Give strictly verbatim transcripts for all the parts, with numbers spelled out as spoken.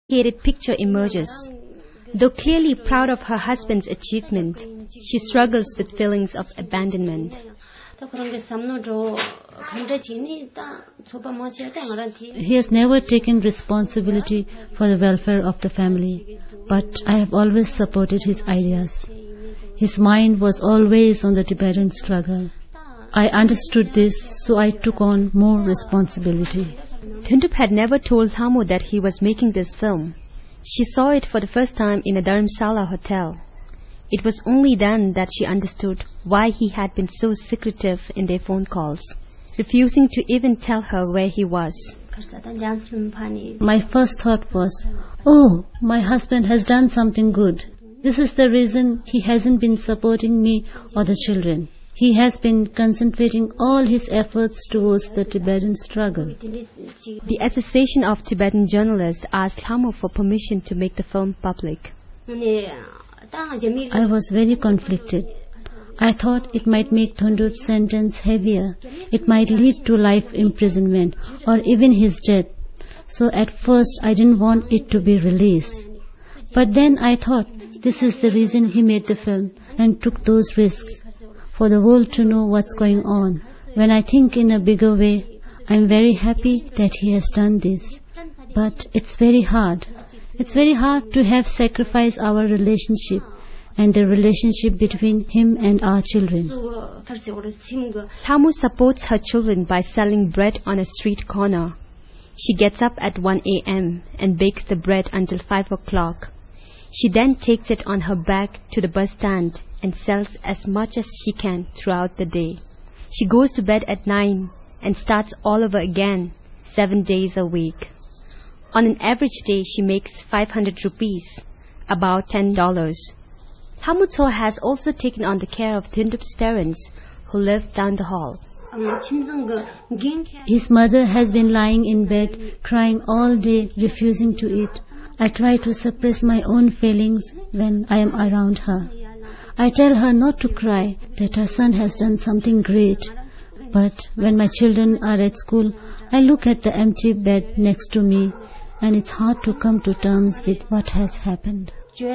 Hated picture emerges. Though clearly proud of her husband's achievement, she struggles with feelings of abandonment. He has never taken responsibility for the welfare of the family, but I have always supported his ideas. His mind was always on the Tibetan struggle. I understood this, so I took on more responsibility. Thundup had never told Thamu that he was making this film. She saw it for the first time in a Dharamsala hotel. It was only then that she understood why he had been so secretive in their phone calls, refusing to even tell her where he was. My first thought was, oh, my husband has done something good. This is the reason he hasn't been supporting me or the children. He has been concentrating all his efforts towards the Tibetan struggle. The Association of Tibetan Journalists asked Thamu for permission to make the film public. I was very conflicted. I thought it might make Thundup's sentence heavier. It might lead to life imprisonment or even his death. So at first I didn't want it to be released. But then I thought this is the reason he made the film and took those risks, for the world to know what's going on. When I think in a bigger way, I'm very happy that he has done this. But it's very hard. It's very hard to have sacrificed our relationship and the relationship between him and our children. Thamu supports her children by selling bread on a street corner. She gets up at one a.m. and bakes the bread until five o'clock. She then takes it on her back to the bus stand and sells as much as she can throughout the day. She goes to bed at nine and starts all over again, seven days a week. On an average day, she makes five hundred rupees, about ten dollars. Thamutso has also taken on the care of Thundup's parents, who live down the hall. His mother has been lying in bed, crying all day, refusing to eat. I try to suppress my own feelings when I am around her. I tell her not to cry, that her son has done something great. But when my children are at school, I look at the empty bed next to me, and it's hard to come to terms with what has happened.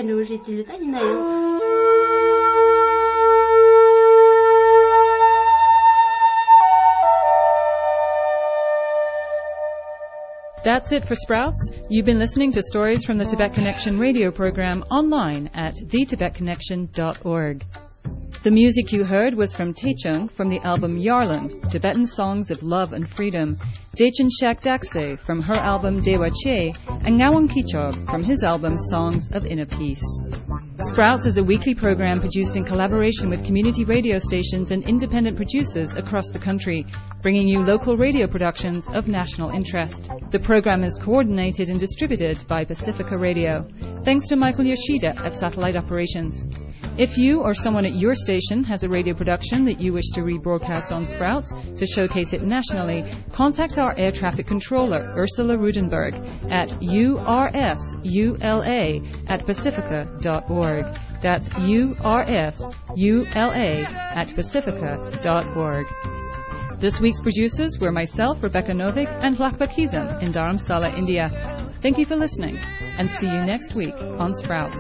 That's it for Sprouts. You've been listening to stories from the Tibet Connection radio program online at the tibet connection dot org. The music you heard was from Taechung from the album Yarlung, Tibetan Songs of Love and Freedom, Dechen Shak Dakse from her album Dewa Che, and Ngawang Kichog from his album Songs of Inner Peace. Sprouts is a weekly program produced in collaboration with community radio stations and independent producers across the country, bringing you local radio productions of national interest. The program is coordinated and distributed by Pacifica Radio. Thanks to Michael Yoshida at Satellite Operations. If you or someone at your station has a radio production that you wish to rebroadcast on Sprouts to showcase it nationally, contact our air traffic controller, Ursula Rudenberg, at U R S U L A at pacifica dot org. That's U R S U L A at pacifica dot org. This week's producers were myself, Rebecca Novick, and Lakpa Kizam in Dharamsala, India. Thank you for listening, and see you next week on Sprouts.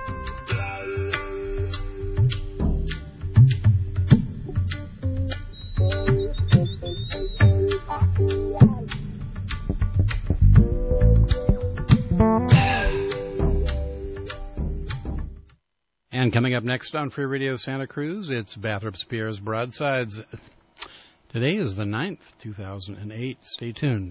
And coming up next on Free Radio Santa Cruz, it's Bathrop Spears Broadsides. Today is the ninth, two thousand eight. Stay tuned.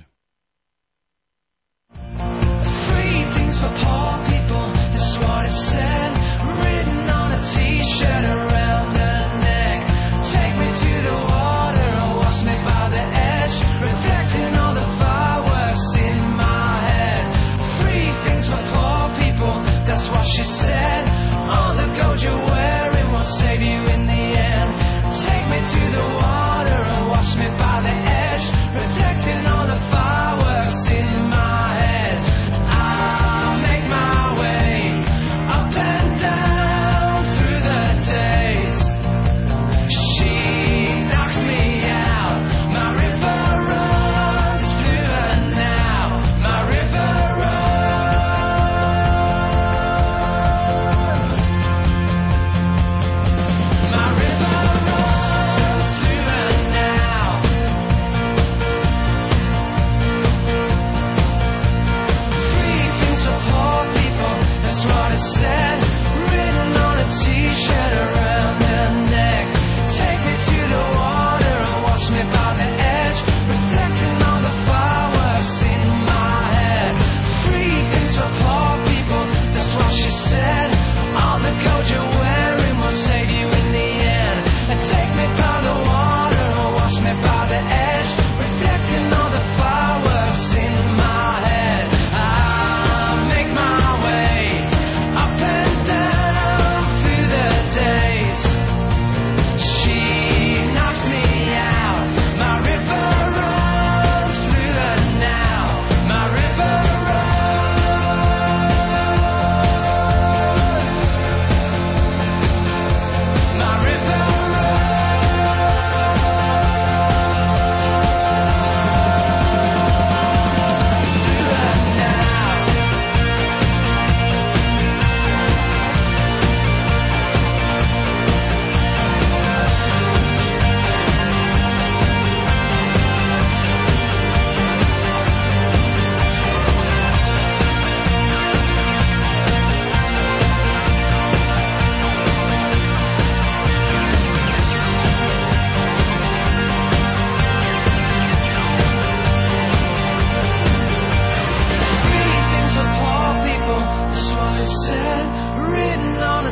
Free things for poor people, is what it said, written on a t-shirt around her neck. Take me to the water and wash me by the edge, reflecting all the fireworks in my head. Free things for poor people, that's what she said. All the gold you're wearing will save you in the end. Take me to the water and wash me by the edge, reflecting all the fire.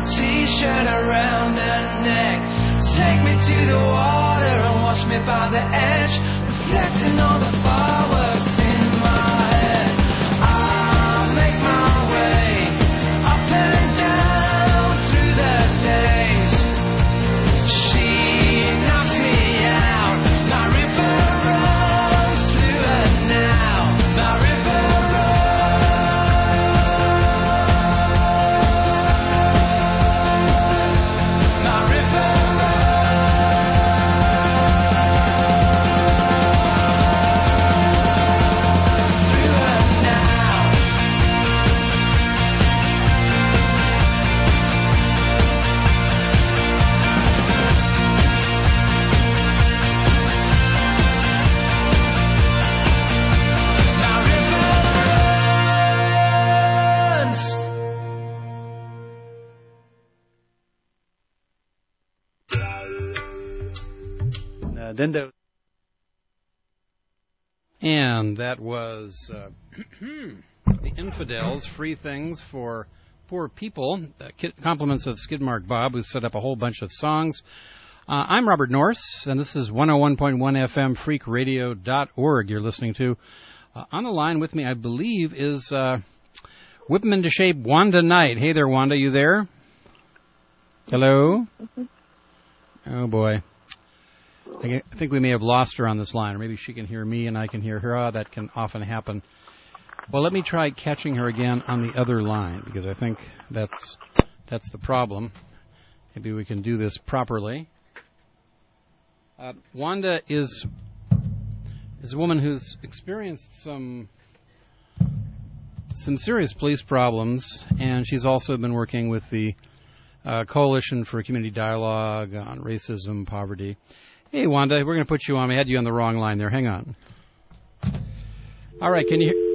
t-shirt around her neck. Take me to the water and watch me by the edge, reflecting on the fireworks in my head. I'll make my way up and down through the days. She knocks me out. My river runs through her now. My river runs. My river Then there And that was uh, the Infidels, Free Things for Poor People. Uh, compliments of Skidmark Bob, who set up a whole bunch of songs. Uh, I'm Robert Norse, and this is one oh one point one F M, freak radio dot org you're listening to. Uh, on the line with me, I believe, is uh, Whip 'em into Shape Wanda Knight. Hey there, Wanda, you there? Hello? Oh, boy. I think we may have lost her on this line, or maybe she can hear me and I can hear her. Oh, that can often happen. Well, let me try catching her again on the other line, because I think that's that's the problem. Maybe we can do this properly. Uh, Wanda is is a woman who's experienced some some serious police problems, and she's also been working with the uh, Coalition for Community Dialogue on Racism, Poverty. Hey, Wanda, we're going to put you on. I had you on the wrong line there. Hang on. All right, can you hear?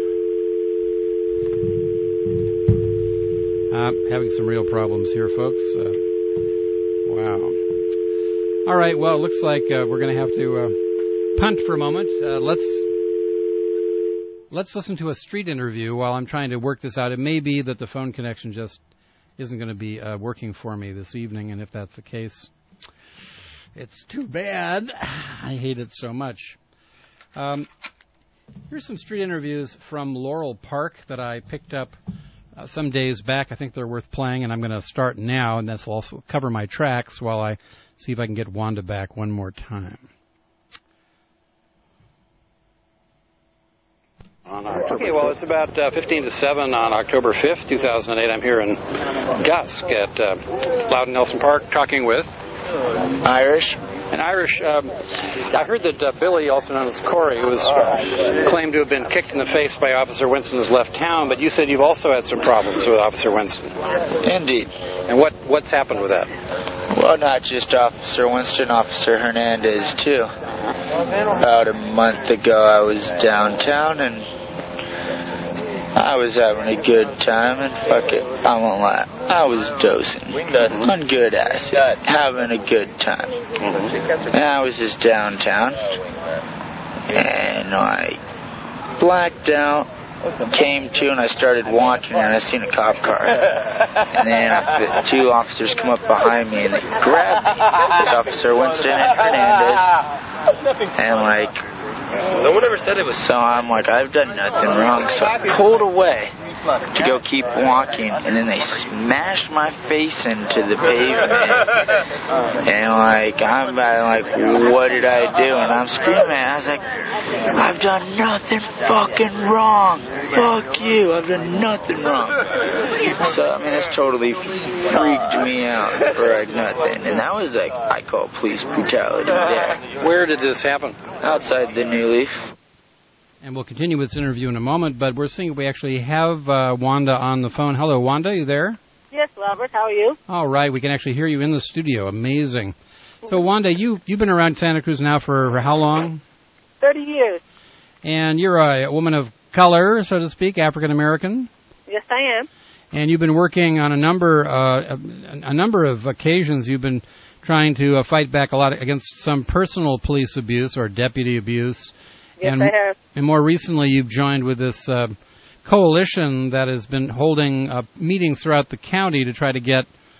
Uh, having some real problems here, folks. Uh, wow. All right, well, it looks like uh, we're going to have to uh, punt for a moment. Uh, let's let's listen to a street interview while I'm trying to work this out. It may be that the phone connection just isn't going to be uh, working for me this evening, and if that's the case, it's too bad. I hate it so much. Um, here's some street interviews from Laurel Park that I picked up uh, some days back. I think they're worth playing, and I'm going to start now, and this will also cover my tracks while I see if I can get Wanda back one more time. Okay, well, it's about uh, fifteen to seven on October fifth, two thousand eight. I'm here in Gusk at uh, Loudon Nelson Park talking with Irish. And Irish, um, I heard that uh, Billy, also known as Corey, was uh, claimed to have been kicked in the face by Officer Winston, has left town, but you said you've also had some problems with Officer Winston. Indeed. And what what's happened with that? Well, not just Officer Winston, Officer Hernandez, too. About a month ago, I was downtown, and I was having a good time, and fuck it, I won't lie. I was dosing on good acid, having a good time. And I was just downtown, and I blacked out, came to, and I started walking, and I seen a cop car. And then I, two officers come up behind me, and they grabbed me. This Officer Winston and Hernandez. And, like, no one ever said it was. So I'm like, I've done nothing wrong. So I pulled away to go keep walking, and then they smashed my face into the pavement. And like, I'm like, what did I do? And I'm screaming. I was like, I've done nothing fucking wrong. Fuck you. I've done nothing wrong. So I mean, it's totally freaked me out for like nothing. And that was like, I call police brutality there. Where did this happen? Outside the New Leaf. And we'll continue with this interview in a moment, but we're seeing if we actually have uh, Wanda on the phone. Hello, Wanda, you there? Yes, Robert, how are you? All right, we can actually hear you in the studio. Amazing. So, Wanda, you, you've been around Santa Cruz now for, for how long? thirty years. And you're a, a woman of color, so to speak, African-American? Yes, I am. And you've been working on a number, uh, a, a number of occasions. You've been trying to uh, fight back a lot against some personal police abuse or deputy abuse. Yes, and, I have. And more recently, you've joined with this uh, coalition that has been holding uh, meetings throughout the county to try to get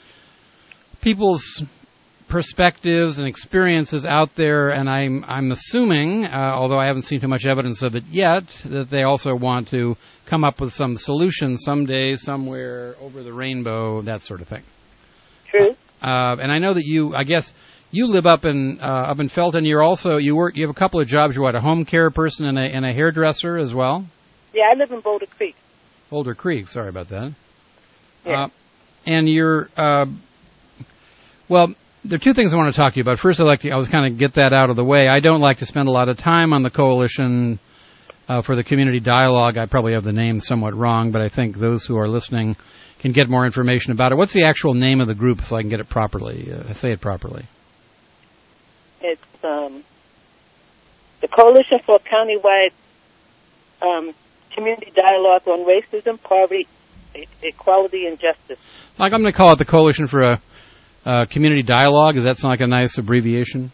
people's perspectives and experiences out there, and I'm I'm assuming, uh, although I haven't seen too much evidence of it yet, that they also want to come up with some solution someday, somewhere over the rainbow, that sort of thing. True. Uh, and I know that you, I guess, you live up in uh, up in Felton. You're also you work. You have a couple of jobs. You're what, a home care person and a and a hairdresser as well. Yeah, I live in Boulder Creek. Boulder Creek. Sorry about that. Yeah. Uh, and you're uh, well. There are two things I want to talk to you about. First, I'd like to I was kind of get that out of the way. I don't like to spend a lot of time on the coalition uh, for the community dialogue. I probably have the name somewhat wrong, but I think those who are listening can get more information about it. What's the actual name of the group so I can get it properly, uh, say it properly? It's um, the Coalition for Countywide um, Community Dialogue on Racism, Poverty, e- Equality, and Justice. Like I'm going to call it the Coalition for a uh, Community Dialogue. Does that sound like a nice abbreviation?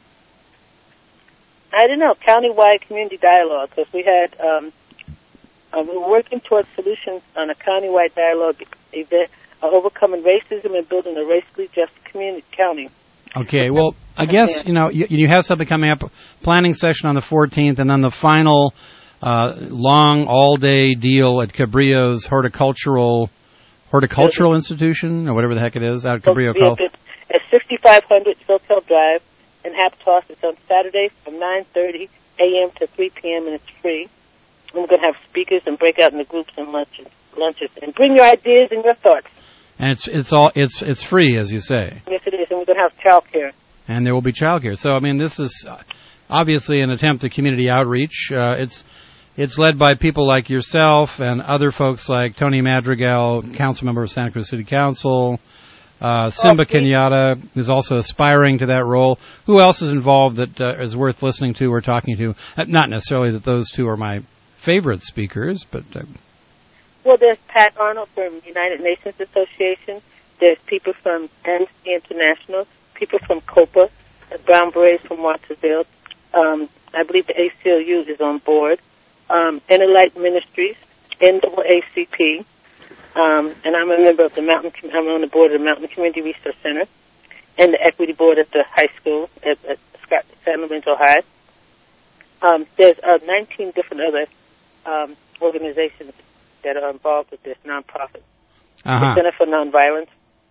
I don't know, Countywide Community Dialogue, because we had, um, uh, we were working towards solutions on a countywide dialogue event, uh, overcoming racism and building a racially just community county. Okay, well, I guess, you know, you, you have something coming up, planning session on the fourteenth, and then the final uh, long, all-day deal at Cabrillo's Horticultural Horticultural Institution, or whatever the heck it is, out at Cabrillo. So, yeah, at sixty-five hundred Sotel Drive in Aptos. It's on Saturday from nine thirty a.m. to three p.m., and it's free. And we're going to have speakers and break out in the groups and lunches, lunches. And bring your ideas and your thoughts. And it's it's all it's it's free, as you say. Yes, it is, and we're going to have child care. And there will be child care. So, I mean, this is obviously an attempt at community outreach. Uh, it's it's led by people like yourself and other folks like Tony Madrigal, council member of Santa Cruz City Council, uh, Simba okay. Kenyatta, who's also aspiring to that role. Who else is involved that uh, is worth listening to or talking to? Uh, not necessarily that those two are my favorite speakers, but... Uh, Well, there's Pat Arnold from United Nations Association. There's people from Amnesty International, people from COPA, Brown Berets from Watersville. Um, I believe the A C L U is on board. Um, Interlight Ministries, N double A C P, um, and I'm a member of the Mountain. I'm on the board of the Mountain Community Resource Center and the Equity Board at the high school at, at Scott San Lorenzo High. Um, there's uh, nineteen different other um, organizations that are involved with this nonprofit. uh-huh. The Center for Nonviolence.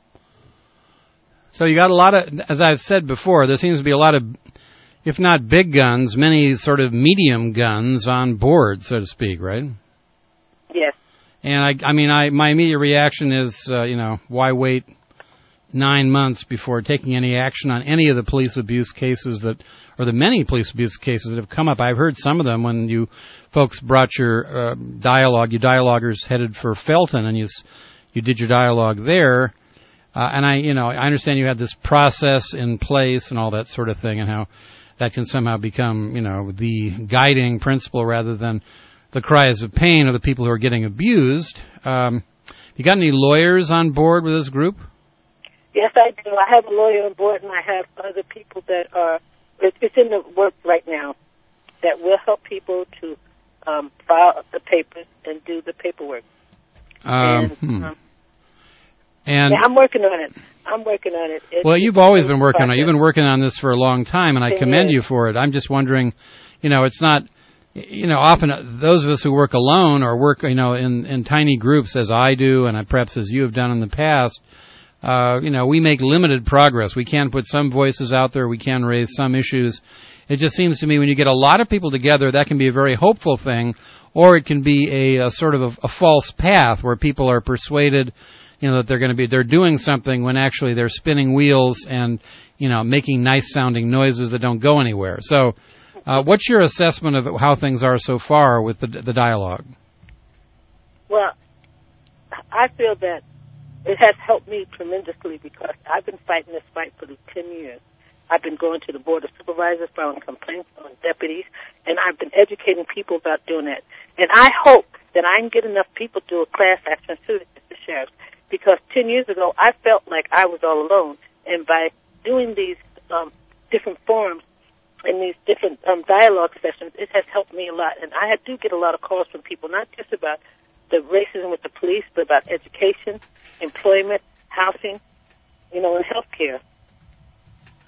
So you got a lot of, as I've said before, there seems to be a lot of, if not big guns, many sort of medium guns on board, so to speak, right? Yes. And I, I mean, I, my immediate reaction is, uh, you know, why wait nine months before taking any action on any of the police abuse cases that, or the many police abuse cases that have come up? I've heard some of them when you folks brought your uh, dialogue, you dialoguers headed for Felton, and you you did your dialogue there. Uh, and I, you know, I understand you had this process in place and all that sort of thing, and how that can somehow become, you know, the guiding principle rather than the cries of pain of the people who are getting abused. Um, you got any lawyers on board with this group? Yes, I do. I have a lawyer on board, and I have other people that are, it's in the work right now, that will help people to um, file the papers and do the paperwork. Um, and hmm. um, and yeah, I'm working on it. I'm working on it. It's, well, you've always been working on it. You've been working on this for a long time, and I commend you for it. I'm just wondering, you know, it's not, you know, often those of us who work alone or work, you know, in, in tiny groups, as I do, and perhaps as you have done in the past, uh, you know, we make limited progress. We can put some voices out there. We can raise some issues. It just seems to me when you get a lot of people together, that can be a very hopeful thing, or it can be a, a sort of a, a false path where people are persuaded, you know, that they're going to be, they're doing something when actually they're spinning wheels and, you know, making nice sounding noises that don't go anywhere. So, uh, what's your assessment of how things are so far with the, the dialogue? Well, I feel that it has helped me tremendously because I've been fighting this fight for ten years. I've been going to the Board of Supervisors, filing complaints on deputies, and I've been educating people about doing that. And I hope that I can get enough people to do a class action suit at the sheriff, because ten years ago I felt like I was all alone. And by doing these um, different forums and these different um, dialogue sessions, it has helped me a lot. And I do get a lot of calls from people, not just about the racism with the police, but about education, employment, housing, you know, and health care.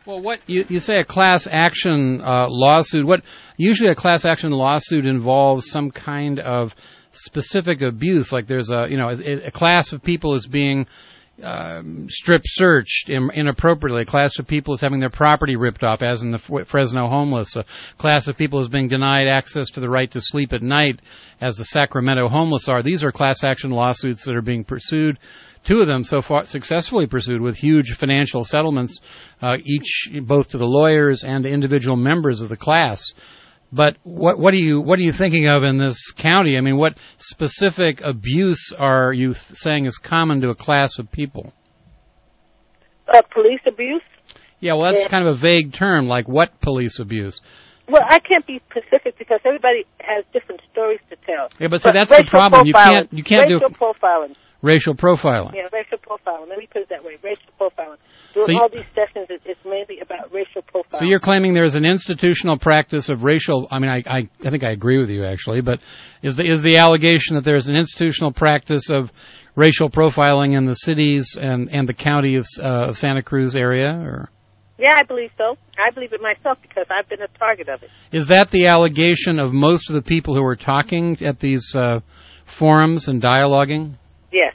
Well, what you, you say a class action uh, lawsuit? What usually a class action lawsuit involves some kind of specific abuse, like there's a you know a, a class of people is being um, strip searched in, inappropriately. A class of people is having their property ripped off, as in the F- Fresno homeless. A class of people is being denied access to the right to sleep at night, as the Sacramento homeless are. These are class action lawsuits that are being pursued. Two of them so far successfully pursued with huge financial settlements, uh, each both to the lawyers and to individual members of the class. But what, what are you what are you thinking of in this county? I mean, what specific abuse are you th- saying is common to a class of people? Uh, police abuse? Yeah, well, that's yeah. kind of a vague term. Like what police abuse? Well, I can't be specific because everybody has different stories to tell. Yeah, but see, but that's the problem. Profiling. You can't you can't racial do profiling. Racial profiling. Yeah, racial profiling. Let me put it that way. Racial profiling. Doing So you, all these sessions, it, it's mainly about racial profiling. So you're claiming there's an institutional practice of racial. I mean, I, I I think I agree with you actually, but is the is the allegation that there's an institutional practice of racial profiling in the cities and and the county of uh, of Santa Cruz area, or? Yeah, I believe so. I believe it myself because I've been a target of it. Is that the allegation of most of the people who are talking at these uh, forums and dialoguing? Yes.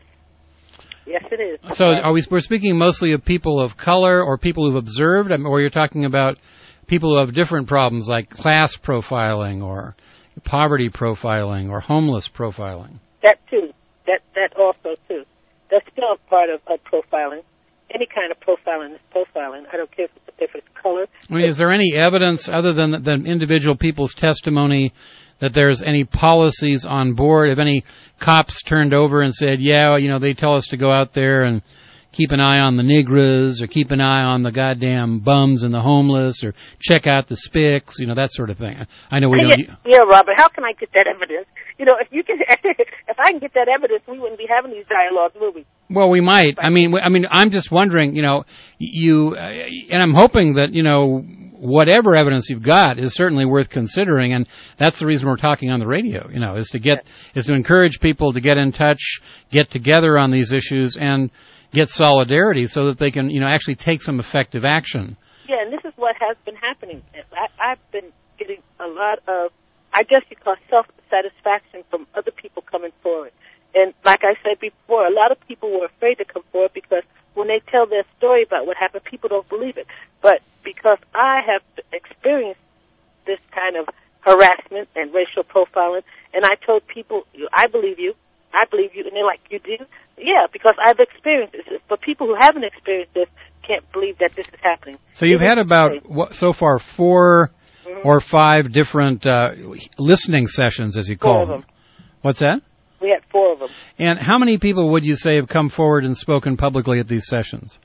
Yes, it is. So are we, we're speaking mostly of people of color or people who've observed, or you're talking about people who have different problems like class profiling or poverty profiling or homeless profiling? That too. That that also too. That's still a part of, of profiling. Any kind of profiling is profiling. I don't care if it's, if it's color. I mean, is there any evidence other than than individual people's testimony that there's any policies on board? Have any cops turned over and said, yeah, you know, they tell us to go out there and keep an eye on the Negras or keep an eye on the goddamn bums and the homeless or check out the spics, you know, that sort of thing? I know we don't... Yeah, yeah, Robert, how can I get that evidence? You know, if you can, if I can get that evidence, we wouldn't be having these dialogue movies. Well, we might. I mean, I mean, I'm just wondering, you know, you, uh, and I'm hoping that, you know, whatever evidence you've got is certainly worth considering, and that's the reason we're talking on the radio, you know, is to get, is to encourage people to get in touch, get together on these issues, and get solidarity so that they can, you know, actually take some effective action. Yeah, and this is what has been happening. I, I've been getting a lot of, I guess you call self-satisfaction from other people coming forward. And like I said before, a lot of people were afraid to come forward because when they tell their story about what happened, people don't believe it. But because I have experienced this kind of harassment and racial profiling, and I told people, I believe you, I believe you, and they're like, you do? Yeah, because I've experienced this. But people who haven't experienced this can't believe that this is happening. So you've had about, what, so far, four mm-hmm. or five different uh, listening sessions, as you call them. them. What's that? We had four of them. And how many people would you say have come forward and spoken publicly at these sessions?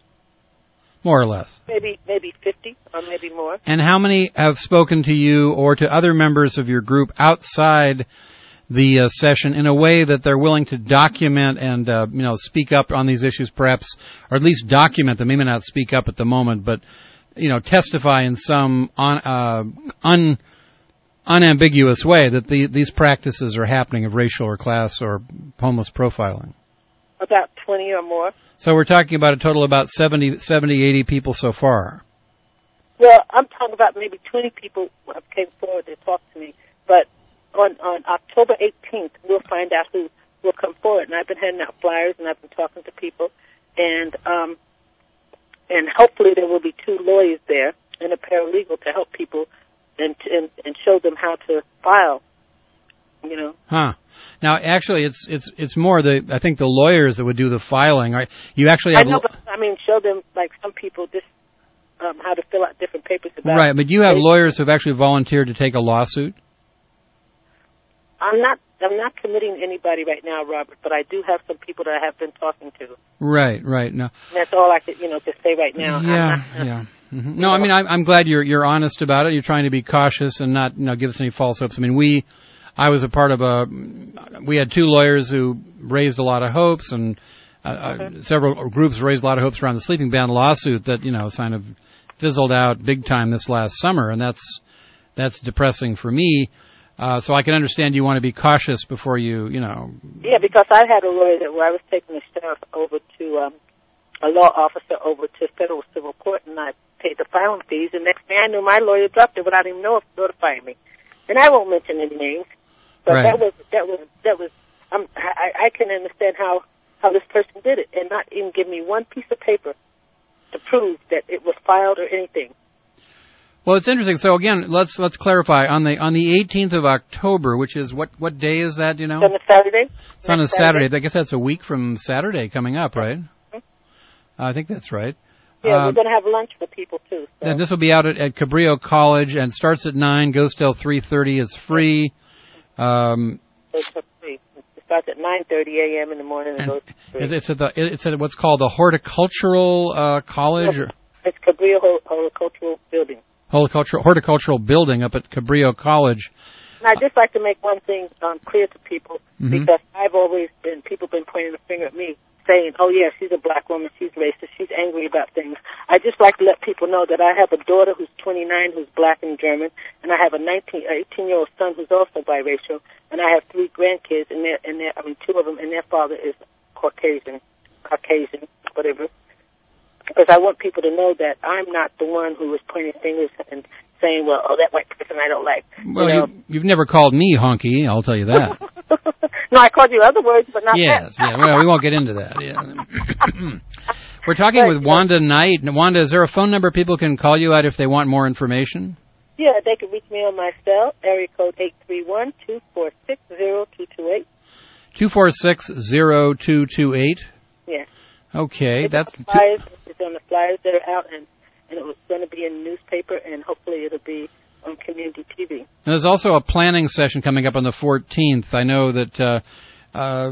More or less. Maybe maybe fifty or maybe more. And how many have spoken to you or to other members of your group outside the uh, session in a way that they're willing to document and, uh, you know, speak up on these issues perhaps, or at least document them, maybe not speak up at the moment, but, you know, testify in some on, uh, un... unambiguous way that the, these practices are happening of racial or class or homeless profiling? About twenty or more. So we're talking about a total of about seventy, seventy, eighty people so far. Well, I'm talking about maybe twenty people who came forward to talk to me. But on, on October eighteenth, we'll find out who will come forward. And I've been handing out flyers and I've been talking to people. And um, and hopefully there will be two lawyers there and a paralegal to help people and, and and show them how to file, you know. Huh. Now, actually, it's it's it's more the I think the lawyers that would do the filing. Right? You actually have. I know, but I mean, show them like some people just um, how to fill out different papers about. Right, but you have lawyers who've actually volunteered to take a lawsuit. I'm not. I'm not committing anybody right now, Robert, but I do have some people that I have been talking to. Right, right. No. And that's all I could, you know, just say right now. Yeah, not, yeah. Mm-hmm. No, I mean, I'm, I'm glad you're you're honest about it. You're trying to be cautious and not, you know, give us any false hopes. I mean, we, I was a part of a, we had two lawyers who raised a lot of hopes, and uh, okay. uh, several groups raised a lot of hopes around the sleeping ban lawsuit that, you know, kind of fizzled out big time this last summer, and that's that's depressing for me. Uh, so I can understand you want to be cautious before you, you know. Yeah, because I had a lawyer that where I was taking the sheriff over to, um, a law officer over to federal civil court, and I paid the filing fees. And next thing I knew, my lawyer dropped it without even know if notifying me. And I won't mention any names, but Right. that was that was that was. Um, I, I can understand how how this person did it, and not even give me one piece of paper to prove that it was filed or anything. Well, it's interesting. So again, let's let's clarify on the on the eighteenth of October, which is what what day is that? Do you know? It's on a Saturday. It's on a Next Saturday. I guess that's a week from Saturday coming up, right? Mm-hmm. I think that's right. Yeah, Uh, we're going to have lunch for people too. So. and this will be out at, at Cabrillo College and starts at nine, goes till three thirty. It's free. Um, It's a free. It starts at nine thirty a.m. in the morning and, and goes to three. it's, it's at the it's at what's called the Horticultural uh, College, or It's Cabrillo Hor- Horticultural Building. Horticultural Horticultural Building up at Cabrillo College. And I'd just like to make one thing um, clear to people, Mhm. because I've always been, people been pointing the finger at me, saying, oh, yeah, she's a black woman, she's racist, she's angry about things. I just like to let people know that I have a daughter who's twenty-nine who's black and German, and I have a nineteen, eighteen-year-old son who's also biracial, and I have three grandkids, and they're, and they're, I mean, two of them, and their father is Caucasian, Caucasian, whatever. Because I want people to know that I'm not the one who is pointing fingers and saying, well, oh, that white person I don't like. Well, you know? you, you've never called me honky, I'll tell you that. No, I called you other words, but not Yes, that. yeah. Well, we won't get into that. Yeah. We're talking But, with yeah. Wanda Knight. Wanda, is there a phone number people can call you at if they want more information? Yeah, they can reach me on my cell, area code eight three one, two four six, zero two two eight. two four six, zero two two eight. Yeah. Okay, It's that's on the flyers. It's on the flyers that are out, and, and it was going to be in the newspaper, and hopefully it'll be on community T V. And there's also a planning session coming up on the fourteenth. I know that uh, uh,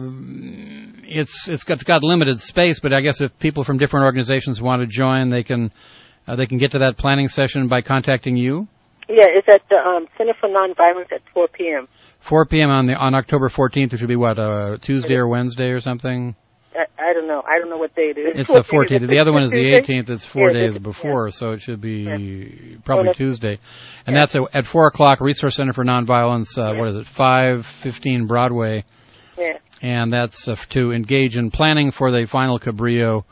it's it's got, it's got limited space, but I guess if people from different organizations want to join, they can uh, they can get to that planning session by contacting you. Yeah, it's at the um, Center for Nonviolence at four p.m. four p.m. on the on October fourteenth, which would be what, uh, Tuesday or Wednesday or something. I, I don't know. I don't know what day it is. It's the fourteenth. The other one is the Tuesday? eighteenth. It's four Yeah, days it's- before, yeah. so it should be Yeah. probably Well, Tuesday. And yeah. that's a, at four o'clock, Resource Center for Nonviolence, uh, what is it, five fifteen Broadway. Yeah. And that's uh, to engage in planning for the final Cabrillo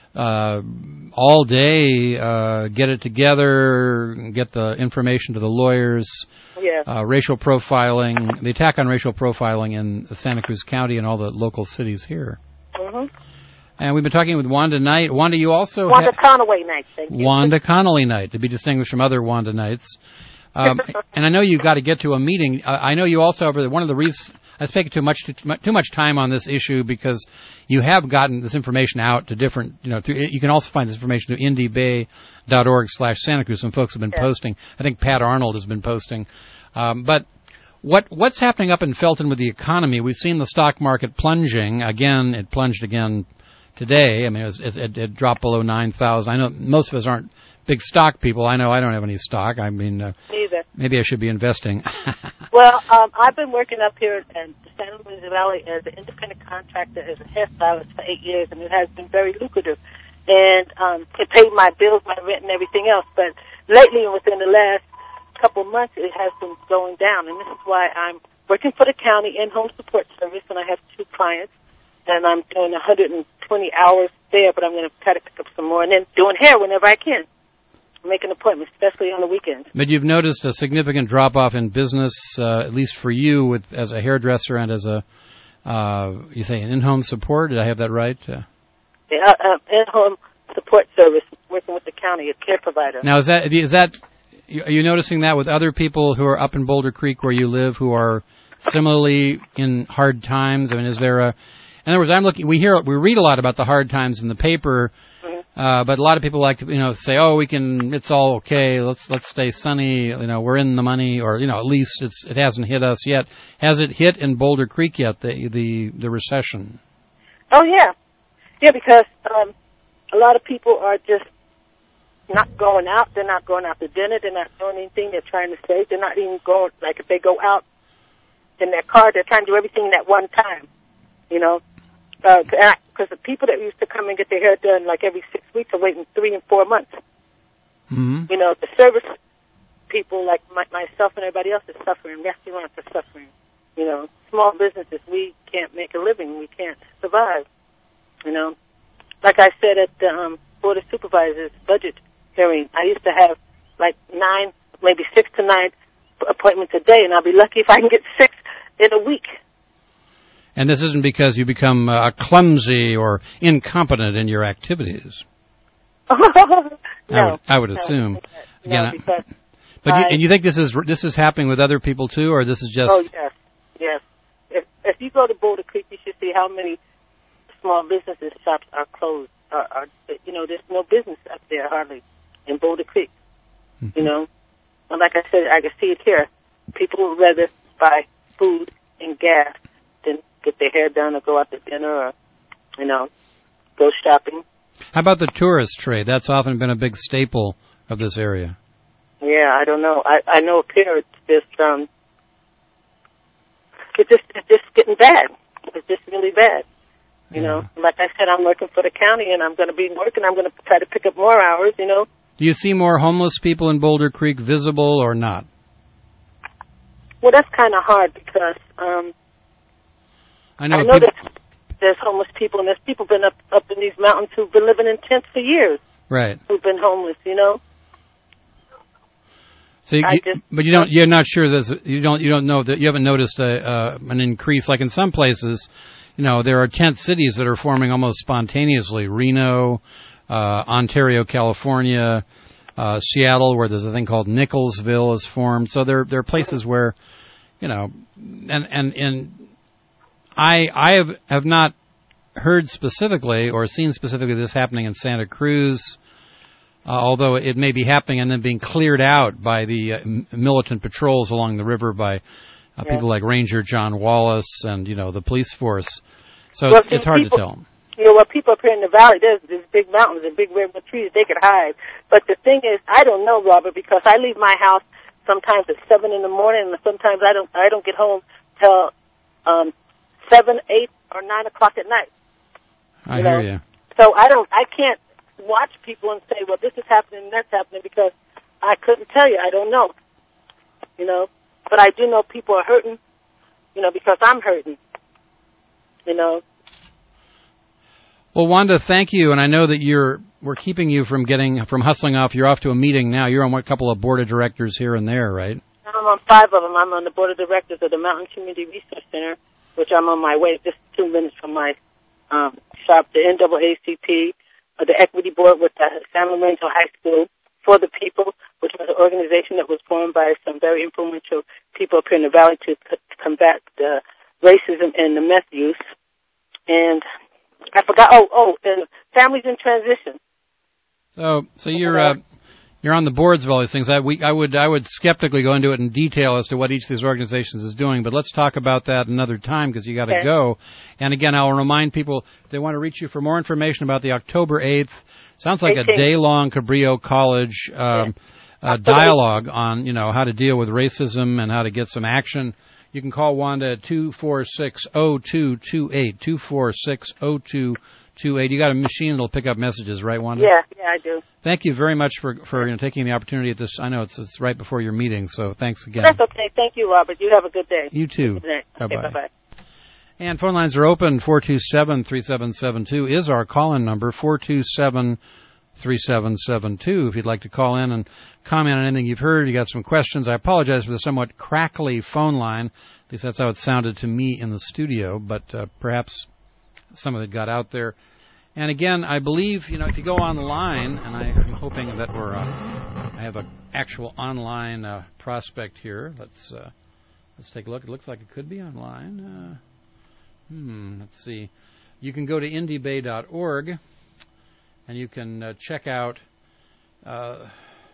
uh, all day, uh, get it together, get the information to the lawyers, Yeah. uh, racial profiling, the attack on racial profiling in Santa Cruz County and all the local cities here. Mm-hmm. And we've been talking with Wanda Knight. Wanda, you also Wanda ha- Conaway night, thank you. Wanda Connolly Knight, to be distinguished from other Wanda Knights. Um, and I know you got to get to a meeting. Uh, I know you also have one of the reasons I spent too much too, too much time on this issue because you have gotten this information out to different. You know, through, you can also find this information through indy bay dot org slash Santa Cruz. Some folks have been Yeah. posting. I think Pat Arnold has been posting. Um, but what what's happening up in Felton with the economy? We've seen the stock market plunging again. It plunged again today. I mean, it, was, it, it, it dropped below nine thousand. I know most of us aren't big stock people. I know I don't have any stock. I mean, uh, Neither. maybe I should be investing. Well, um, I've been working up here in the Santa Luisa Valley as an independent contractor, as a hairstylist for eight years, and it has been very lucrative. And um, it paid my bills, my rent, and everything else. But lately, within the last couple of months, it has been going down. And this is why I'm working for the county in-home support service, and I have two clients. And I'm doing one hundred twenty hours there, but I'm going to try to pick up some more. And then doing hair whenever I can. Making appointments, especially on the weekends. But you've noticed a significant drop-off in business, uh, at least for you, with as a hairdresser and as a, uh, you say, an in-home support? Did I have that right? Uh, The uh, uh, in-home support service, working with the county, a care provider. now, is that is that are you noticing that with other people who are up in Boulder Creek where you live, who are similarly in hard times? I mean, is there a? In other words, I'm looking. We hear, we read a lot about the hard times in the paper. Uh, but a lot of people like to, you know, say, "Oh, we can. It's all okay. Let's let's stay sunny. You know, we're in the money, or you know, at least it's it hasn't hit us yet. Has it hit in Boulder Creek yet? The the the recession." Oh yeah, yeah. Because um, a lot of people are just not going out. They're not going out to dinner. They're not doing anything. They're trying to save. They're not even going. Like if they go out in their car, they're trying to do everything at one time. You know. Because uh, the people that used to come and get their hair done like every six weeks are waiting three and four months. Mm-hmm. You know, the service people like my, myself and everybody else is suffering. Restaurants are suffering. You know, small businesses, we can't make a living. We can't survive. You know, like I said at the um, Board of Supervisors budget hearing. I used to have like nine, maybe six to nine appointments a day, and I'll be lucky if I can get six in a week. And this isn't because you become uh, clumsy or incompetent in your activities. no, I would, I would no, assume. No, Again, because but I, you, and you think this is this is happening with other people too, or this is just? Oh yes, yes. If if you go to Boulder Creek, you should see how many small businesses shops are closed. Are, are you know, there's no business up there hardly in Boulder Creek. Mm-hmm. You know, and like I said, I can see it here. People would rather buy food and gas than get their hair done or go out to dinner or, you know, go shopping. How about the tourist trade? That's often been a big staple of this area. Yeah, I don't know. I, I know up here it's just, um, it's just, it's just getting bad. It's just really bad. You yeah. know, like I said, I'm working for the county and I'm going to be working. I'm going to try to pick up more hours, you know. Do you see more homeless people in Boulder Creek visible or not? Well, that's kind of hard because, um, I know, I know people, that there's homeless people, and there's people been up up in these mountains who've been living in tents for years. Right. Who've been homeless, you know. So, you, just, but you don't. You're not sure there's. You don't. You don't know that you haven't noticed a uh, an increase. Like in some places, you know, there are tent cities that are forming almost spontaneously. Reno, uh, Ontario, California, uh, Seattle, where there's a thing called Nicholsville is formed. So there there are places where, you know, and and and. I I have, have not heard specifically or seen specifically this happening in Santa Cruz, uh, although it may be happening and then being cleared out by the uh, m- militant patrols along the river by uh, yeah. people like Ranger John Wallace and, you know, the police force. So well, it's, it's hard people, to tell. You know, well, people up here in the valley, there's these big mountains and big redwood trees, they could hide. But the thing is, I don't know, Robert, because I leave my house sometimes at seven in the morning, and sometimes I don't I don't get home till um seven, eight, or nine o'clock at night. I you hear know? you. So I don't, I can't watch people and say, well, this is happening and that's happening because I couldn't tell you. I don't know. You know, but I do know people are hurting. You know, because I'm hurting. You know. Well, Wanda, thank you, and I know that you're we're keeping you from getting from hustling off. You're off to a meeting now. You're on a couple of board of directors here and there, right? I'm on five of them. I'm on the board of directors of the Mountain Community Research Center, which I'm on my way, just two minutes from my um, shop, the N double A C P, uh, the Equity Board with the San Lorenzo High School for the People, which was an organization that was formed by some very influential people up here in the Valley to c- combat the racism and the meth use. And I forgot, oh, oh, and Families in Transition. So, so you're... Uh, You're on the boards of all these things. I, we, I would I would skeptically go into it in detail as to what each of these organizations is doing, but let's talk about that another time because you got to okay. go. And again, I'll remind people if they want to reach you for more information about the October eighth. Sounds like eighteenth. A day-long Cabrillo College um, uh, dialogue on you know how to deal with racism and how to get some action. You can call Wanda at two four six, zero two two eight, two four six, zero two two eight. You got a machine that'll pick up messages, right, Wanda? Yeah, yeah, I do. Thank you very much for for you know, taking the opportunity at this. I know it's it's right before your meeting, so thanks again. That's okay. Thank you, Robert. You have a good day. You too. Good night. Bye-bye. Okay, bye-bye. And phone lines are open. four two seven, three seven seven two is our call-in number, four two seven, three seven seven two. If you'd like to call in and comment on anything you've heard, you got some questions. I apologize for the somewhat crackly phone line. At least that's how it sounded to me in the studio, but uh, perhaps some of it got out there. And again, I believe, you know, if you go online, and I, I'm hoping that we're, uh, I have an actual online uh, prospect here. Let's uh, let's take a look. It looks like it could be online. Uh, hmm, let's see. You can go to indie bay dot org, and you can uh, check out, uh,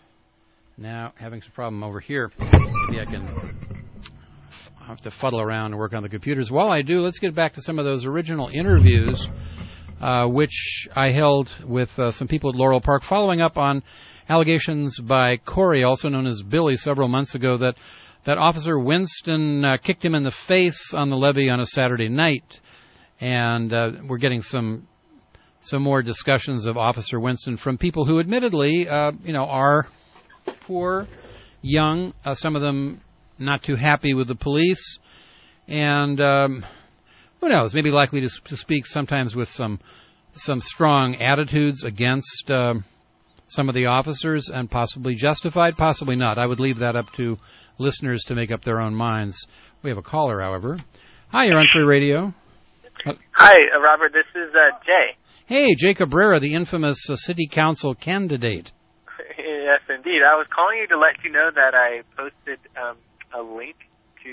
now having some problem over here. Maybe I can I have to fuddle around and work on the computers. While I do, let's get back to some of those original interviews Uh, which I held with uh, some people at Laurel Park, following up on allegations by Corey, also known as Billy, several months ago, that that Officer Winston uh, kicked him in the face on the levee on a Saturday night. And uh, we're getting some some more discussions of Officer Winston from people who admittedly, uh, you know, are poor, young, uh, some of them not too happy with the police, and um who knows, maybe likely to, to speak sometimes with some some strong attitudes against uh, some of the officers, and possibly justified, possibly not. I would leave that up to listeners to make up their own minds. We have a caller, however. Hi, you're on Free Radio. Hi, uh, Robert. This is uh, Jay. Hey, Jay Cabrera, the infamous uh, city council candidate. Yes, indeed. I was calling you to let you know that I posted um, a link to,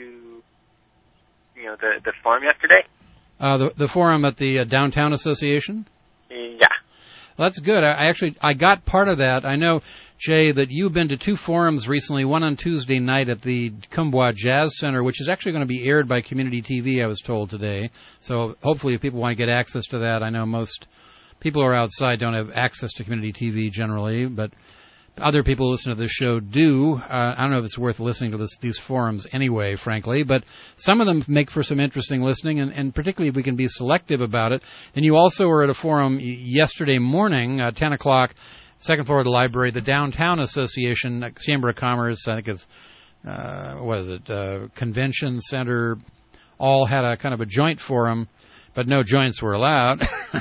you know, the the forum yesterday. Uh, the the forum at the uh, Downtown Association. Yeah. Well, that's good. I, I actually I got part of that. I know, Jay, that you've been to two forums recently. One on Tuesday night at the Kumbwa Jazz Center, which is actually going to be aired by Community T V. I was told today. So hopefully, if people want to get access to that, I know most people who are outside don't have access to Community T V generally, but other people who listen to this show do. Uh, I don't know if it's worth listening to this, these forums anyway, frankly, but some of them make for some interesting listening, and, and particularly if we can be selective about it. And you also were at a forum yesterday morning, uh, ten o'clock, second floor of the library, the Downtown Association, uh, Chamber of Commerce, I think it's, uh, what is it, uh, Convention Center, all had a kind of a joint forum, but no joints were allowed.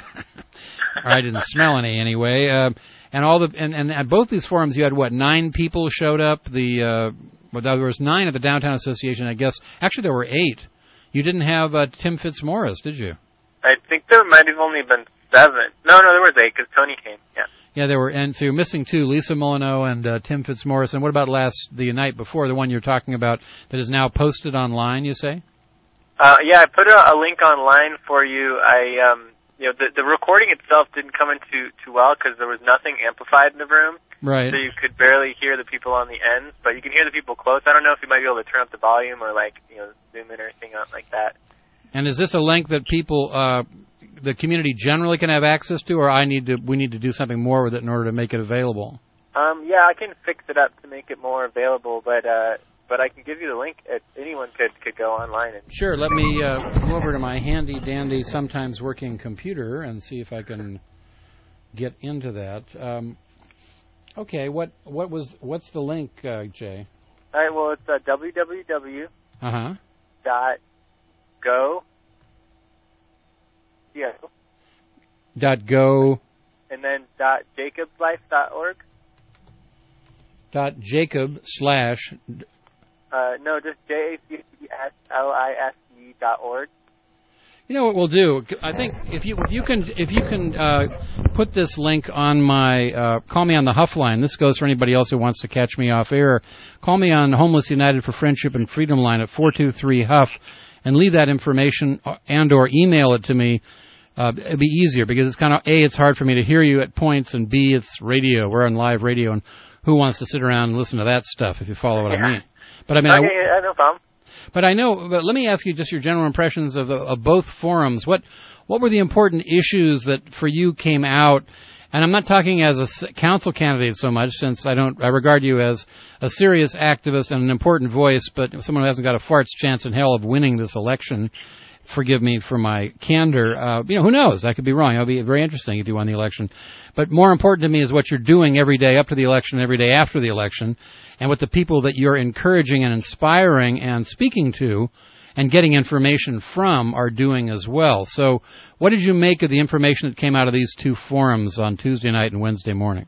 Or I didn't smell any anyway. Uh, And all the and, and at both these forums, you had what, nine people showed up. The uh, well, there was nine at the Downtown Association, I guess. Actually, there were eight. You didn't have uh, Tim Fitzmaurice, did you? I think there might have only been seven. No, no, there was eight because Tony came. Yeah. Yeah, there were, and so you're missing two: Lisa Molyneux and uh, Tim Fitzmaurice. And what about last the night before, the one you're talking about that is now posted online? You say? Uh, yeah, I put a, a link online for you. I. Um, You know, the, the recording itself didn't come in too, too well because there was nothing amplified in the room. Right. So you could barely hear the people on the ends, but you can hear the people close. I don't know if you might be able to turn up the volume or, like, you know, zoom in or anything like that. And is this a link that people, uh, the community generally can have access to, or I need to, we need to do something more with it in order to make it available? Um, yeah, I can fix it up to make it more available, but uh, but I can give you the link. Anyone could, could go online. And sure, let me uh, go over to my handy-dandy, sometimes working computer and see if I can get into that. Um, okay, what what was what's the link, uh, Jay? All right, well, it's uh, www. Uh-huh. Dot go. Yeah. Dot go. And then dot jacobslife dot org. Dot jacob slash. Uh, no, just J A C S L I S E dot org. You know what we'll do? I think if you if you can if you can uh, put this link on my uh, call me on the Huff line. This goes for anybody else who wants to catch me off air. Call me on Homeless United for Friendship and Freedom line at four two three Huff, and leave that information and or email it to me. Uh, it'd be easier because it's kind of A, it's hard for me to hear you at points, and B, it's radio. We're on live radio, and who wants to sit around and listen to that stuff? If you follow what yeah. I mean. But I mean, okay, I, yeah, no problem. But I know. But let me ask you just your general impressions of, of both forums. What what were the important issues that for you came out? And I'm not talking as a council candidate so much, since I don't I regard you as a serious activist and an important voice, but someone who hasn't got a fart's chance in hell of winning this election. Forgive me for my candor. Uh, you know, who knows? I could be wrong. It'll be very interesting if you won the election. But more important to me is what you're doing every day up to the election, every day after the election, and what the people that you're encouraging and inspiring and speaking to and getting information from are doing as well. So what did you make of the information that came out of these two forums on Tuesday night and Wednesday morning?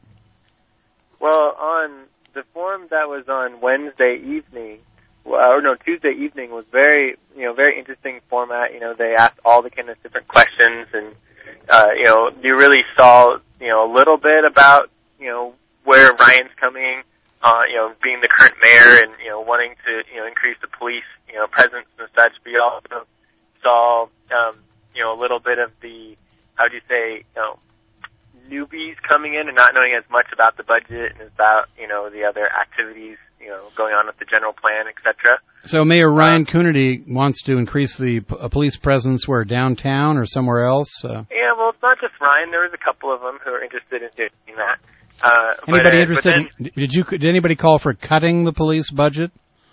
Well, on the forum that was on Wednesday evening, or no, Tuesday evening was very, you know, very interesting format. You know, they asked all the kind of different questions, and uh, you know, you really saw, you know, a little bit about, you know, where Ryan's coming, uh, you know, being the current mayor, and you know, wanting to, you know, increase the police, you know, presence and such. But you also saw, um, you know, a little bit of the, how do you say, you know, newbies coming in and not knowing as much about the budget and about, you know, the other activities, you know, going on with the general plan, et cetera. So Mayor Ryan uh, Coonerty wants to increase the p- uh, police presence where, downtown or somewhere else? Uh, yeah, well, it's not just Ryan. There was a couple of them who are interested in doing that. Uh, anybody but, uh, interested? But then, in, did you? Did anybody call for cutting the police budget?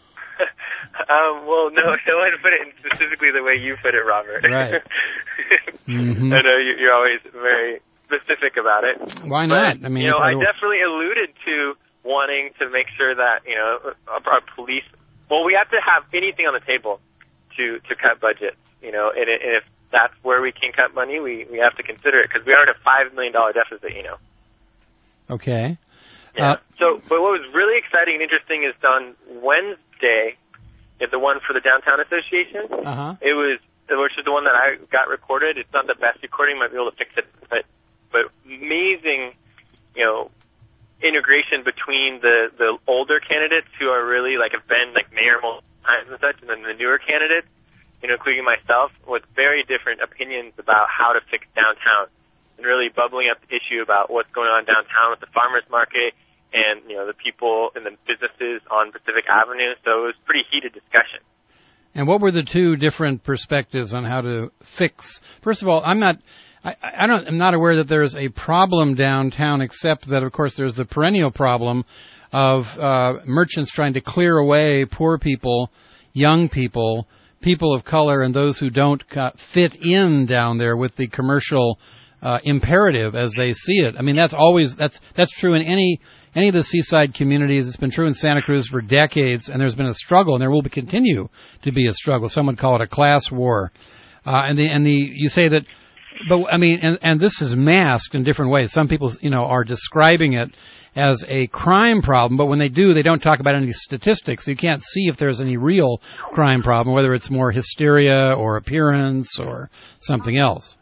um, well, no, no one put it in specifically the way you put it, Robert. Right. mm-hmm. I know you, you're always very specific about it. Why not? But, I mean, you know, I will... definitely alluded to wanting to make sure that, you know, our, our police, well, we have to have anything on the table to, to cut budgets, you know, and, and if that's where we can cut money, we, we have to consider it, because we are in a five million dollars deficit, you know. Okay. Yeah. Uh, so, but what was really exciting and interesting is on Wednesday, at the one for the Downtown Association, uh-huh. it was, which is the one that I got recorded. It's not the best recording, might be able to fix it, but but amazing, you know, integration between the the older candidates who are really like have been like mayor multiple times and such, and then the newer candidates, you know, including myself, with very different opinions about how to fix downtown, and really bubbling up the issue about what's going on downtown with the farmers market and, you know, the people and the businesses on Pacific Avenue. So it was pretty heated discussion. And what were the two different perspectives on how to fix? First of all, I'm not, I, I don't, I'm not aware that there's a problem downtown, except that, of course, there's the perennial problem of uh, merchants trying to clear away poor people, young people, people of color, and those who don't uh, fit in down there with the commercial uh, imperative as they see it. I mean, that's always that's that's true in any. Any of the seaside communities. It's been true in Santa Cruz for decades, and there's been a struggle, and there will be, continue to be a struggle. Some would call it a class war. Uh, and the and the you say that, but I mean, and, and this is masked in different ways. Some people, you know, are describing it as a crime problem, but when they do, they don't talk about any statistics. So you can't see if there's any real crime problem, whether it's more hysteria or appearance or something else.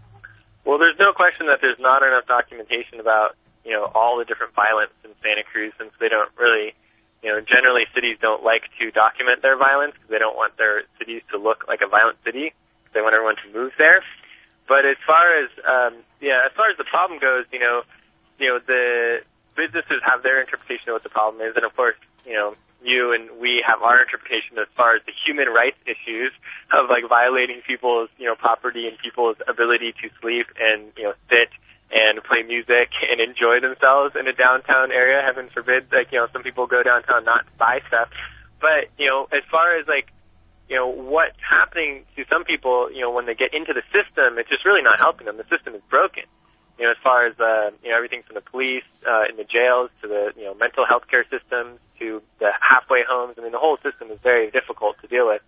Well, there's no question that there's not enough documentation about, you know, all the different violence in Santa Cruz, since they don't really, you know, generally cities don't like to document their violence because they don't want their cities to look like a violent city. They want everyone to move there. But as far as, um, yeah, as far as the problem goes, you know, you know, the businesses have their interpretation of what the problem is, and of course, you know, you and we have our interpretation as far as the human rights issues of like violating people's, you know, property and people's ability to sleep and, you know, sit and play music and enjoy themselves in a downtown area. Heaven forbid, like, you know, some people go downtown not to buy stuff. But, you know, as far as, like, you know, what's happening to some people, you know, when they get into the system, it's just really not helping them. The system is broken. You know, as far as, uh, you know, everything from the police, uh, in the jails to the, you know, mental health care systems to the halfway homes. I mean, the whole system is very difficult to deal with.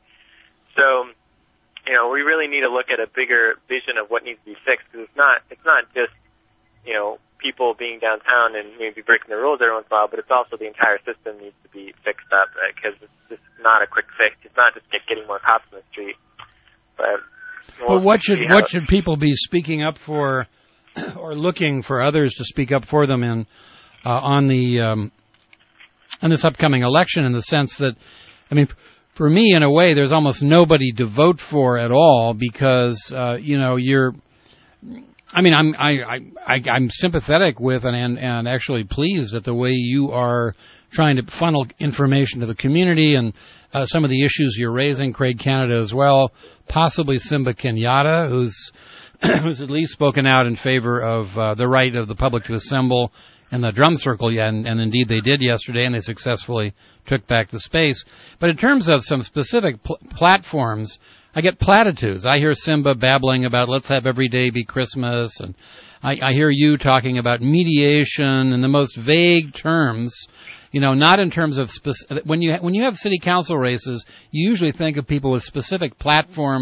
So, you know, we really need to look at a bigger vision of what needs to be fixed, because it's not, it's not just, you know, people being downtown and maybe breaking the rules every once in a while, but it's also the entire system needs to be fixed up, because right? it's just not a quick fix. It's not just getting more cops in the street. But, we'll but what should what should people be speaking up for, or looking for others to speak up for them in uh, on the um, on this upcoming election? In the sense that, I mean, for me, in a way, there's almost nobody to vote for at all, because uh, you know you're. I mean, I'm I, I, I I'm sympathetic with and, and and actually pleased at the way you are trying to funnel information to the community, and uh, some of the issues you're raising, Craig Canada as well, possibly Simba Kenyatta, who's who's at least spoken out in favor of uh, the right of the public to assemble in the drum circle, yeah, and, and indeed they did yesterday, and they successfully took back the space. But in terms of some specific pl- platforms, I get platitudes. I hear Simba babbling about let's have every day be Christmas, and I, I hear you talking about mediation in the most vague terms. You know, not in terms of spec- when you when you have city council races, you usually think of people with specific platform,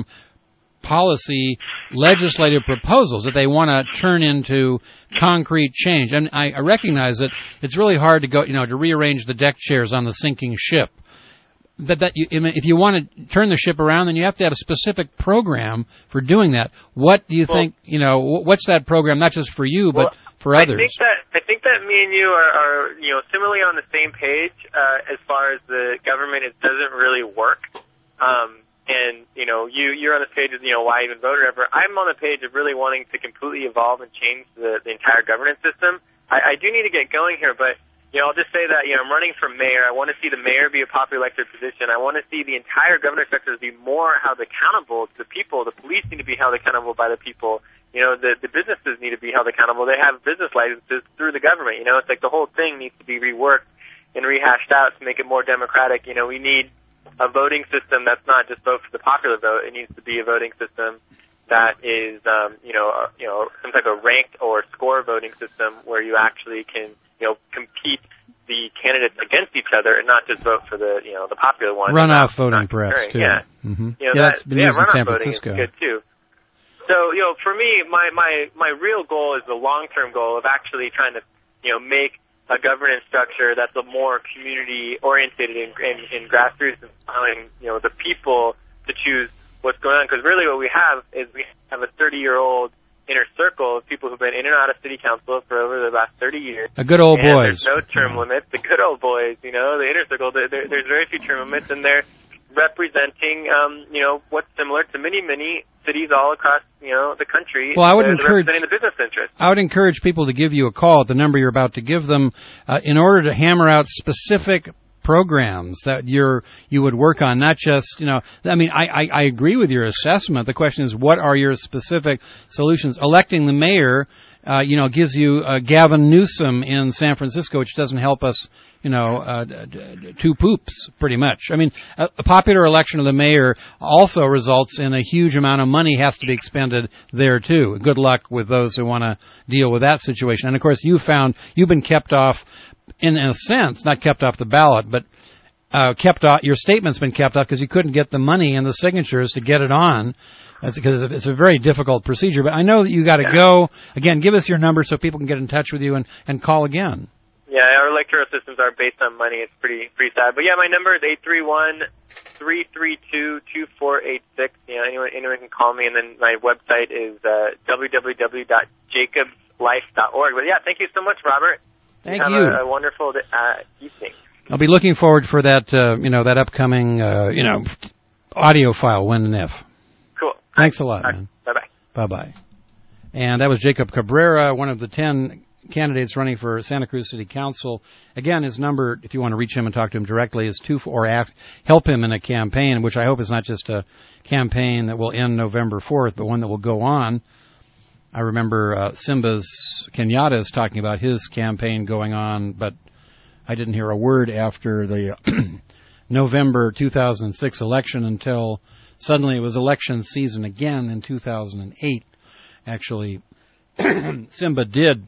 policy, legislative proposals that they want to turn into concrete change. And I, I recognize that it's really hard to go, you know, to rearrange the deck chairs on the sinking ship. But that you, if you want to turn the ship around, then you have to have a specific program for doing that. What do you well, think, you know, what's that program, not just for you, but well, for others? I think that, I think that me and you are, are you know, similarly on the same page uh, as far as the government. It doesn't really work. Um, and, you know, you, you're on the page of, you know, why even vote or whatever. I'm on the page of really wanting to completely evolve and change the, the entire governance system. I, I do need to get going here, but you know, I'll just say that, you know, I'm running for mayor. I want to see the mayor be a popular elected position. I want to see the entire government sector be more held accountable to the people. The police need to be held accountable by the people. You know, the, the businesses need to be held accountable. They have business licenses through the government. You know, it's like the whole thing needs to be reworked and rehashed out to make it more democratic. You know, we need a voting system that's not just vote for the popular vote. It needs to be a voting system that is, um, you know, uh, you know, some type of ranked or score voting system where you actually can, you know, compete the candidates against each other and not just vote for the, you know, the popular one. Runoff voting, perhaps, too. Yeah. Mm-hmm. You know, yeah, that, that's been yeah, used in San voting Francisco. is good, too. So, you know, for me, my, my, my real goal is the long-term goal of actually trying to you know, make a governance structure that's a more community-oriented and, and, and grassroots, and allowing, you know, the people to choose what's going on. Because really what we have is we have a thirty-year-old inner circle of people who've been in and out of city council for over the last thirty years. The good old and boys. There's no term limits. The good old boys, you know, the inner circle, there, there's very few term limits, and they're representing, um, you know, what's similar to many, many cities all across, you know, the country. Well, I would uh, encourage representing the business interests. I would encourage people to give you a call at the number you're about to give them uh, in order to hammer out specific programs that you're you would work on, not just, you know, I mean, I, I, I agree with your assessment. The question is, what are your specific solutions? Electing the mayor, uh, you know, gives you uh, Gavin Newsom in San Francisco, which doesn't help us, you know, uh, two poops, pretty much. I mean, a, a popular election of the mayor also results in a huge amount of money has to be expended there, too. Good luck with those who want to deal with that situation. And, of course, you found you've been kept off, in a sense, not kept off the ballot, but uh, kept off, your statement's been kept off because you couldn't get the money and the signatures to get it on. That's because it's a very difficult procedure. But I know that you got to yeah. go. Again, give us your number so people can get in touch with you and, and call again. Yeah, our electoral systems are based on money. It's pretty pretty sad. But yeah, my number is eight three one, three three two, two four eight six. You know, anyone anyone can call me, and then my website is uh, w w w dot jacobs life dot org. But yeah, thank you so much, Robert. Thank Have you. A, a wonderful uh, evening. I'll be looking forward for that. Uh, you know, that upcoming uh, you know audio file when and if. Cool. Thanks a lot, right. man. Bye bye. Bye bye. And that was Jacob Cabrera, one of the ten candidates running for Santa Cruz City Council. Again, his number, if you want to reach him and talk to him directly, is two or ask, help him in a campaign, which I hope is not just a campaign that will end November fourth, but one that will go on. I remember uh, Simba's Kenyatta is talking about his campaign going on, but I didn't hear a word after the November two thousand six election until suddenly it was election season again in two thousand eight. Actually, Simba did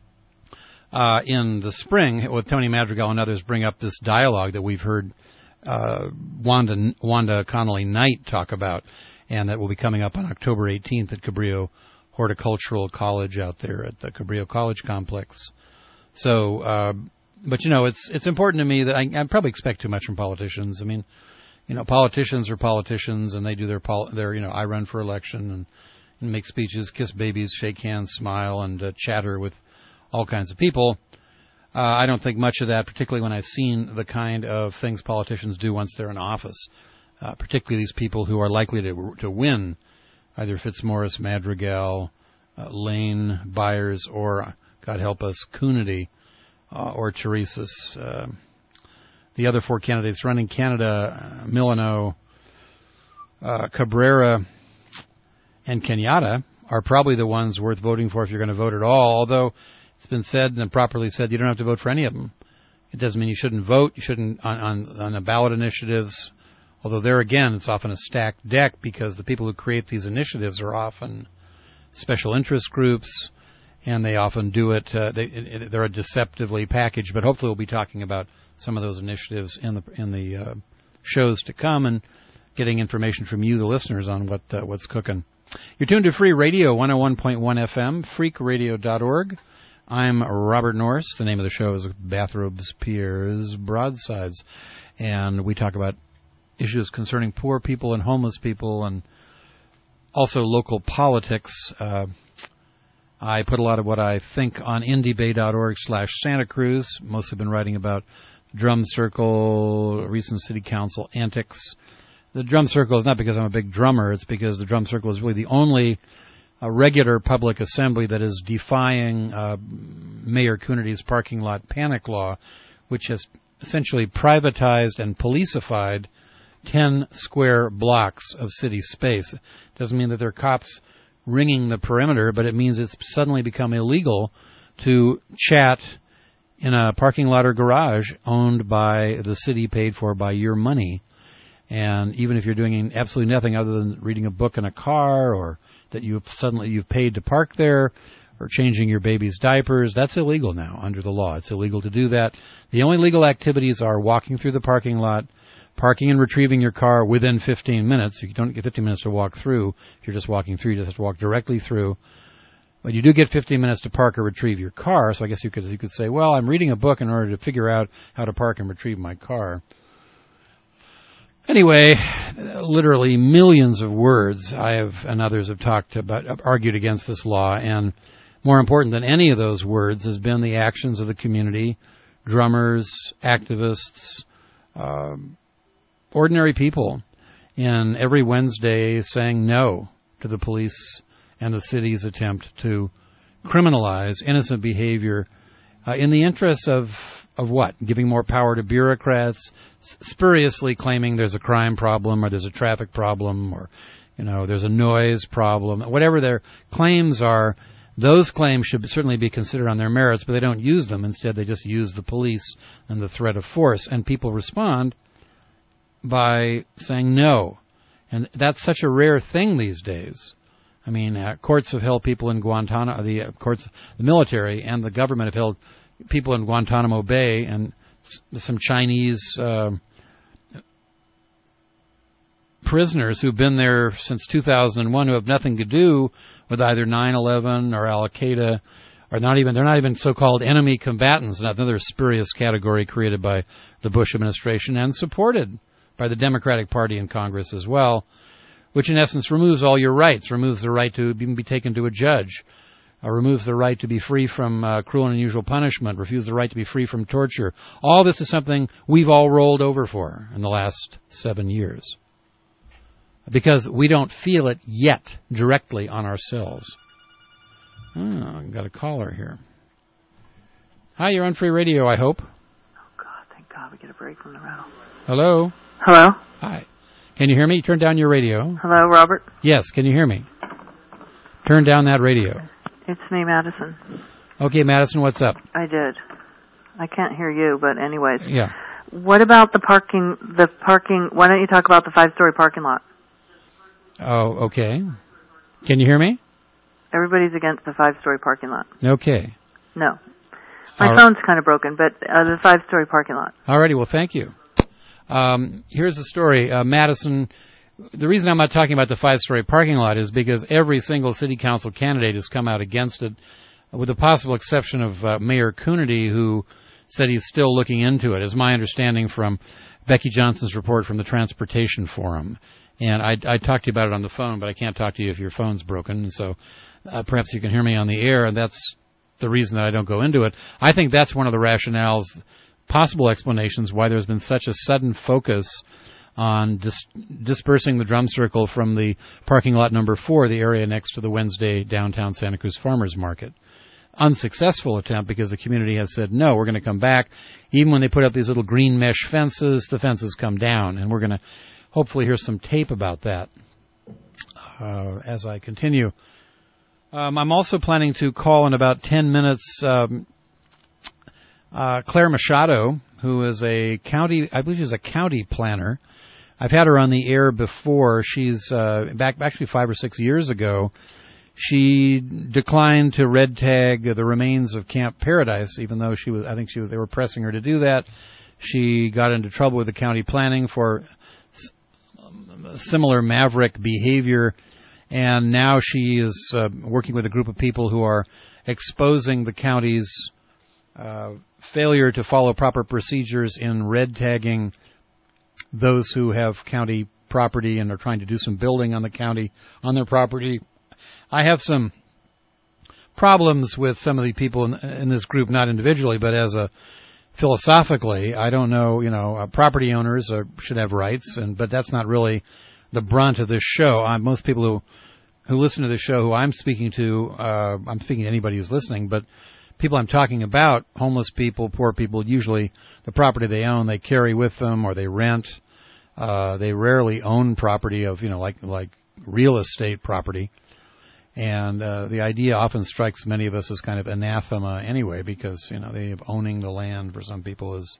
Uh, in the spring, with Tony Madrigal and others, bring up this dialogue that we've heard uh, Wanda Wanda Connolly Knight talk about, and that will be coming up on October eighteenth at Cabrillo Horticultural College out there at the Cabrillo College Complex. So, uh, but you know, it's it's important to me that I, I probably expect too much from politicians. I mean, you know, politicians are politicians, and they do their pol- their you know, I run for election and, and make speeches, kiss babies, shake hands, smile, and uh, chatter with all kinds of people. Uh, I don't think much of that, particularly when I've seen the kind of things politicians do once they're in office, uh, particularly these people who are likely to to win, either Fitzmaurice, Madrigal, uh, Lane, Byers, or, God help us, Coonerty, uh, or Teresa's. Uh, the other four candidates running Canada, uh, Milano, uh, Cabrera, and Kenyatta are probably the ones worth voting for if you're going to vote at all, although it's been said and properly said you don't have to vote for any of them. It doesn't mean you shouldn't vote. You shouldn't on, on, on the ballot initiatives, although there again it's often a stacked deck because the people who create these initiatives are often special interest groups, and they often do it, uh, they, it, they're a deceptively packaged, but hopefully we'll be talking about some of those initiatives in the in the uh, shows to come and getting information from you, the listeners, on what uh, what's cooking. You're tuned to Free Radio, one oh one point one F M, freak radio dot org. I'm Robert Norris. The name of the show is Bathrobes, Piers, Broadsides. And we talk about issues concerning poor people and homeless people and also local politics. Uh, I put a lot of what I think on indie bay dot org slash Santa Cruz. Mostly been writing about Drum Circle, recent city council antics. The Drum Circle is not because I'm a big drummer. It's because the Drum Circle is really the only uh, regular public assembly that is defying uh, Mayor Coonerty's parking lot panic law, which has essentially privatized and policified ten square blocks of city space. It doesn't mean that there are cops ringing the perimeter, but it means it's suddenly become illegal to chat in a parking lot or garage owned by the city, paid for by your money. And even if you're doing absolutely nothing other than reading a book in a car, or that you've suddenly you've paid to park there, or changing your baby's diapers, that's illegal now under the law. It's illegal to do that. The only legal activities are walking through the parking lot, parking and retrieving your car within fifteen minutes. You don't get fifteen minutes to walk through. If you're just walking through, you just have to walk directly through. But you do get fifteen minutes to park or retrieve your car, so I guess you could you could say, well, I'm reading a book in order to figure out how to park and retrieve my car. Anyway, literally millions of words I have and others have talked about, argued against this law, and more important than any of those words has been the actions of the community, drummers, activists, uh, ordinary people, in every Wednesday saying no to the police and the city's attempt to criminalize innocent behavior uh, in the interest of of what? Giving more power to bureaucrats, spuriously claiming there's a crime problem or there's a traffic problem or, you know, there's a noise problem. Whatever their claims are, those claims should certainly be considered on their merits, but they don't use them. Instead, they just use the police and the threat of force. And people respond by saying no. And that's such a rare thing these days. I mean, uh, courts have held people in Guantanamo, the uh, courts, the military and the government have held people in Guantanamo Bay, and s- some Chinese uh, prisoners who've been there since two thousand one who have nothing to do with either nine eleven or Al-Qaeda, or not even, they're not even so-called enemy combatants, another spurious category created by the Bush administration and supported by the Democratic Party in Congress as well, which in essence removes all your rights, removes the right to even be taken to a judge, uh, removes the right to be free from uh, cruel and unusual punishment, refuses the right to be free from torture. All this is something we've all rolled over for in the last seven years because we don't feel it yet directly on ourselves. Oh, I've got a caller here. Hi, you're on Free Radio, I hope. Oh, God, thank God we get a break from the rattle. Hello? Hello? Hi. Can you hear me? Turn down your radio. Hello, Robert? Yes, can you hear me? Turn down that radio. It's me, Madison. Okay, Madison, what's up? I did. I can't hear you, but anyways. Yeah. What about the parking, the parking, why don't you talk about the five-story parking lot? Oh, okay. Can you hear me? Everybody's against the five-story parking lot. Okay. No. My All phone's kind of broken, but uh, the five-story parking lot. All righty, well, thank you. Um, here's the story. Uh, Madison, the reason I'm not talking about the five-story parking lot is because every single city council candidate has come out against it, with the possible exception of uh, Mayor Coonerty, who said he's still looking into it, is my understanding from Becky Johnson's report from the Transportation Forum. And I, I talked to you about it on the phone, but I can't talk to you if your phone's broken, so uh, perhaps you can hear me on the air, and that's the reason that I don't go into it. I think that's one of the rationales, possible explanations why there's been such a sudden focus on dis- dispersing the drum circle from the parking lot number four, the area next to the Wednesday downtown Santa Cruz Farmers Market. Unsuccessful attempt because the community has said, no, we're going to come back. Even when they put up these little green mesh fences, the fences come down, and we're going to hopefully hear some tape about that uh, as I continue. Um, I'm also planning to call in about ten minutes um, uh, Claire Machado, who is a county, I believe she's a county planner. I've had her on the air before. She's uh, back actually five or six years ago. She declined to red tag the remains of Camp Paradise, even though she was. I think she was. They were pressing her to do that. She got into trouble with the county planning for s- similar maverick behavior. And now she is uh, working with a group of people who are exposing the county's uh, failure to follow proper procedures in red tagging those who have county property and are trying to do some building on the county, on their property. I have some problems with some of the people in, in this group, not individually, but as a philosophically, I don't know, you know, uh, property owners are, should have rights, and but that's not really the brunt of this show. Uh, most people who who listen to this show, who I'm speaking to, uh, I'm speaking to anybody who's listening, but people I'm talking about, homeless people, poor people, usually the property they own, they carry with them or they rent. Uh, they rarely own property of, you know, like like real estate property. And uh, the idea often strikes many of us as kind of anathema anyway, because, you know, they owning the land for some people is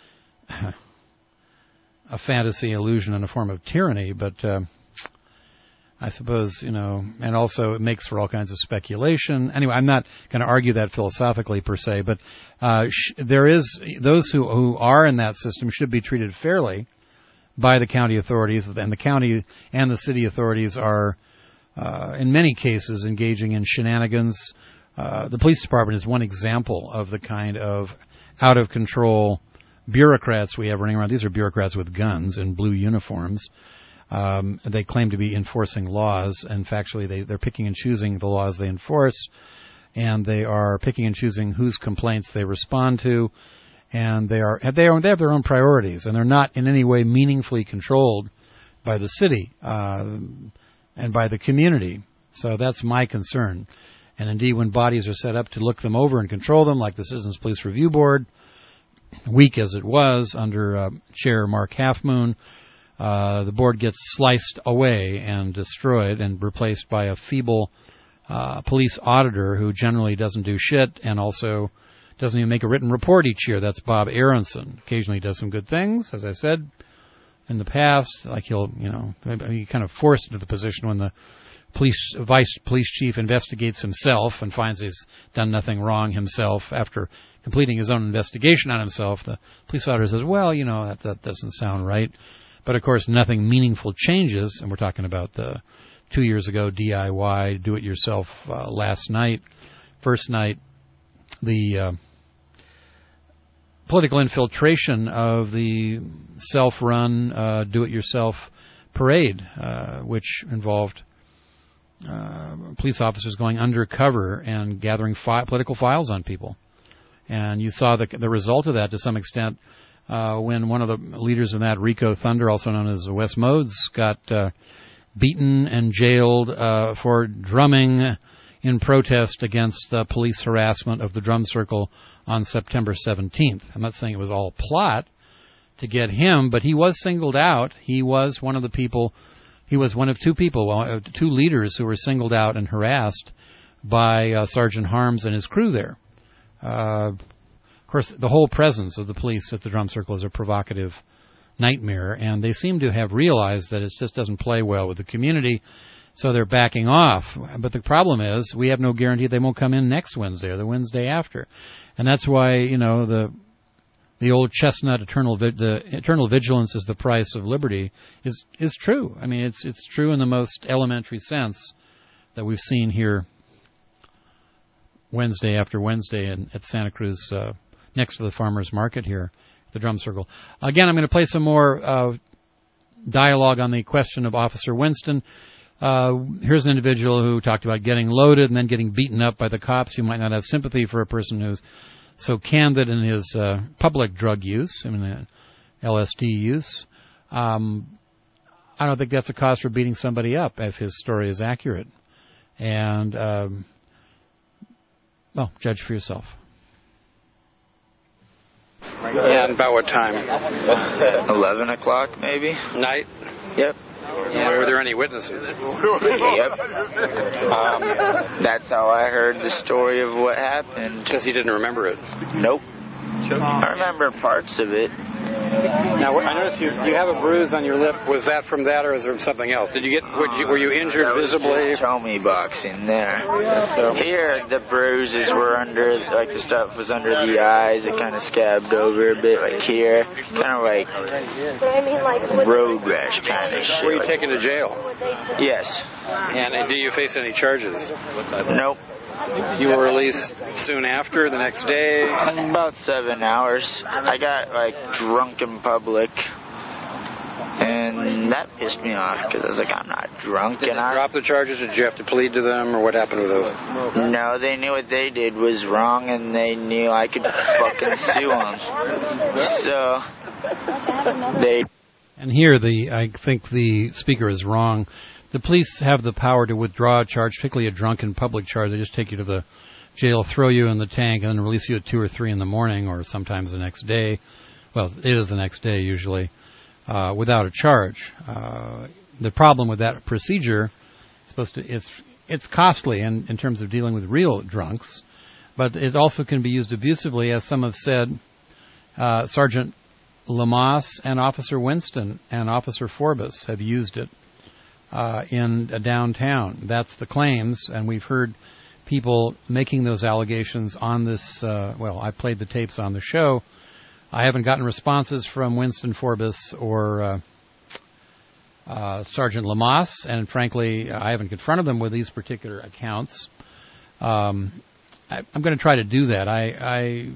a fantasy, illusion, and a form of tyranny, but uh, I suppose, you know, and also it makes for all kinds of speculation. Anyway, I'm not going to argue that philosophically per se, but uh, sh- there is, those who, who are in that system should be treated fairly by the county authorities, and the county and the city authorities are uh, in many cases, engaging in shenanigans. Uh, the police department is one example of the kind of out-of-control bureaucrats we have running around. These are bureaucrats with guns and blue uniforms. Um, they claim to be enforcing laws, and factually they, they're picking and choosing the laws they enforce, and they are picking and choosing whose complaints they respond to, and they are they, are, they have their own priorities, and they're not in any way meaningfully controlled by the city uh, and by the community. So that's my concern. And indeed, when bodies are set up to look them over and control them, like the Citizens Police Review Board, weak as it was under uh, Chair Mark Halfmoon, uh, the board gets sliced away and destroyed and replaced by a feeble uh, police auditor who generally doesn't do shit and also doesn't even make a written report each year. That's Bob Aronson. Occasionally does some good things, as I said in the past. Like he'll, you know, he kind of forced into the position when the police vice police chief investigates himself and finds he's done nothing wrong himself after completing his own investigation on himself. The police auditor says, well, you know, that, that doesn't sound right. But, of course, nothing meaningful changes, and we're talking about the two years ago D I Y, do-it-yourself uh, last night, first night, the uh, political infiltration of the self-run uh, do-it-yourself parade, uh, which involved Uh, police officers going undercover and gathering fi- political files on people. And you saw the, the result of that to some extent uh, when one of the leaders in that, Rico Thunder, also known as Wes Modes, got uh, beaten and jailed uh, for drumming in protest against uh, police harassment of the drum circle on September seventeenth. I'm not saying it was all plot to get him, but he was singled out. He was one of the people He was one of two people, uh, two leaders who were singled out and harassed by uh, Sergeant Harms and his crew there. Uh, of course, the whole presence of the police at the drum circle is a provocative nightmare, and they seem to have realized that it just doesn't play well with the community, so they're backing off. But the problem is we have no guarantee they won't come in next Wednesday or the Wednesday after. And that's why, you know, the The old chestnut, eternal vi- the eternal vigilance is the price of liberty, is is true. I mean, it's it's true in the most elementary sense that we've seen here Wednesday after Wednesday in, at Santa Cruz, uh, next to the farmers market here, the drum circle. Again, I'm going to play some more uh, dialogue on the question of Officer Winston. Uh, here's an individual who talked about getting loaded and then getting beaten up by the cops. You might not have sympathy for a person who's so candid in his uh, public drug use, I mean, uh, L S D use. Um, I don't think that's a cause for beating somebody up if his story is accurate. And, um, well, judge for yourself. And about what time? eleven o'clock, maybe. Night? Yep. And were there any witnesses? Yep. Um, that's how I heard the story of what happened. Because he didn't remember it? Nope. I remember parts of it. Now, I noticed you, you have a bruise on your lip. Was that from that or was it from something else? Did you get? Were you, were you injured that was visibly? Just Tommy boxing there. Here, the bruises were under, like the stuff was under the eyes. It kind of scabbed over a bit, like here. Kind of like road rash kind of shit. Were you taken to jail? Yes. And, and do you face any charges? Nope. You were released soon after, the next day? About seven hours. I got, like, drunk in public. And that pissed me off, because I was like, I'm not drunk. Did and they I drop the charges? Did you have to plead to them, or what happened with those? No, they knew what they did was wrong, and they knew I could fucking sue them. So, they... And here, the I think the speaker is wrong. The police have the power to withdraw a charge, particularly a drunken public charge. They just take you to the jail, throw you in the tank, and then release you at two or three in the morning, or sometimes the next day. Well, it is the next day usually, uh, without a charge. Uh, the problem with that procedure is supposed to it's it's costly in, in terms of dealing with real drunks, but it also can be used abusively, as some have said. Uh, Sergeant Lamas and Officer Winston and Officer Forbes have used it. Uh, in uh, downtown. That's the claims, and we've heard people making those allegations on this, uh, well, I played the tapes on the show. I haven't gotten responses from Winston Forbes or uh, uh, Sergeant Lamas, and frankly, I haven't confronted them with these particular accounts. Um, I, I'm going to try to do that. I, I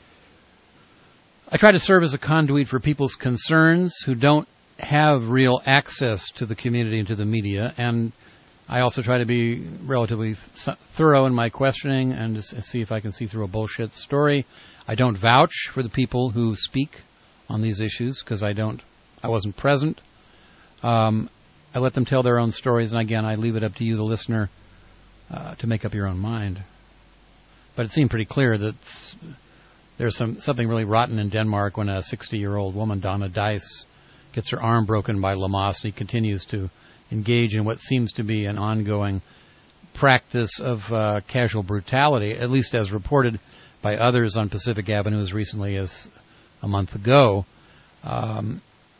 I try to serve as a conduit for people's concerns who don't have real access to the community and to the media, and I also try to be relatively th- thorough in my questioning and to s- see if I can see through a bullshit story. I don't vouch for the people who speak on these issues because I don't, I wasn't present. Um, I let them tell their own stories, and again, I leave it up to you, the listener, uh, to make up your own mind. But it seemed pretty clear that there's some something really rotten in Denmark when a sixty-year-old woman, Donna Dice, gets her arm broken by Lamas, and he continues to engage in what seems to be an ongoing practice of uh, casual brutality, at least as reported by others on Pacific Avenue as recently as a month ago. Um,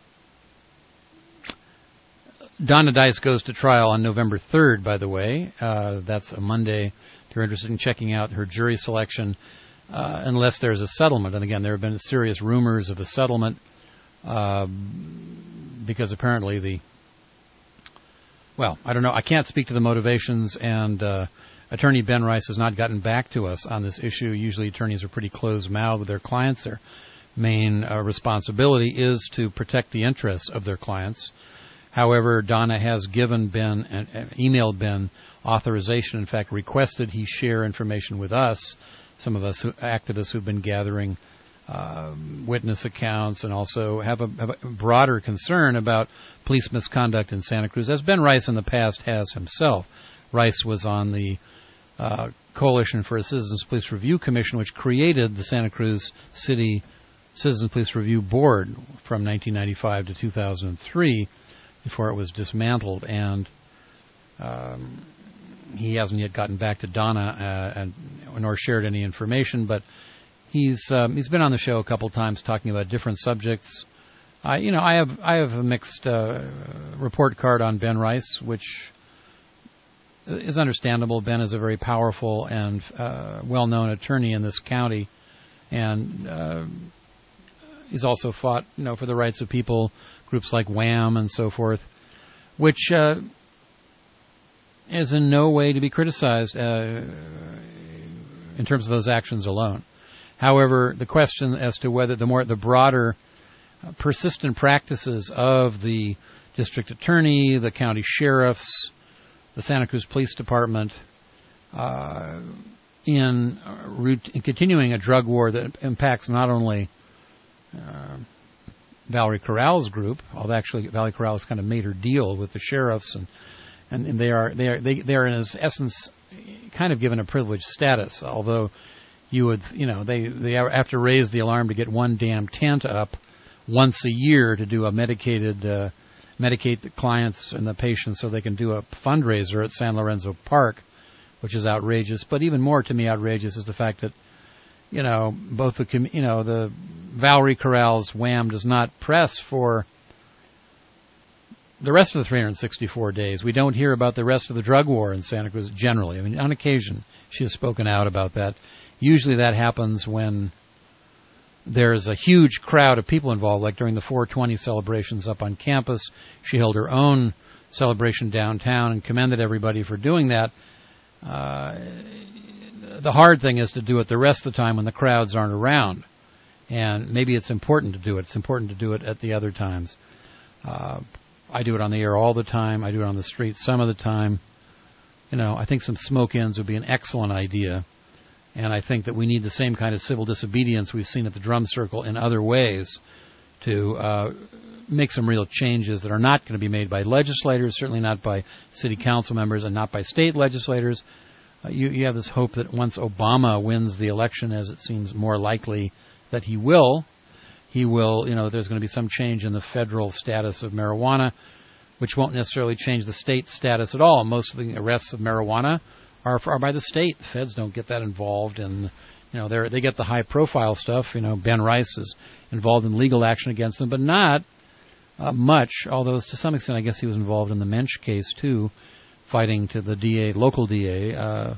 Donna Dice goes to trial on November third, by the way. Uh, that's a Monday. If you're interested in checking out her jury selection, uh, unless there's a settlement. And again, there have been serious rumors of a settlement uh, because apparently the Well, I don't know. I can't speak to the motivations, and uh, Attorney Ben Rice has not gotten back to us on this issue. Usually attorneys are pretty closed-mouthed with their clients. Their main uh, responsibility is to protect the interests of their clients. However, Donna has given Ben, and uh, emailed Ben, authorization, in fact, requested he share information with us, some of us who, activists who've been gathering Uh, witness accounts, and also have a, have a broader concern about police misconduct in Santa Cruz, as Ben Rice in the past has himself. Rice was on the uh, Coalition for a Citizens Police Review Commission, which created the Santa Cruz City Citizens Police Review Board from nineteen ninety-five to two thousand three, before it was dismantled, and um, he hasn't yet gotten back to Donna uh, and nor shared any information, but He's um, he's been on the show a couple times talking about different subjects. I you know I have I have a mixed uh, report card on Ben Rice, which is understandable. Ben is a very powerful and uh, well-known attorney in this county, and uh, he's also fought you know for the rights of people, groups like WHAM and so forth, which uh, is in no way to be criticized uh, in terms of those actions alone. However, the question as to whether the more the broader uh, persistent practices of the district attorney, the county sheriffs, the Santa Cruz Police Department uh, in, uh, root, in continuing a drug war that impacts not only uh, Valerie Corral's group, although actually Valerie Corral has kind of made her deal with the sheriffs, and and, and they are they are they, they are in essence kind of given a privileged status, although. You would, you know, they, they have to raise the alarm to get one damn tent up once a year to do a medicated, uh, medicate the clients and the patients so they can do a fundraiser at San Lorenzo Park, which is outrageous. But even more to me outrageous is the fact that, you know, both the, you know, the Valerie Corral's WHAM does not press for the rest of the three hundred sixty-four days. We don't hear about the rest of the drug war in Santa Cruz generally. I mean, on occasion, she has spoken out about that. Usually that happens when there's a huge crowd of people involved, like during the four twenty celebrations up on campus. She held her own celebration downtown and commended everybody for doing that. Uh, the hard thing is to do it the rest of the time when the crowds aren't around. And maybe it's important to do it. It's important to do it at the other times. Uh, I do it on the air all the time. I do it on the street some of the time. You know, I think some smoke-ins would be an excellent idea. And I think that we need the same kind of civil disobedience we've seen at the Drum Circle in other ways to uh, make some real changes that are not going to be made by legislators, certainly not by city council members, and not by state legislators. Uh, you, you have this hope that once Obama wins the election, as it seems more likely that he will, he will, you know, there's going to be some change in the federal status of marijuana, which won't necessarily change the state status at all. Most of the arrests of marijuana Are, are by the state. The feds don't get that involved, and you know they they get the high profile stuff. You know Ben Rice is involved in legal action against them, but not uh, much. Although to some extent, I guess he was involved in the Mensch case too, fighting to the D A, local D A. Uh,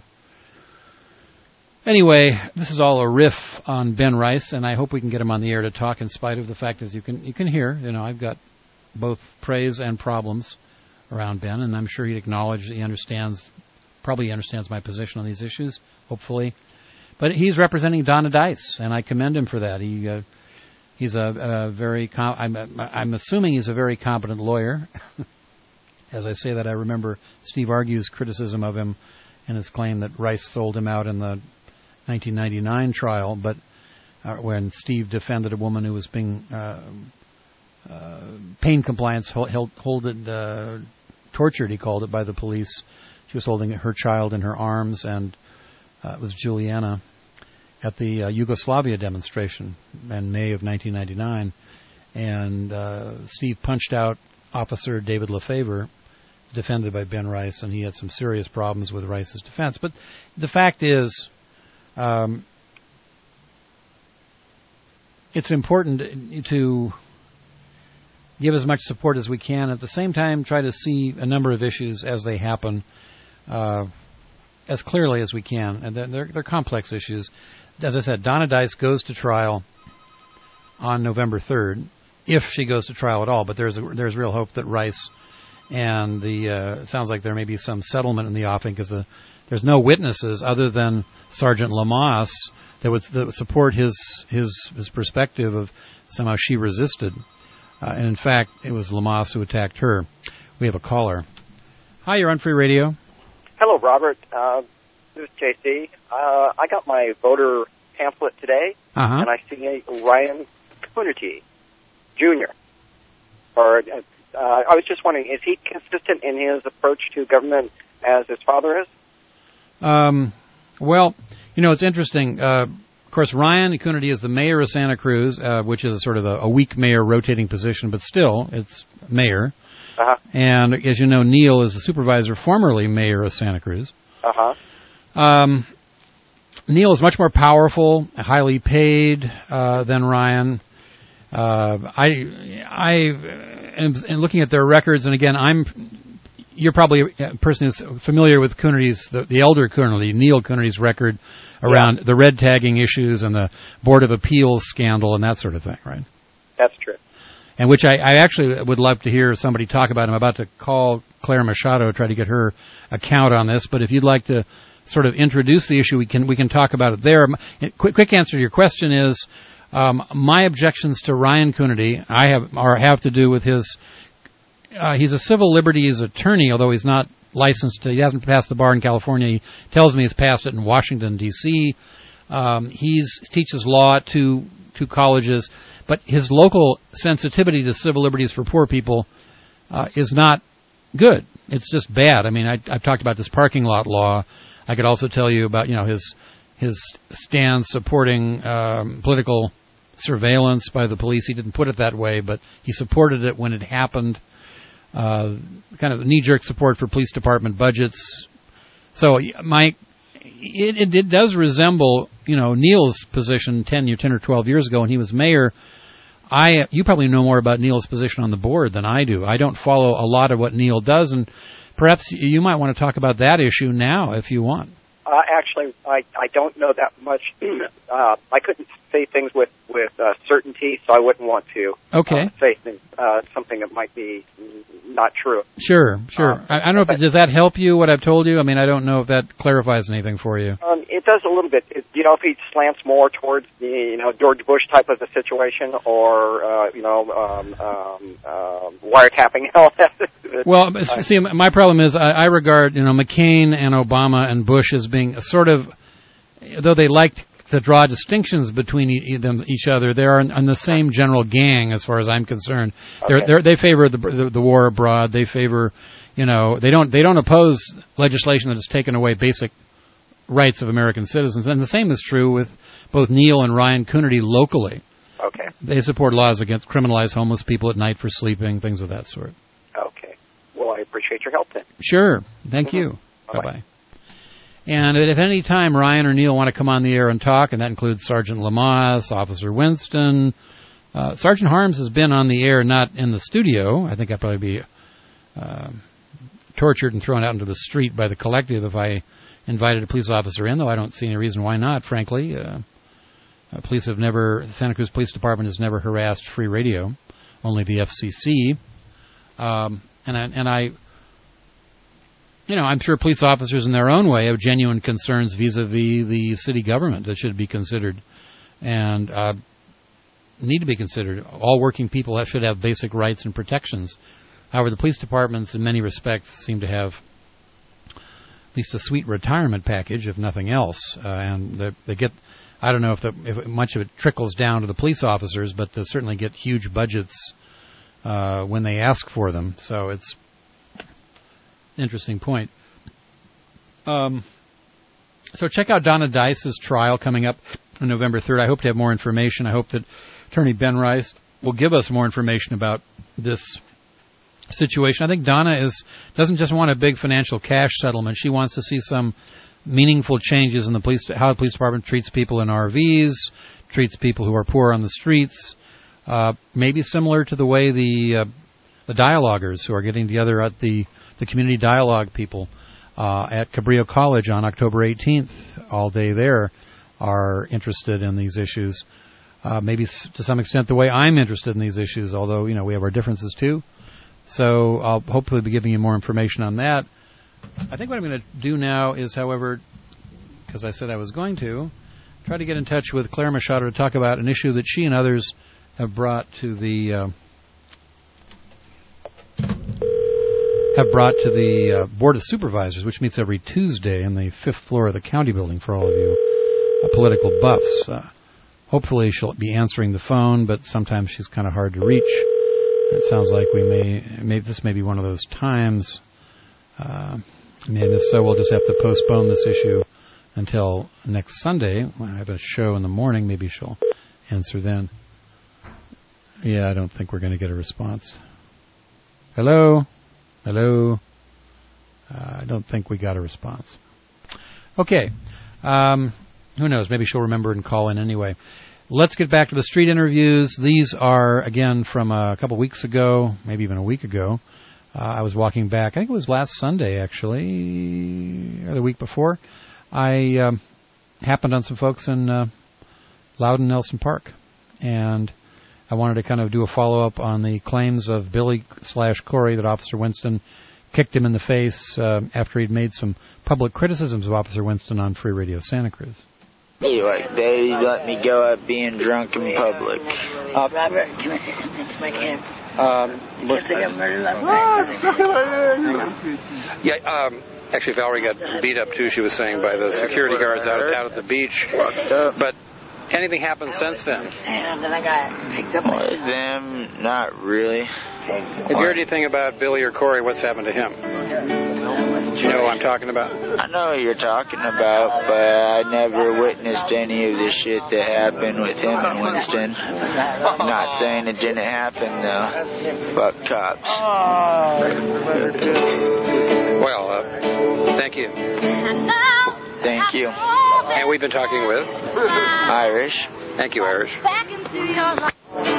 anyway, this is all a riff on Ben Rice, and I hope we can get him on the air to talk. In spite of the fact, as you can you can hear, you know I've got both praise and problems around Ben, and I'm sure he'd acknowledge that he understands, probably understands my position on these issues, hopefully. But he's representing Donna Dice, and I commend him for that. He uh, he's a, a very com- I'm I'm assuming he's a very competent lawyer. As I say that, I remember Steve Argue's criticism of him and his claim that Rice sold him out in the nineteen ninety-nine trial, but uh, when Steve defended a woman who was being uh, uh, pain compliance hold, held, hold it, uh, tortured, he called it, by the police. She was holding her child in her arms, and uh, it was Juliana at the uh, Yugoslavia demonstration in May of nineteen ninety-nine, and uh, Steve punched out Officer David Lefevre, defended by Ben Rice, and he had some serious problems with Rice's defense. But the fact is, um, it's important to give as much support as we can. At the same time, try to see a number of issues as they happen uh, as clearly as we can. And they're, they're complex issues. As I said, Donna Dice goes to trial on November third, if she goes to trial at all. But there's a, there's real hope that Rice and the uh, it sounds like there may be some settlement in the offing, because the there's no witnesses other than Sergeant Lamas that would, that would support his his his perspective of somehow she resisted, uh, and in fact it was Lamas who attacked her. We have a caller. Hi, you're on Free Radio. Hello, Robert. Uh, this is J C. Uh, I got my voter pamphlet today, uh-huh. and I see Ryan Coonerty Junior Or uh, I was just wondering, is he consistent in his approach to government as his father is? Um, well, you know, it's interesting. Uh, of course, Ryan Coonerty is the mayor of Santa Cruz, uh, which is a sort of a, a weak mayor rotating position, but still, it's mayor. Uh-huh. And as you know, Neil is the supervisor, formerly mayor of Santa Cruz. Uh-huh. Um, Neil is much more powerful, highly paid uh, than Ryan. Uh, I, I am looking at their records, and again, I'm. You're probably a person who's familiar with Coonerty's, the, the elder Coonerty, Neil Coonerty's record around yeah. the red tagging issues and the Board of Appeals scandal and that sort of thing, right? That's true. And which I, I actually would love to hear somebody talk about. I'm about to call Claire Machado, try to get her account on this. But if you'd like to sort of introduce the issue, we can we can talk about it there. Quick, quick answer to your question is. Um, my objections to Ryan Coonerty I have are have to do with his. Uh, he's a civil liberties attorney, although he's not licensed. To, he hasn't passed the bar in California. He tells me he's passed it in Washington D C Um, he's teaches law at two two colleges, but his local sensitivity to civil liberties for poor people uh, is not good. It's just bad. I mean, I, I've talked about this parking lot law. I could also tell you about you know his. his stance supporting um, political surveillance by the police. He didn't put it that way, but he supported it when it happened. Uh, kind of knee-jerk support for police department budgets. So my, it, it, it does resemble, you know, Neil's position ten, ten or twelve years ago when he was mayor. I, you probably know more about Neil's position on the board than I do. I don't follow a lot of what Neil does, and perhaps you might want to talk about that issue now if you want. Uh, actually, I, I don't know that much. uh, I couldn't say things with, with uh, certainty, so I wouldn't want to okay. uh, say things, uh, something that might be not true. Sure, sure. Um, I, I don't know, if, does that help you, what I've told you? I mean, I don't know if that clarifies anything for you. Um, it does a little bit. It, you know, if he slants more towards the, you know, George Bush type of a situation or, uh, you know, um, um, uh, wiretapping and all that. Well, see, my problem is I, I regard, you know, McCain and Obama and Bush as being sort of, though they liked to draw distinctions between e- them, each other, they are in, in the same general gang as far as I'm concerned. Okay. They're, they're, they favor the, the, the war abroad. They favor, you know, they don't they don't oppose legislation that has taken away basic rights of American citizens. And the same is true with both Neil and Ryan Coonerty locally. Okay. They support laws against criminalize homeless people at night for sleeping, things of that sort. Okay. Well, I appreciate your help then. Sure. Thank mm-hmm. you. Bye-bye. Bye-bye. And if any time Ryan or Neil want to come on the air and talk, and that includes Sergeant Lamas, Officer Winston, uh, Sergeant Harms has been on the air, not in the studio. I think I'd probably be uh, tortured and thrown out into the street by the collective if I invited a police officer in, though I don't see any reason why not, frankly. Uh, uh, police have never, the Santa Cruz Police Department has never harassed free radio, only the F C C. Um, and I, and I, you know, I'm sure police officers in their own way have genuine concerns vis-a-vis the city government that should be considered and uh, need to be considered. All working people have, should have basic rights and protections. However, the police departments, in many respects, seem to have at least a sweet retirement package, if nothing else. Uh, and they, they get, I don't know if, the, if much of it trickles down to the police officers, but they certainly get huge budgets uh, when they ask for them. So it's an interesting point. Um, so check out Donna Dice's trial coming up on November third. I hope to have more information. I hope that Attorney Ben Rice will give us more information about this situation. I think Donna is doesn't just want a big financial cash settlement. She wants to see some meaningful changes in the police, how the police department treats people in R Vs, treats people who are poor on the streets, uh, maybe similar to the way the uh, the dialoguers who are getting together at the, the community dialogue people uh, at Cabrillo College on October eighteenth, all day there, are interested in these issues. Uh, maybe s- to some extent the way I'm interested in these issues, although, you know, we have our differences too. So I'll hopefully be giving you more information on that. I think what I'm going to do now is, however, because I said I was going to, try to get in touch with Claire Machado to talk about an issue that she and others have brought to the uh, have brought to the uh, Board of Supervisors, which meets every Tuesday in the fifth floor of the county building for all of you uh, political buffs. Uh, hopefully she'll be answering the phone, but sometimes she's kind of hard to reach. It sounds like we may, may this may be one of those times. Uh, and if so, we'll just have to postpone this issue until next Sunday. When I have a show in the morning, maybe she'll answer then. Yeah, I don't think we're going to get a response. Hello? Hello? Uh, I don't think we got a response. Okay. Um, who knows? Maybe she'll remember and call in anyway. Let's get back to the street interviews. These are, again, from a couple weeks ago, maybe even a week ago. Uh, I was walking back, I think it was last Sunday, actually, or the week before. I um, happened on some folks in uh, Loudon Nelson Park, and I wanted to kind of do a follow-up on the claims of Billy slash Corey that Officer Winston kicked him in the face uh, after he'd made some public criticisms of Officer Winston on Free Radio Santa Cruz. You like they let me go out being drunk in public. Uh, Robert, can I say something to my kids? Um, Because they got murdered last night. Yeah, um, actually Valerie got beat up too, she was saying, by the security guards out, out at the beach. But anything happened since then? And then I got picked up by them. Not really. Have you heard anything about Billy or Corey? What's happened to him? Do you know what I'm talking about? I know what you're talking about, but I never witnessed any of the shit that happened with him and Winston. Not saying it didn't happen, though. Fuck cops. Well, uh, thank you. Thank you. And we've been talking with? Irish. Thank you, Irish. Back into your life.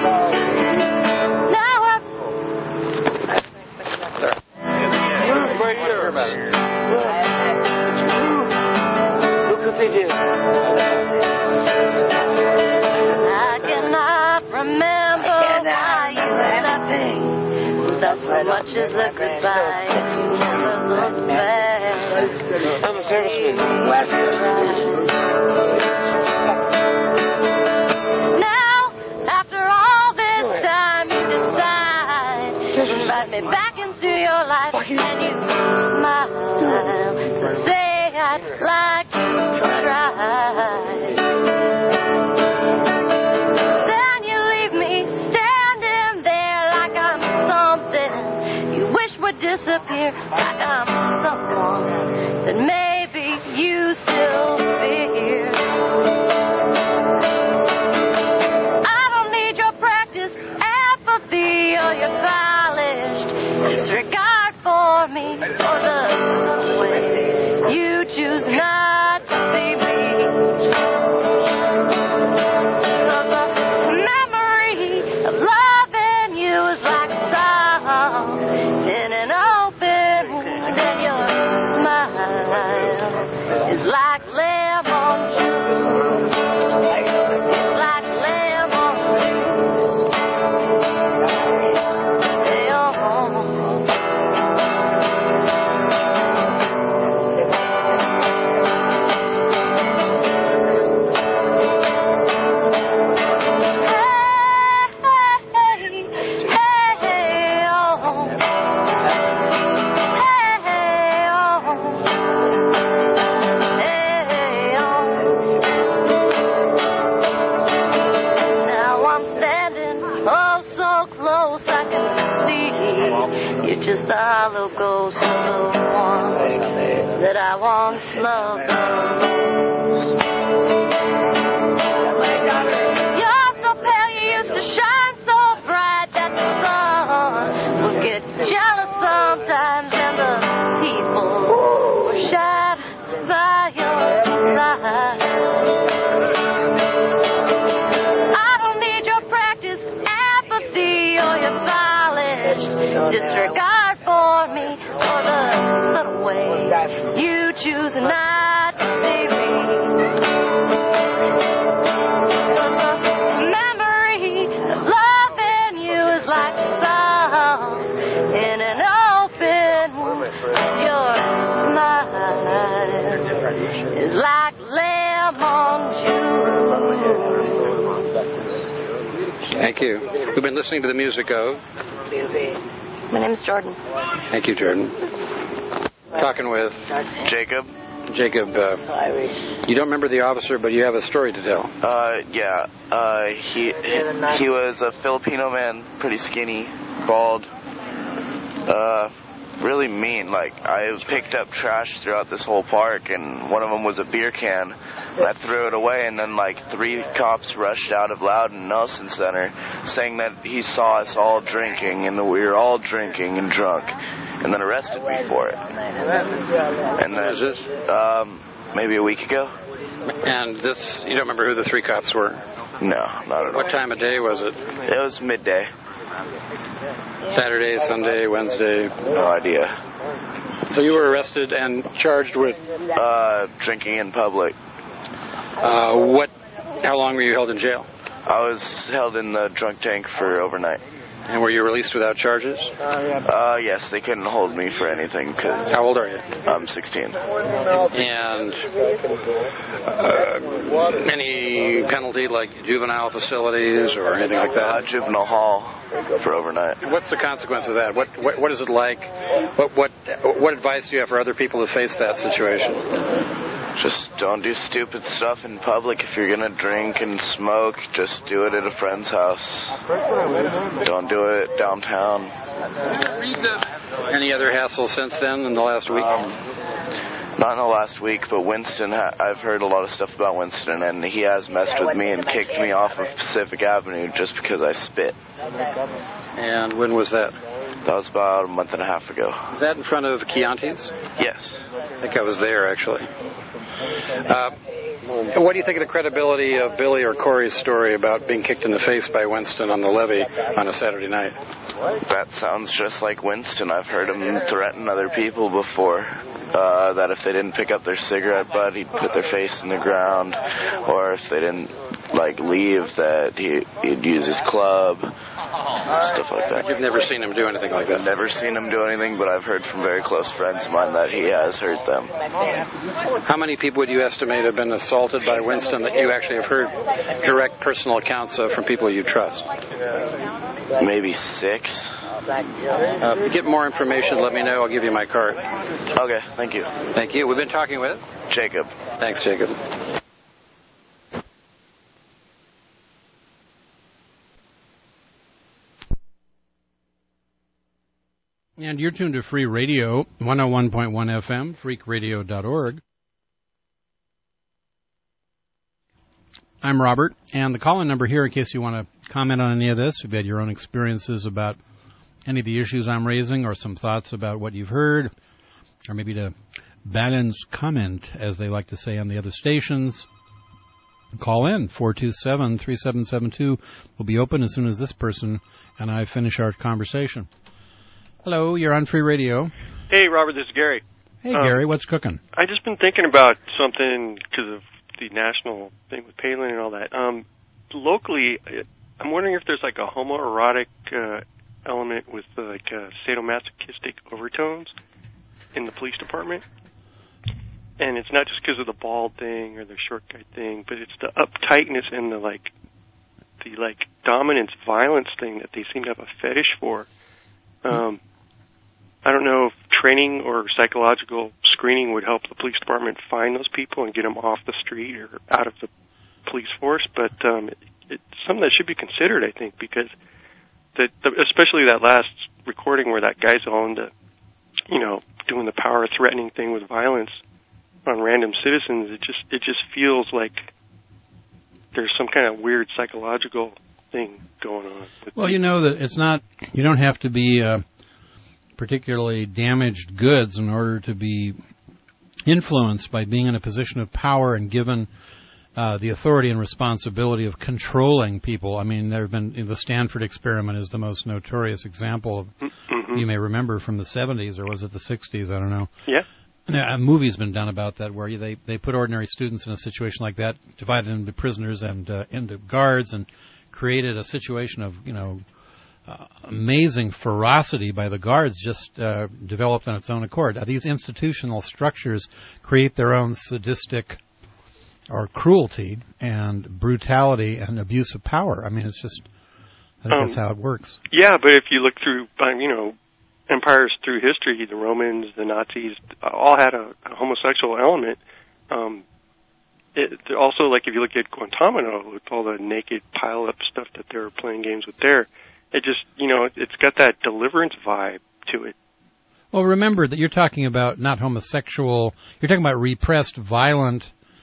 Look what they did. I cannot remember why you left me without so much as a goodbye. You never looked back. I'm a serviceman. West Now, after all this time, you decide to invite me back into your life, and you smile to say I'd like to try. Then you leave me standing there like I'm something you wish would disappear, like I'm someone that maybe you still fear. just the hollow ghost of the one that I once loved. You're so pale, you used to shine so bright that the sun would get jealous sometimes, and the people were shattered by your light. I don't need your practice, empathy, or your polished disregard for me, or the subtle way you choose not to see me. The memory of loving you is like a song in an open wound. Your smile is like lemon juice. Thank you. We've been listening to the music of... My name is Jordan. Thank you, Jordan. Talking with... Jacob. Jacob, uh, you don't remember the officer, but you have a story to tell. Uh, yeah. Uh, he he was a Filipino man, pretty skinny, bald. Uh, really mean. Like, I picked up trash throughout this whole park, and one of them was a beer can. And I threw it away, and then like three cops rushed out of Loudon Nelson Center, saying that he saw us all drinking, and that we were all drinking and drunk, and then arrested me for it. And then, was this? Um, maybe a week ago. And this, you don't remember who the three cops were? No, not at all. What time of day was it? It was midday. Saturday, Sunday, Wednesday? No idea. So you were arrested and charged with? Uh, drinking in public. Uh, what, how long were you held in jail? I was held in the drunk tank for overnight. And were you released without charges? Uh, yes, they couldn't hold me for anything. Cause how old are you? I'm sixteen. And uh, any penalty like juvenile facilities or anything like that? Uh, juvenile hall for overnight. What's the consequence of that? What, what what is it like? What what what advice do you have for other people to face that situation? Just don't do stupid stuff in public. If you're going to drink and smoke, just do it at a friend's house. Don't do it downtown. Any other hassle since then in the last week? Um, not in the last week, but Winston, ha- I've heard a lot of stuff about Winston, and he has messed with me and kicked me off of Pacific Avenue just because I spit. And when was that? That was about a month and a half ago. Is that in front of Chianti's? Yes. I think I was there, actually. Uh, what do you think of the credibility of Billy or Corey's story about being kicked in the face by Winston on the levee on a Saturday night? That sounds just like Winston. I've heard him threaten other people before. Uh, that if they didn't pick up their cigarette butt, he'd put their face in the ground. Or if they didn't, like, leave, that he, he'd use his club. Stuff like that. You've never seen him do anything like that? Never seen him do anything, but I've heard from very close friends of mine that he has hurt them. How many people would you estimate have been assaulted by Winston that you actually have heard direct personal accounts of from people you trust? Maybe six. Uh, if you get more information, let me know. I'll give you my card. Okay, thank you. Thank you. We've been talking with? Jacob. Thanks, Jacob. And you're tuned to Free Radio, one oh one point one F M, freak radio dot org. I'm Robert, and the call-in number here, in case you want to comment on any of this, if you had your own experiences about any of the issues I'm raising, or some thoughts about what you've heard, or maybe to balance comment, as they like to say on the other stations, call in. four two seven, three seven seven two will be open as soon as this person and I finish our conversation. Hello, you're on Free Radio. Hey, Robert, this is Gary. Hey, um, Gary, what's cooking? I just been thinking about something because of the national thing with Palin and all that. Um, locally, I'm wondering if there's like a homoerotic uh, element with uh, like uh, sadomasochistic overtones in the police department. And it's not just because of the bald thing or the short guy thing, but it's the uptightness and the like, the like dominance, violence thing that they seem to have a fetish for. Um, I don't know if training or psychological screening would help the police department find those people and get them off the street or out of the police force, but um, it, it's something that should be considered, I think, because the, the, especially that last recording where that guy's all into, you know, doing the power threatening thing with violence on random citizens, it just it just feels like there's some kind of weird psychological thing going on. Well, you know that it's not. You don't have to be uh, particularly damaged goods in order to be influenced by being in a position of power and given uh, the authority and responsibility of controlling people. I mean, there have been the Stanford experiment is the most notorious example of, mm-hmm. you may remember from the seventies, or was it the sixties? I don't know. Yeah. A movie's been done about that, where they they put ordinary students in a situation like that, divided into prisoners and uh, into guards, and created a situation of, you know, uh, amazing ferocity by the guards, just uh, developed on its own accord. Now, these institutional structures create their own sadistic or cruelty and brutality and abuse of power. I mean, it's just, I think um, that's how it works. Yeah, but if you look through, um, you know, empires through history, the Romans, the Nazis, all had a, a homosexual element. Um, it, also, like if you look at Guantanamo, with all the naked pile-up stuff that they were playing games with there, it just, you know, it's got that deliverance vibe to it. Well, remember that you're talking about not homosexual, you're talking about repressed, violent...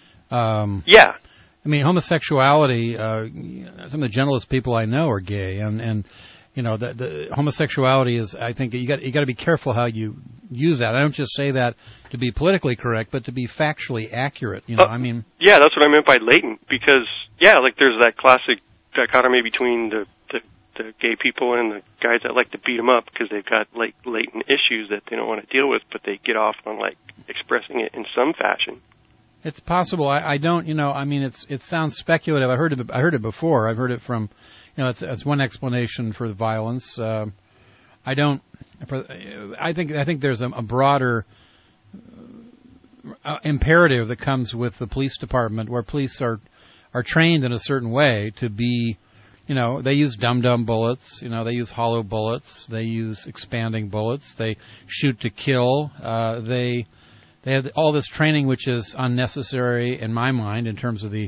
Um, yeah. I mean, homosexuality, uh, some of the gentlest people I know are gay, and, and you know, the, the homosexuality is, I think, you got you got to be careful how you use that. I don't just say that to be politically correct, but to be factually accurate. You know, uh, I mean, yeah, that's what I meant by latent, because yeah, like there's that classic dichotomy between the the, the gay people and the guys that like to beat them up because they've got like latent issues that they don't want to deal with, but they get off on like expressing it in some fashion. It's possible. I, I don't, you know, I mean, it's it sounds speculative. I heard it. I heard it before. I've heard it from. You know, it's, it's one explanation for the violence. Uh, I don't. For, I think. I think there's a, a broader uh, imperative that comes with the police department, where police are are trained in a certain way to be. You know, they use dum-dum bullets. You know, they use hollow bullets. They use expanding bullets. They shoot to kill. Uh, they they have all this training, which is unnecessary in my mind in terms of the.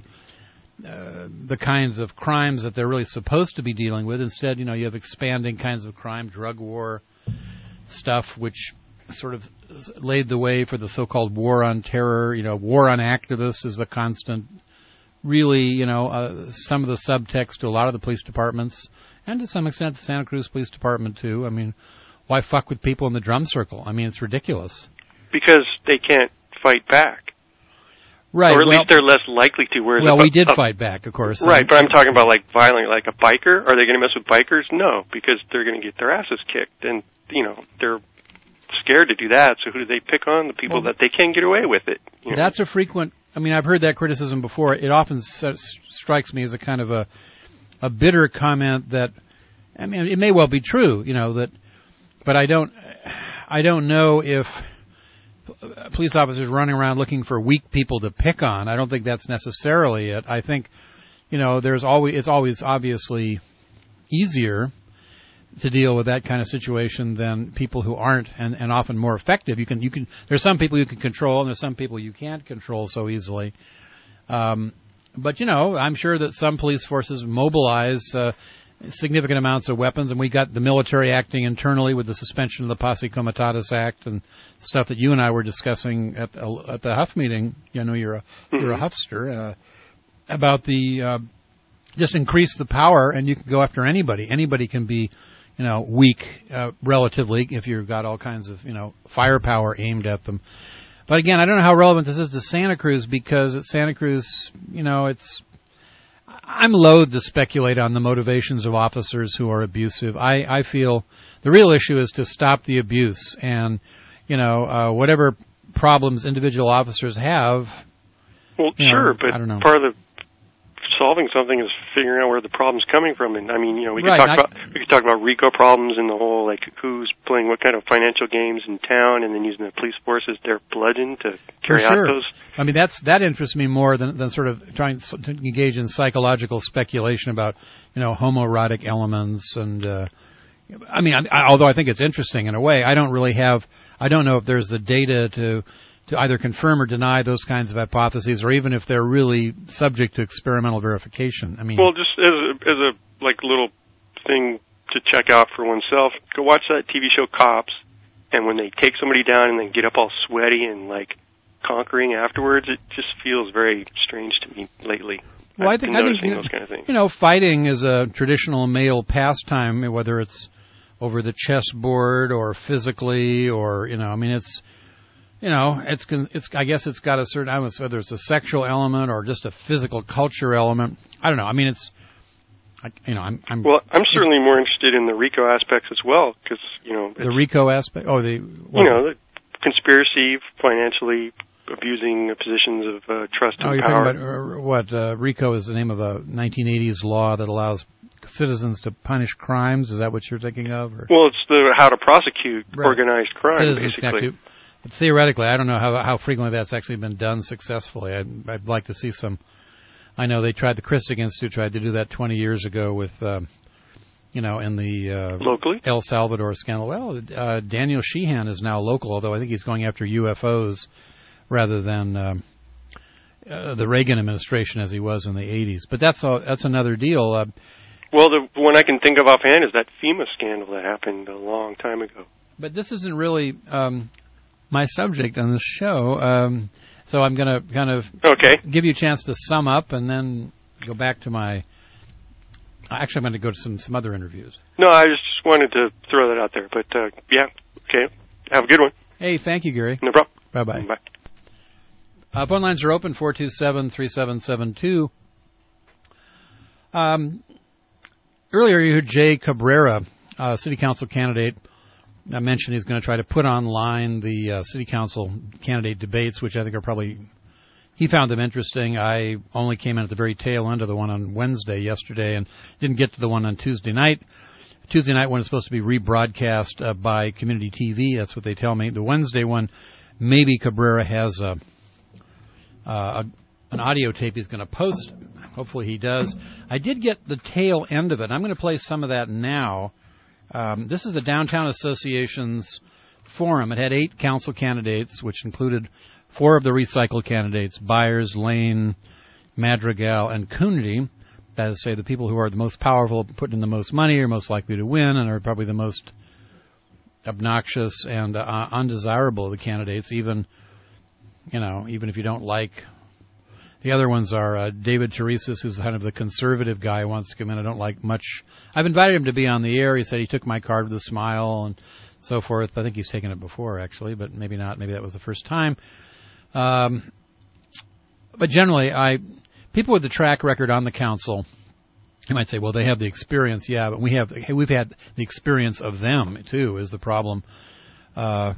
Uh, the kinds of crimes that they're really supposed to be dealing with. Instead, you know, you have expanding kinds of crime, drug war stuff, which sort of laid the way for the so-called war on terror. You know, war on activists is the constant, really, you know, uh, some of the subtext to a lot of the police departments, and to some extent the Santa Cruz Police Department, too. I mean, why fuck with people in the drum circle? I mean, it's ridiculous. Because they can't fight back. Right, or at well, least they're less likely to. Whereas well, a, we did a, fight back, of course. Right, but I'm talking about like violent, like a biker. Are they going to mess with bikers? No, because they're going to get their asses kicked, and you know they're scared to do that. So who do they pick on? The people well, that they can get away with it. You know? That's a frequent. I mean, I've heard that criticism before. It often s- strikes me as a kind of a a bitter comment that. I mean, it may well be true, you know that, but I don't. I don't know if. Police officers running around looking for weak people to pick on. I don't think that's necessarily it. I think, you know, there's always it's always obviously easier to deal with that kind of situation than people who aren't, and, and often more effective. You can you can there's some people you can control, and there's some people you can't control so easily. Um, but you know, I'm sure that some police forces mobilize uh, significant amounts of weapons, and we got the military acting internally with the suspension of the Posse Comitatus Act and stuff that you and I were discussing at the, at the Huff meeting. You know, you're a mm-hmm. you're a Huffster uh, about the uh, just increase the power, and you can go after anybody. Anybody can be, you know, weak uh, relatively if you've got all kinds of you know firepower aimed at them. But again, I don't know how relevant this is to Santa Cruz, because at Santa Cruz, you know, it's. I'm loath to speculate on the motivations of officers who are abusive. I, I feel the real issue is to stop the abuse, and you know uh, whatever problems individual officers have. Well, you know, sure, but I don't know. part of the solving something is figuring out where the problem's coming from. And I mean, you know, we could right, talk I, about we could talk about RICO problems and the whole like who's playing what kind of financial games in town, and then using the police force as their bludgeon to carry for sure. out those. I mean, that's that interests me more than than sort of trying to engage in psychological speculation about you know homoerotic elements and. Uh, I mean, I, although I think it's interesting in a way, I don't really have. I don't know if there's the data to. to either confirm or deny those kinds of hypotheses, or even if they're really subject to experimental verification. I mean, well, just as a, as a like little thing to check out for oneself, go watch that T V show Cops, and when they take somebody down and then get up all sweaty and, like, conquering afterwards, it just feels very strange to me lately. Well, I've I think, been I think noticing you, those kind of things. you know, fighting is a traditional male pastime, whether it's over the chessboard or physically or, you know, I mean, it's, you know, it's, it's. I guess it's got a certain, I don't know whether it's a sexual element or just a physical culture element. I don't know. I mean, it's, I, you know, I'm, I'm. Well, I'm certainly more interested in the RICO aspects as well, because, you know. The RICO aspect? Oh, the. What? You know, the conspiracy, financially abusing positions of uh, trust and oh, you're power. talking about, uh, what, uh, RICO is the name of a nineteen eighties law that allows citizens to punish crimes. Is that what you're thinking of? Or? Well, it's the how to prosecute right. organized crime, citizens basically. To, theoretically, I don't know how how frequently that's actually been done successfully. I'd, I'd like to see some. I know they tried, the Christic Institute tried to do that twenty years ago with, uh, you know, in the uh, locally El Salvador scandal. Well, uh, Daniel Sheehan is now local, although I think he's going after U F Os rather than um, uh, the Reagan administration as he was in the eighties. But that's all, that's another deal. Uh, well, the one I can think of offhand is that FEMA scandal that happened a long time ago. But this isn't really um, my subject on this show. Um, So I'm going to kind of okay. give you a chance to sum up and then go back to my... Actually, I'm going to go to some, some other interviews. No, I just wanted to throw that out there. But, uh, yeah, okay. Have a good one. Hey, thank you, Gary. No problem. Bye-bye. Bye. Uh, phone lines are open, four two seven, three seven seven two. Um, earlier you heard Jay Cabrera, uh, city council candidate. I mentioned he's going to try to put online the uh, city council candidate debates, which I think are probably, he found them interesting. I only came in at the very tail end of the one on Wednesday yesterday and didn't get to the one on Tuesday night. Tuesday night one is supposed to be rebroadcast uh, by Community T V. That's what they tell me. The Wednesday one, maybe Cabrera has a, uh, a an audio tape he's going to post. Hopefully he does. I did get the tail end of it. I'm going to play some of that now. Um, this is the Downtown Association's forum. It had eight council candidates, which included four of the recycled candidates, Byers, Lane, Madrigal, and Coonerty. That is to say, the people who are the most powerful, putting in the most money, are most likely to win, and are probably the most obnoxious and uh, undesirable of the candidates, even, you know, even if you don't like. The other ones are uh, David Teresis, who's kind of the conservative guy who wants to come in. I don't like much. I've invited him to be on the air. He said he took my card with a smile and so forth. I think he's taken it before, actually, but maybe not. Maybe that was the first time. Um, but generally, I people with the track record on the council, you might say, well, they have the experience. Yeah, but we have we've had the experience of them, too, is the problem. Uh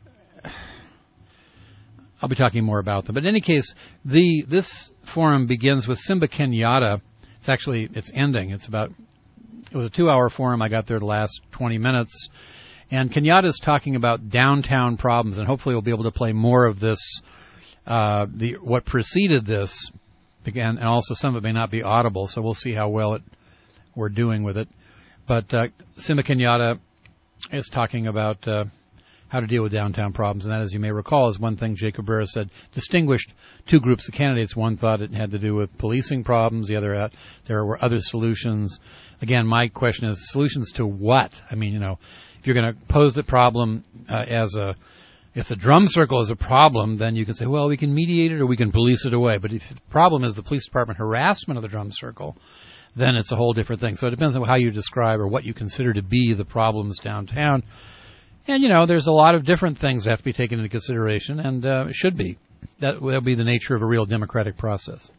I'll be talking more about them. But in any case, the this forum begins with Simba Kenyatta. It's actually, it's ending. It's about, it was a two-hour forum. I got there the last twenty minutes. And Kenyatta's talking about downtown problems, and hopefully we'll be able to play more of this, uh, the what preceded this, again, and also some of it may not be audible, so we'll see how well it we're doing with it. But uh, Simba Kenyatta is talking about... Uh, how to deal with downtown problems, and that, as you may recall, is one thing Jay Cabrera said distinguished two groups of candidates. One thought it had to do with policing problems. The other, uh, there were other solutions. Again, my question is, solutions to what? I mean, you know, if you're going to pose the problem uh, as a, if the drum circle is a problem, then you can say, well, we can mediate it or we can police it away. But if the problem is the police department harassment of the drum circle, then it's a whole different thing. So it depends on how you describe or what you consider to be the problems downtown. And, you know, there's a lot of different things that have to be taken into consideration, and uh, it should be. That will be the nature of a real democratic process.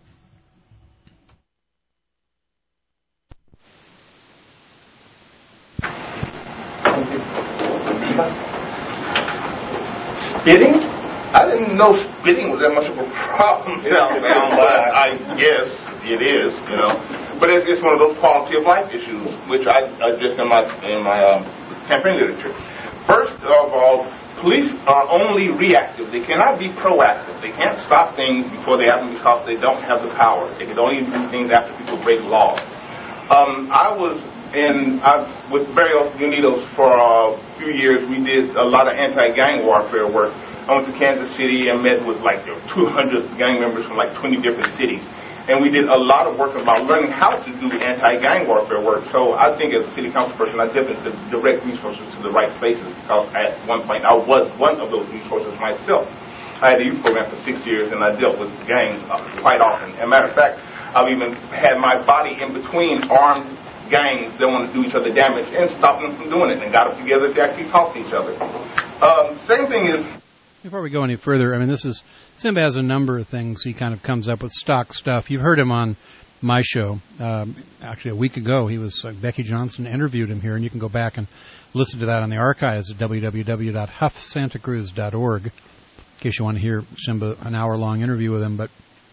Spitting? I didn't know spitting was that much of a problem downtown, but I guess it is, you know. But it, it's one of those quality of life issues, which I address in my, in my um, campaign literature. First of all, police are only reactive. They cannot be proactive. They can't stop things before they happen because they don't have the power. They can only do things after people break laws. Um, I was in, I, with Barrio Unidos for a few years. We did a lot of anti-gang warfare work. I went to Kansas City and met with like two hundred gang members from like twenty different cities. And we did a lot of work about learning how to do anti-gang warfare work. So I think as a city council person, I definitely direct resources to the right places, because at one point I was one of those resources myself. I had a youth program for six years, and I dealt with gangs uh, quite often. As a matter of fact, I've even had my body in between armed gangs that want to do each other damage and stop them from doing it, and got them together to actually talk to each other. Um, same thing is... Before we go any further, I mean, this is, Simba has a number of things. He kind of comes up with stock stuff. You've heard him on my show. Um, actually, a week ago, he was, uh, Becky Johnson interviewed him here, and you can go back and listen to that on the archives at w w w dot huff santa cruz dot org, in case you want to hear Simba, an hour-long interview with him. But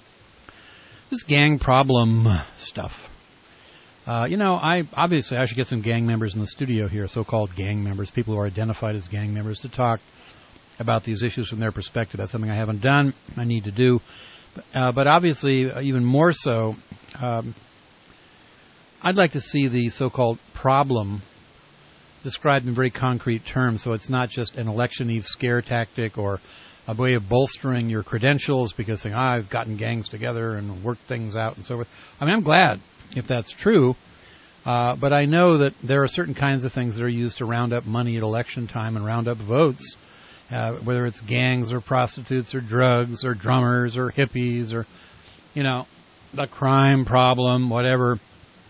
this gang problem stuff, uh, you know, I obviously I should get some gang members in the studio here, so-called gang members, people who are identified as gang members, to talk about these issues from their perspective. That's something I haven't done. I need to do. Uh, but obviously, uh, even more so, um, I'd like to see the so-called problem described in very concrete terms, so it's not just an election eve scare tactic or a way of bolstering your credentials because saying, ah, I've gotten gangs together and worked things out and so forth. I mean, I'm glad if that's true, uh, but I know that there are certain kinds of things that are used to round up money at election time and round up votes. Uh, whether it's gangs or prostitutes or drugs or drummers or hippies or, you know, the crime problem, whatever.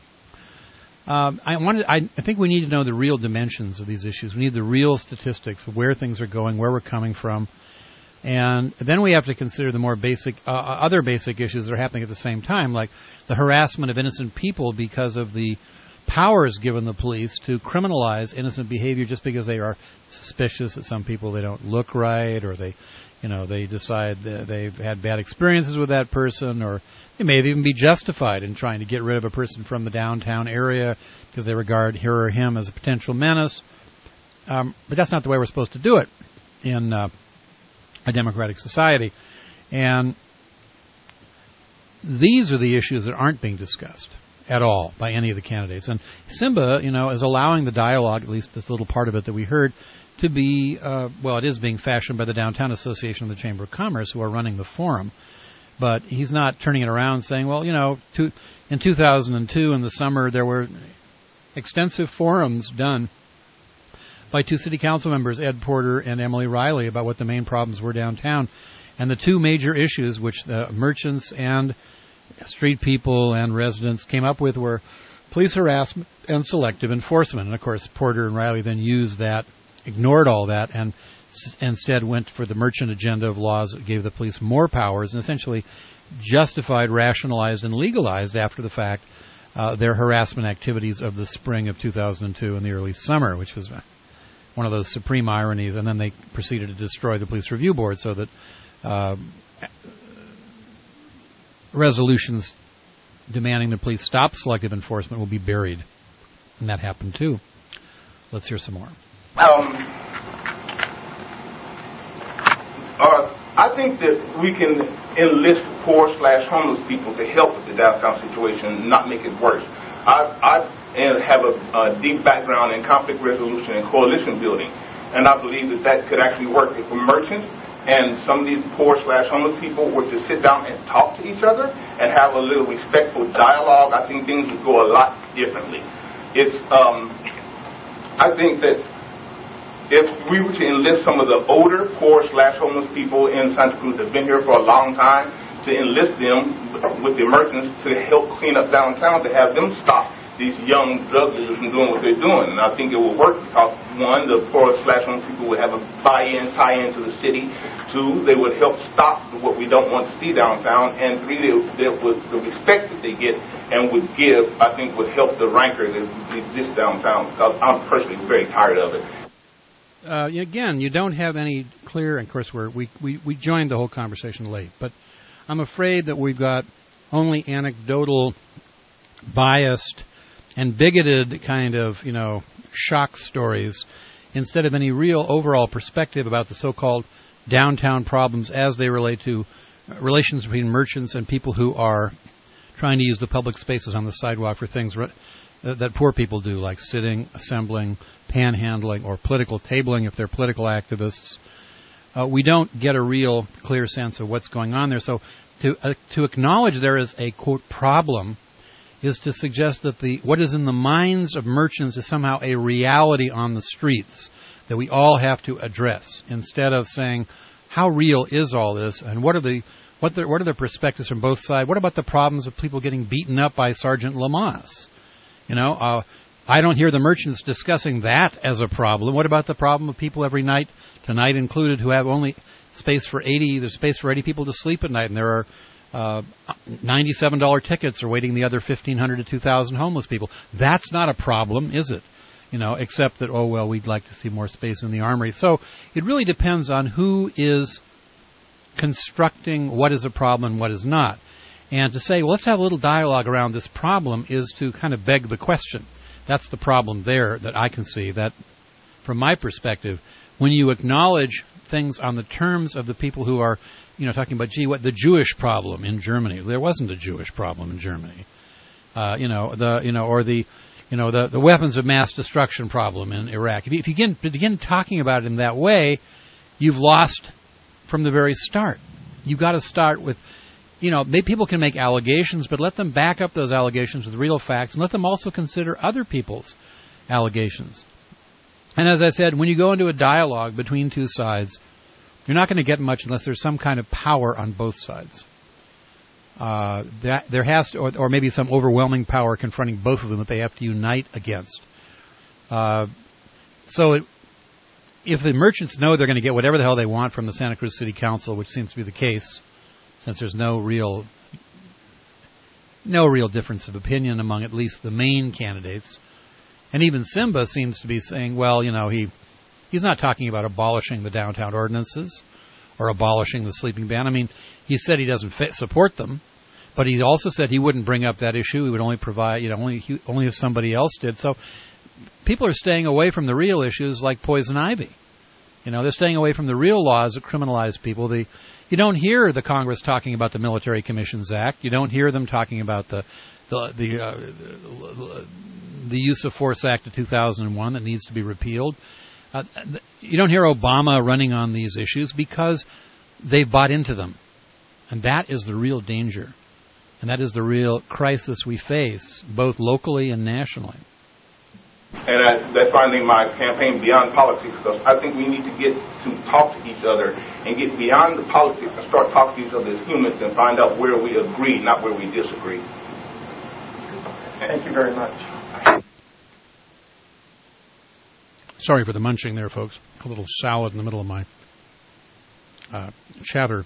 Um, I wanted. I, I think we need to know the real dimensions of these issues. We need the real statistics of where things are going, where we're coming from, and then we have to consider the more basic, uh, other basic issues that are happening at the same time, like the harassment of innocent people because of the powers given the police to criminalize innocent behavior just because they are suspicious that some people, they don't look right, or they, you know, they decide that they've had bad experiences with that person, or they may even be justified in trying to get rid of a person from the downtown area because they regard her or him as a potential menace. Um, but that's not the way we're supposed to do it in uh, a democratic society. And these are the issues that aren't being discussed at all by any of the candidates. And Simba, you know, is allowing the dialogue, at least this little part of it that we heard, to be, uh, well, it is being fashioned by the Downtown Association of the Chamber of Commerce, who are running the forum. But he's not turning it around saying, well, you know, to, in two thousand two, in the summer, there were extensive forums done by two city council members, Ed Porter and Emily Riley, about what the main problems were downtown. And the two major issues, which the merchants and street people and residents came up with, were police harassment and selective enforcement. And, of course, Porter and Riley then used that, ignored all that, and s- instead went for the merchant agenda of laws that gave the police more powers and essentially justified, rationalized, and legalized after the fact uh, their harassment activities of the spring of two thousand two and the early summer, which was one of those supreme ironies. And then they proceeded to destroy the police review board so that uh, resolutions demanding the police stop selective enforcement will be buried. And that happened too. Let's hear some more. Um, uh, I think that we can enlist poor slash homeless people to help with the downtown situation and not make it worse. I, I have a, a deep background in conflict resolution and coalition building, and I believe that that could actually work if merchants and some of these poor slash homeless people were to sit down and talk to each other and have a little respectful dialogue. I think things would go a lot differently. It's, um, I think that if we were to enlist some of the older poor slash homeless people in Santa Cruz that have been here for a long time, to enlist them with the merchants to help clean up downtown, to have them stop these young drug dealers from doing what they're doing. And I think it will work because, one, the poor slash homeless people would have a buy-in, tie-in to the city. Two, they would help stop what we don't want to see downtown. And three, they, they would, the respect that they get and would give, I think, would help the rancor that exists downtown, because I'm personally very tired of it. Uh, again, you don't have any clear, and of course we're, we, we, we joined the whole conversation late, but I'm afraid that we've got only anecdotal, biased, and bigoted kind of, you know, shock stories instead of any real overall perspective about the so-called downtown problems as they relate to relations between merchants and people who are trying to use the public spaces on the sidewalk for things re- that poor people do, like sitting, assembling, panhandling, or political tabling if they're political activists. Uh, we don't get a real clear sense of what's going on there. So To uh, to acknowledge there is a, quote, problem is to suggest that the what is in the minds of merchants is somehow a reality on the streets that we all have to address, instead of saying, how real is all this, and what are the what the, what are the perspectives from both sides? What about the problems of people getting beaten up by Sergeant Lamas? You know, uh, I don't hear the merchants discussing that as a problem. What about the problem of people every night, tonight included, who have only space for eighty, there's space for eighty people to sleep at night, and there are uh, ninety-seven dollars tickets awaiting the other fifteen hundred to two thousand homeless people. That's not a problem, is it? You know, except that, oh, well, we'd like to see more space in the armory. So it really depends on who is constructing what is a problem and what is not. And to say, well, let's have a little dialogue around this problem is to kind of beg the question. That's the problem there that I can see, that from my perspective, when you acknowledge things on the terms of the people who are, you know, talking about, gee, what the Jewish problem in Germany. There wasn't a Jewish problem in Germany. Uh, you know, the, you know, or the, you know, the, the weapons of mass destruction problem in Iraq. If you, if you begin, begin talking about it in that way, you've lost from the very start. You've got to start with, you know, maybe people can make allegations, but let them back up those allegations with real facts, and let them also consider other people's allegations. And as I said, when you go into a dialogue between two sides, you're not going to get much unless there's some kind of power on both sides. Uh, that there has to, or, or maybe some overwhelming power confronting both of them that they have to unite against. Uh, so it, if the merchants know they're going to get whatever the hell they want from the Santa Cruz City Council, which seems to be the case, since there's no real no real difference of opinion among at least the main candidates. And even Simba seems to be saying, well, you know, he he's not talking about abolishing the downtown ordinances or abolishing the sleeping ban. I mean, he said he doesn't fa- support them, but he also said he wouldn't bring up that issue. He would only provide, you know, only only if somebody else did. So people are staying away from the real issues like poison ivy. You know, they're staying away from the real laws that criminalize people. The You don't hear the Congress talking about the Military Commissions Act. You don't hear them talking about the the the, uh, the, the Use of Force Act of two thousand one that needs to be repealed. Uh, you don't hear Obama running on these issues because they've bought into them. And that is the real danger. And that is the real crisis we face, both locally and nationally. And I, that's why I named my campaign Beyond Politics, because I think we need to get to talk to each other and get beyond the politics and start talking to each other as humans and find out where we agree, not where we disagree. Thank you very much. Sorry for the munching there, folks. A little salad in the middle of my uh, chatter.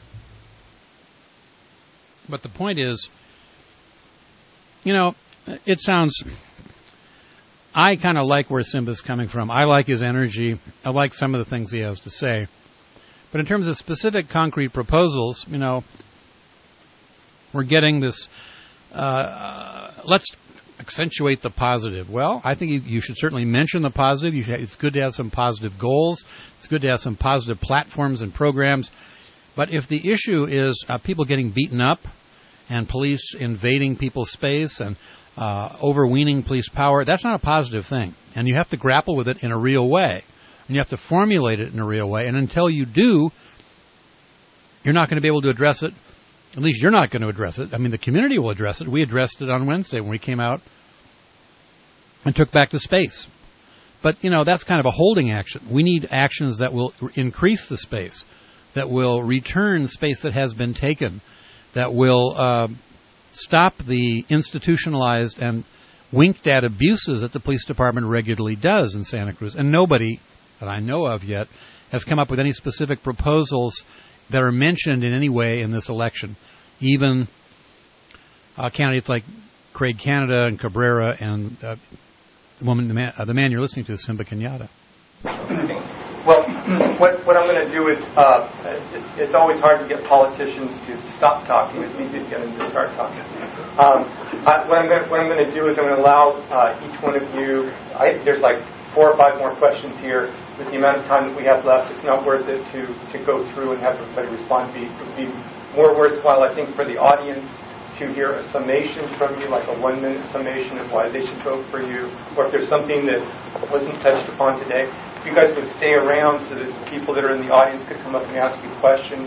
But the point is, you know, it sounds... I kind of like where Simba's coming from. I like his energy. I like some of the things he has to say. But in terms of specific concrete proposals, you know, we're getting this, uh, uh, let's accentuate the positive. Well, I think you, you should certainly mention the positive. You should, it's good to have some positive goals. It's good to have some positive platforms and programs. But if the issue is uh, people getting beaten up and police invading people's space and Uh, overweening police power, that's not a positive thing. And you have to grapple with it in a real way. And you have to formulate it in a real way. And until you do, you're not going to be able to address it. At least you're not going to address it. I mean, the community will address it. We addressed it on Wednesday when we came out and took back the space. But, you know, that's kind of a holding action. We need actions that will increase the space, that will return space that has been taken, that will... Uh, stop the institutionalized and winked-at abuses that the police department regularly does in Santa Cruz. And nobody that I know of yet has come up with any specific proposals that are mentioned in any way in this election. Even uh, candidates like Craig Canada and Cabrera and uh, the woman, the man, uh, the man you're listening to, Simba Kenyatta. Well, what, what I'm going to do is, uh, it's, it's always hard to get politicians to stop talking. It's easy to get them to start talking. Um, I, what I'm going to, what I'm going to do is I'm going to allow uh, each one of you. I, there's like four or five more questions here. With the amount of time that we have left, it's not worth it to, to go through and have everybody respond. It would be more worthwhile, I think, for the audience to hear a summation from you, like a one-minute summation of why they should vote for you, or if there's something that wasn't touched upon today. If you guys would stay around so that the people that are in the audience could come up and ask you questions,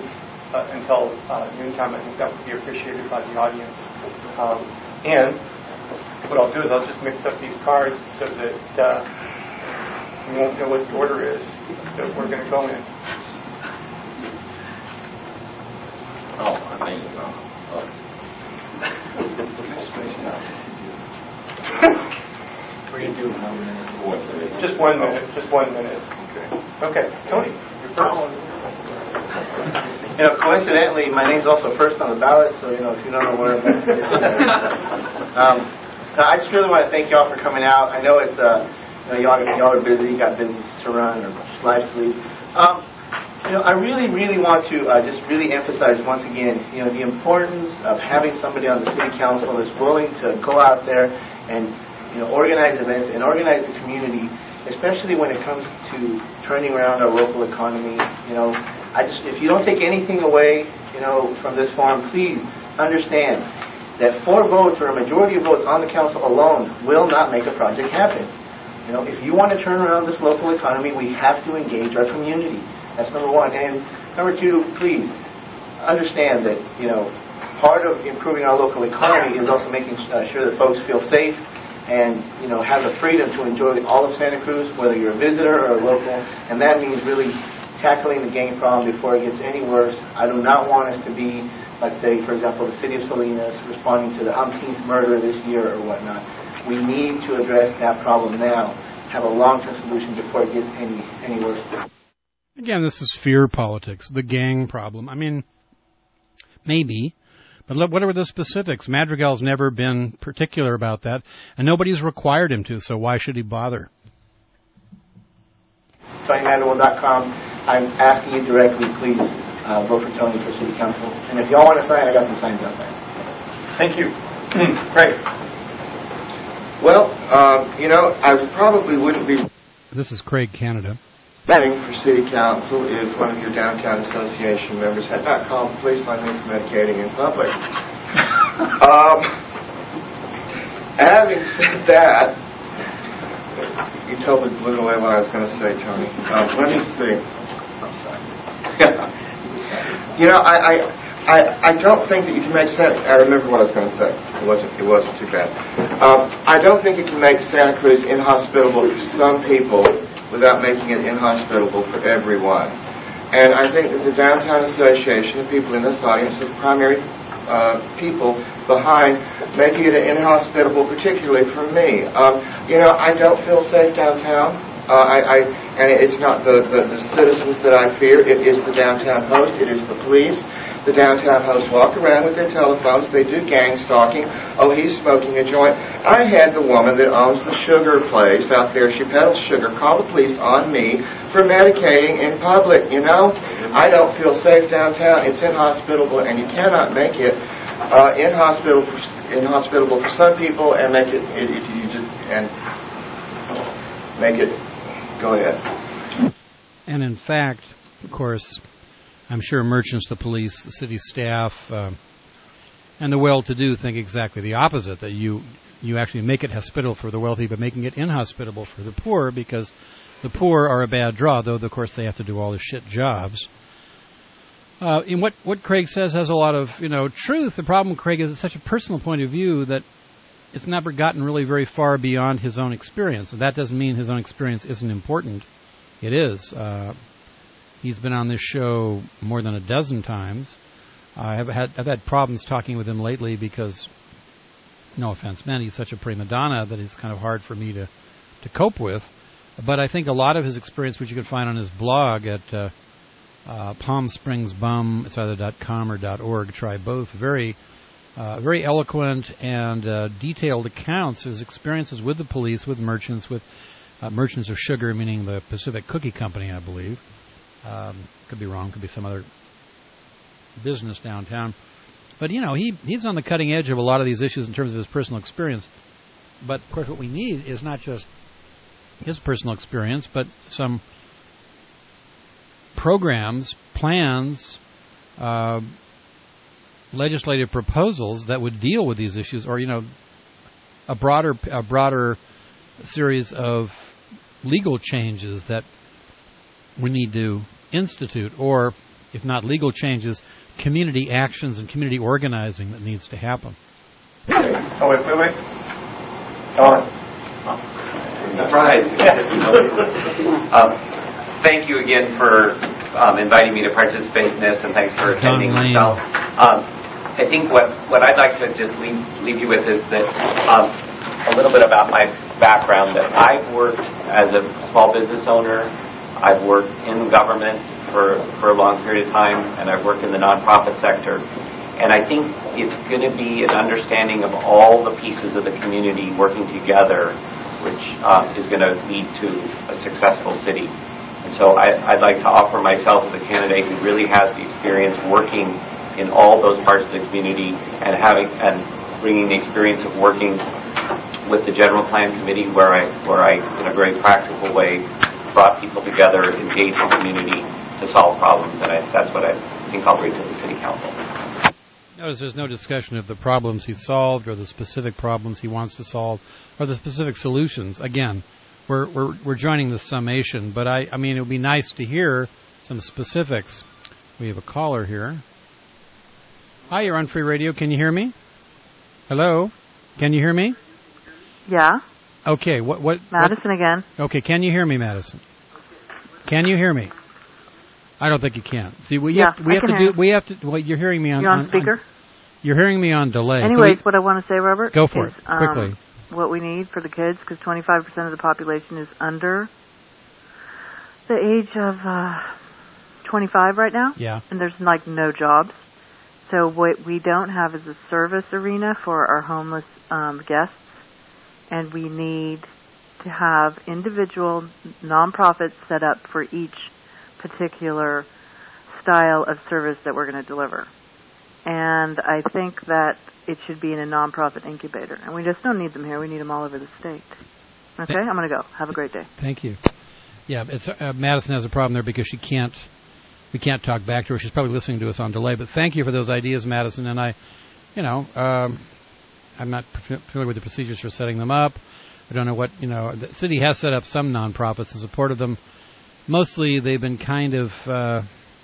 uh, until uh, noontime. I think that would be appreciated by the audience. Um, and what I'll do is I'll just mix up these cards so that uh, we won't know what the order is that we're going to go in. Oh, I think so. Oh. We're going to do one minute. Just one minute. Just one minute. Okay. Okay. Tony, you're first. You know, coincidentally, my name's also first on the ballot, so, you know, if you don't know where I'm at. um, I just really want to thank y'all for coming out. I know it's, uh, you know, y'all, y'all are busy, you got business to run or lives to lead. Um, you know, I really, really want to uh, just really emphasize once again, you know, the importance of having somebody on the city council that's willing to go out there and, you know, organize events and organize the community, especially when it comes to turning around our local economy. You know, I just, if you don't take anything away, you know, from this forum, please understand that four votes or a majority of votes on the council alone will not make a project happen. You know, if you want to turn around this local economy, we have to engage our community. That's number one. And number two, please understand that, you know, part of improving our local economy is also making uh, sure that folks feel safe and, you know, have the freedom to enjoy all of Santa Cruz, whether you're a visitor or a local. And that means really tackling the gang problem before it gets any worse. I do not want us to be, let's say, for example, the city of Salinas responding to the umpteenth murder this year or whatnot. We need to address that problem now, have a long-term solution before it gets any, any worse. Again, this is fear politics, the gang problem. I mean, maybe, but look, what are the specifics? Madrigal's never been particular about that, and nobody's required him to, so why should he bother? Tony Madrigal dot com. I'm asking you directly, please uh, vote for Tony for city council. And if y'all want to sign, I got some signs outside. Thank you. Craig. Well, uh, you know, I probably wouldn't be... This is Craig, Canada. Running for city council if one of your downtown association members had not called the police on me for medicating in public. um, having said that, you totally blew away what I was going to say, Tony. Um, let me see. You know, I, I, I, I don't think that you can make Santa. I remember what I was going to say. It wasn't. It wasn't too bad. Um, I don't think you can make Santa Cruz inhospitable for some people without making it inhospitable for everyone. And I think that the Downtown Association, the people in this audience, are the primary uh, people behind making it inhospitable, particularly for me. Um, you know, I don't feel safe downtown. Uh, I, I, and it's not the, the, the citizens that I fear. It is the downtown host. It is the police. The downtown hosts walk around with their telephones. They do gang stalking. Oh, he's smoking a joint. I had the woman that owns the sugar place out there. She peddles sugar. Call the police on me for medicating in public. You know, I don't feel safe downtown. It's inhospitable, and you cannot make it uh, inhospitable for, inhospitable for some people and make it, it, it you just and make it. Go ahead. And in fact, of course, I'm sure merchants, the police, the city staff, uh, and the well-to-do think exactly the opposite, that you you actually make it hospitable for the wealthy, but making it inhospitable for the poor, because the poor are a bad draw, though, of course, they have to do all the shit jobs. Uh, in what, what Craig says has a lot of, you know, truth. The problem, Craig, is it's such a personal point of view that it's never gotten really very far beyond his own experience. And that doesn't mean his own experience isn't important. It is. Uh, he's been on this show more than a dozen times. I have had I've had problems talking with him lately because, no offense meant, he's such a prima donna that it's kind of hard for me to, to cope with. But I think a lot of his experience, which you can find on his blog at uh, uh, Palm Springs Bum, it's either .com or .org, try both, very Uh, very eloquent and uh, detailed accounts of his experiences with the police, with merchants, with uh, merchants of sugar, meaning the Pacific Cookie Company, I believe. Um, could be wrong, could be some other business downtown. But, you know, he he's on the cutting edge of a lot of these issues in terms of his personal experience. But, of course, what we need is not just his personal experience, but some programs, plans, uh, legislative proposals that would deal with these issues, or, you know, a broader a broader series of legal changes that we need to institute, or if not legal changes, community actions and community organizing that needs to happen. Oh, wait, wait, wait. Oh. Surprise. um, thank you again for um, inviting me to participate in this, and thanks for attending yourself. Um, I think what, what I'd like to just leave, leave you with is that um, a little bit about my background, that I've worked as a small business owner, I've worked in government for, for a long period of time, and I've worked in the nonprofit sector. And I think it's going to be an understanding of all the pieces of the community working together, which uh, is going to lead to a successful city. And so I, I'd like to offer myself as a candidate who really has the experience working in all those parts of the community and having and bringing the experience of working with the General Plan Committee, where I, where I, in a very practical way, brought people together, engaged the community to solve problems. And I, that's what I think I'll bring to the City Council. Notice there's no discussion of the problems he solved or the specific problems he wants to solve or the specific solutions. Again, we're we're, we're joining the summation, but I, I mean, it would be nice to hear some specifics. We have a caller here. Hi, you're on Free Radio. Can you hear me? Hello? Can you hear me? Yeah. Okay, what... what Madison what, again. Okay, can you hear me, Madison? Can you hear me? I don't think you can. See, we yeah, have, we I have can to hear do. We have to. Well, you're hearing me on. You're on, on speaker. On, you're hearing me on delay. Anyways, so we, what I want to say, Robert. Go for is, it quickly. Um, what we need for the kids, because twenty-five percent of the population is under the age of uh, twenty-five right now. Yeah. And there's like no jobs. So what we don't have is a service arena for our homeless um, guests, and we need to have individual nonprofits set up for each particular style of service that we're going to deliver. And I think that it should be in a nonprofit incubator. And we just don't need them here. We need them all over the state. Okay? I'm going to go. Have a great day. Thank you. Yeah, it's, uh, Madison has a problem there because she can't, we can't talk back to her. She's probably listening to us on delay. But thank you for those ideas, Madison. And I, you know, um, I'm not familiar with the procedures for setting them up. I don't know what, you know, the city has set up some nonprofits in support of them. Mostly they've been kind of uh,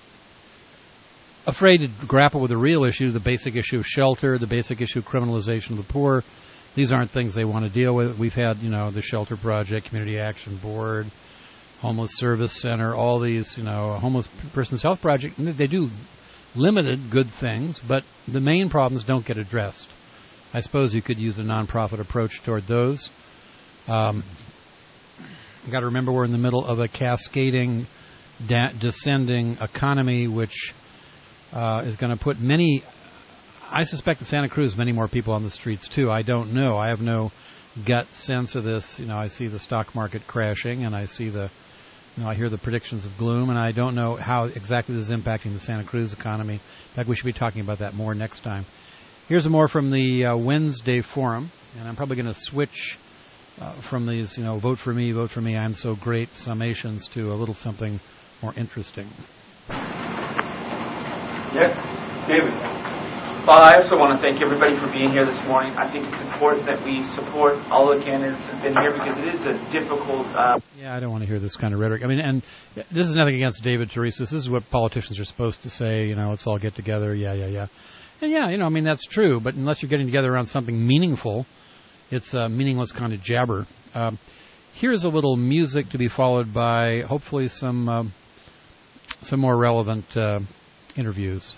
afraid to grapple with the real issue, the basic issue of shelter, the basic issue of criminalization of the poor. These aren't things they want to deal with. We've had, you know, the Shelter Project, Community Action Board, Homeless Service Center, all these, you know, Homeless Persons Health Project. And they do limited good things, but the main problems don't get addressed. I suppose you could use a nonprofit approach toward those. Um, you've got to remember we're in the middle of a cascading, da- descending economy, which uh, is going to put many, I suspect in Santa Cruz, many more people on the streets, too. I don't know. I have no gut sense of this. You know, I see the stock market crashing, and I see the, you know, I hear the predictions of gloom, and I don't know how exactly this is impacting the Santa Cruz economy. In fact, we should be talking about that more next time. Here's more from the uh, Wednesday forum, and I'm probably going to switch Uh, from these, you know, vote for me, vote for me, I'm so great summations to a little something more interesting. Yes, David. Well, I also want to thank everybody for being here this morning. I think it's important that we support all the candidates that have been here because it is a difficult... Uh yeah, I don't want to hear this kind of rhetoric. I mean, and this is nothing against David Teresa. This is what politicians are supposed to say, you know, let's all get together, yeah, yeah, yeah. And yeah, you know, I mean, that's true, but unless you're getting together around something meaningful, it's a meaningless kind of jabber. Um, here's a little music to be followed by hopefully some uh, some more relevant uh, interviews.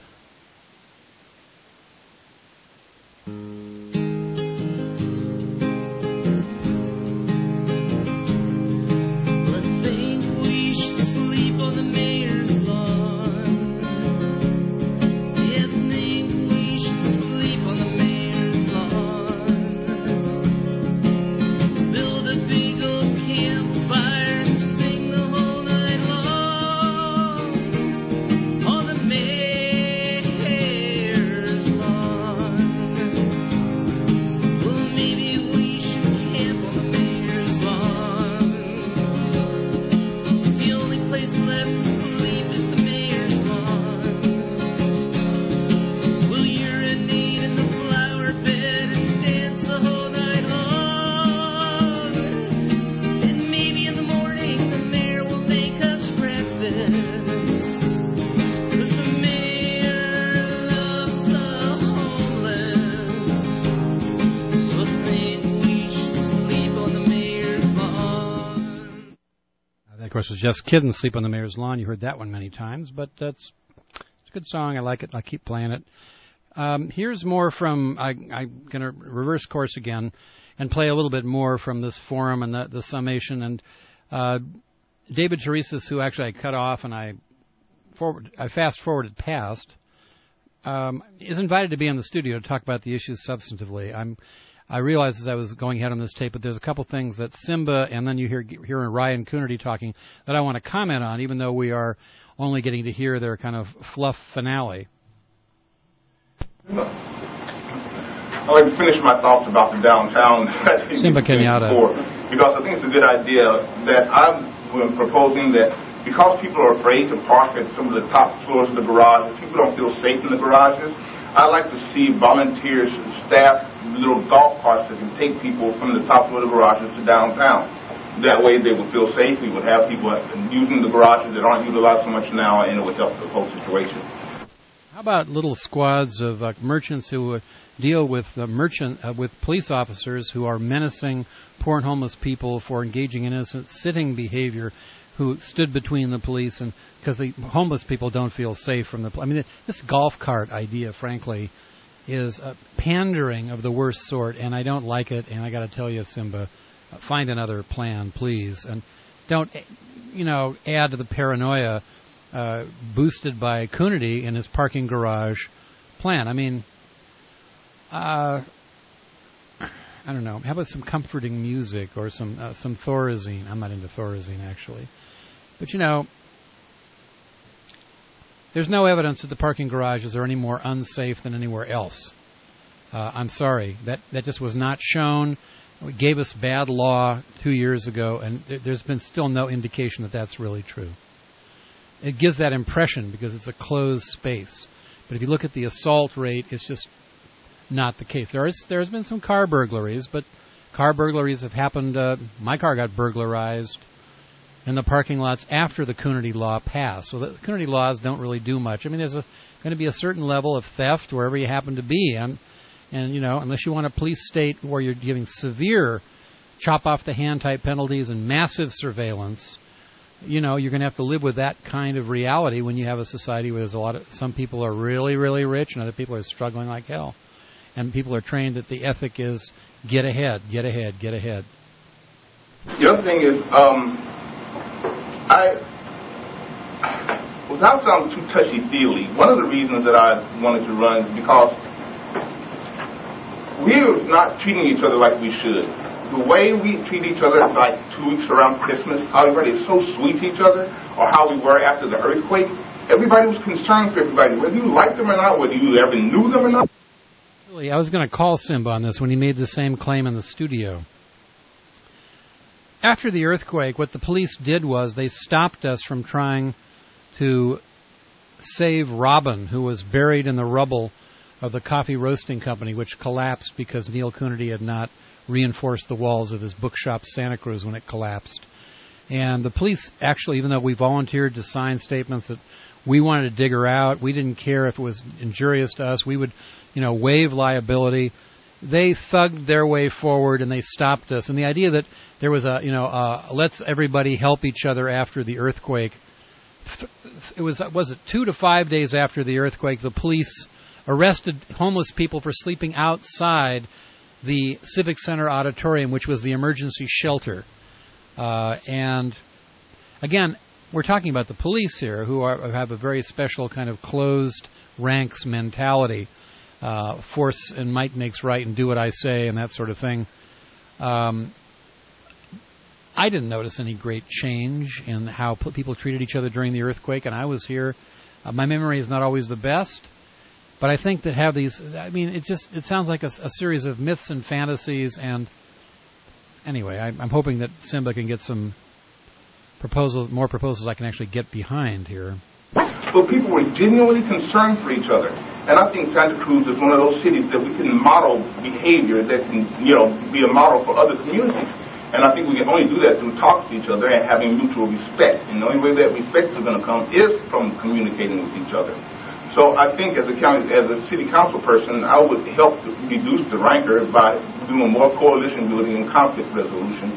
Campfire and sing the whole night long on the mayor's course, was Just Kiddin', Sleep on the Mayor's Lawn. You heard that one many times, but that's it's a good song. I like it. I keep playing it. Um, here's more from, I, I'm going to reverse course again and play a little bit more from this forum and the, the summation. And uh, David Teresis, who actually I cut off and I forward, I fast-forwarded past, um, is invited to be in the studio to talk about the issues substantively. I'm I realized as I was going ahead on this tape, but there's a couple things that Simba and then you hear, hear Ryan Coonerty talking that I want to comment on, even though we are only getting to hear their kind of fluff finale. I'd like to finish my thoughts about the downtown Simba Kenyatta. Before, because I think it's a good idea that I'm proposing that because people are afraid to park at some of the top floors of the garages, people don't feel safe in the garages. I'd like to see volunteers, staff, little golf carts that can take people from the top floor of the garages to downtown. That way they would feel safe. We would have people using the garages that aren't utilized so much now, and it would help the whole situation. How about little squads of uh, merchants who uh, deal with uh, merchant uh, with police officers who are menacing poor and homeless people for engaging in innocent sitting behavior, who stood between the police and because the homeless people don't feel safe from the. I mean, this golf cart idea, frankly, is a pandering of the worst sort, and I don't like it. And I got to tell you, Simba, uh, find another plan, please, and don't, you know, add to the paranoia uh, boosted by Coonerty in his parking garage plan. I mean, uh, I don't know. How about some comforting music or some uh, some Thorazine? I'm not into Thorazine, actually. But, you know, there's no evidence that the parking garages are any more unsafe than anywhere else. Uh, I'm sorry. That that just was not shown. It gave us bad law two years ago, and th- there's been still no indication that that's really true. It gives that impression because it's a closed space. But if you look at the assault rate, it's just not the case. There is, there's been some car burglaries, but car burglaries have happened. Uh, my car got burglarized in the parking lots after the Coonerty law passed. So the Coonerty laws don't really do much. I mean, there's a, going to be a certain level of theft wherever you happen to be. And, and, you know, unless you want a police state where you're giving severe chop-off-the-hand type penalties and massive surveillance, you know, you're going to have to live with that kind of reality when you have a society where there's a lot of, some people are really, really rich and other people are struggling like hell. And people are trained that the ethic is get ahead, get ahead, get ahead. The other thing is, um, I, without sounding too touchy-feely, one of the reasons that I wanted to run is because we're not treating each other like we should. The way we treat each other, like two weeks around Christmas, how everybody is so sweet to each other, or how we were after the earthquake, everybody was concerned for everybody, whether you liked them or not, whether you ever knew them or not. I was going to call Simba on this when he made the same claim in the studio. After the earthquake, what the police did was they stopped us from trying to save Robin, who was buried in the rubble of the coffee roasting company, which collapsed because Neil Coonerty had not reinforced the walls of his bookshop Santa Cruz when it collapsed. And the police actually, even though we volunteered to sign statements that we wanted to dig her out, we didn't care if it was injurious to us, we would, you know, waive liability. They thugged their way forward and they stopped us. And the idea that there was a, you know, uh, let's everybody help each other after the earthquake. It was, was it two to five days after the earthquake, the police arrested homeless people for sleeping outside the Civic Center auditorium, which was the emergency shelter. Uh, and again, we're talking about the police here, who are, have a very special kind of closed ranks mentality. Uh, force and might makes right and do what I say and that sort of thing. Um, I didn't notice any great change in how p- people treated each other during the earthquake, and I was here. Uh, my memory is not always the best, but I think that have these, I mean, it just, it sounds like a, a series of myths and fantasies, and anyway, I, I'm hoping that Simba can get some proposals, more proposals I can actually get behind here. But people were genuinely concerned for each other. And I think Santa Cruz is one of those cities that we can model behavior that can, you know, be a model for other communities. And I think we can only do that through talking to each other and having mutual respect. And the only way that respect is going to come is from communicating with each other. So I think as a county, as a city council person, I would help to reduce the rancor by doing more coalition building and conflict resolution,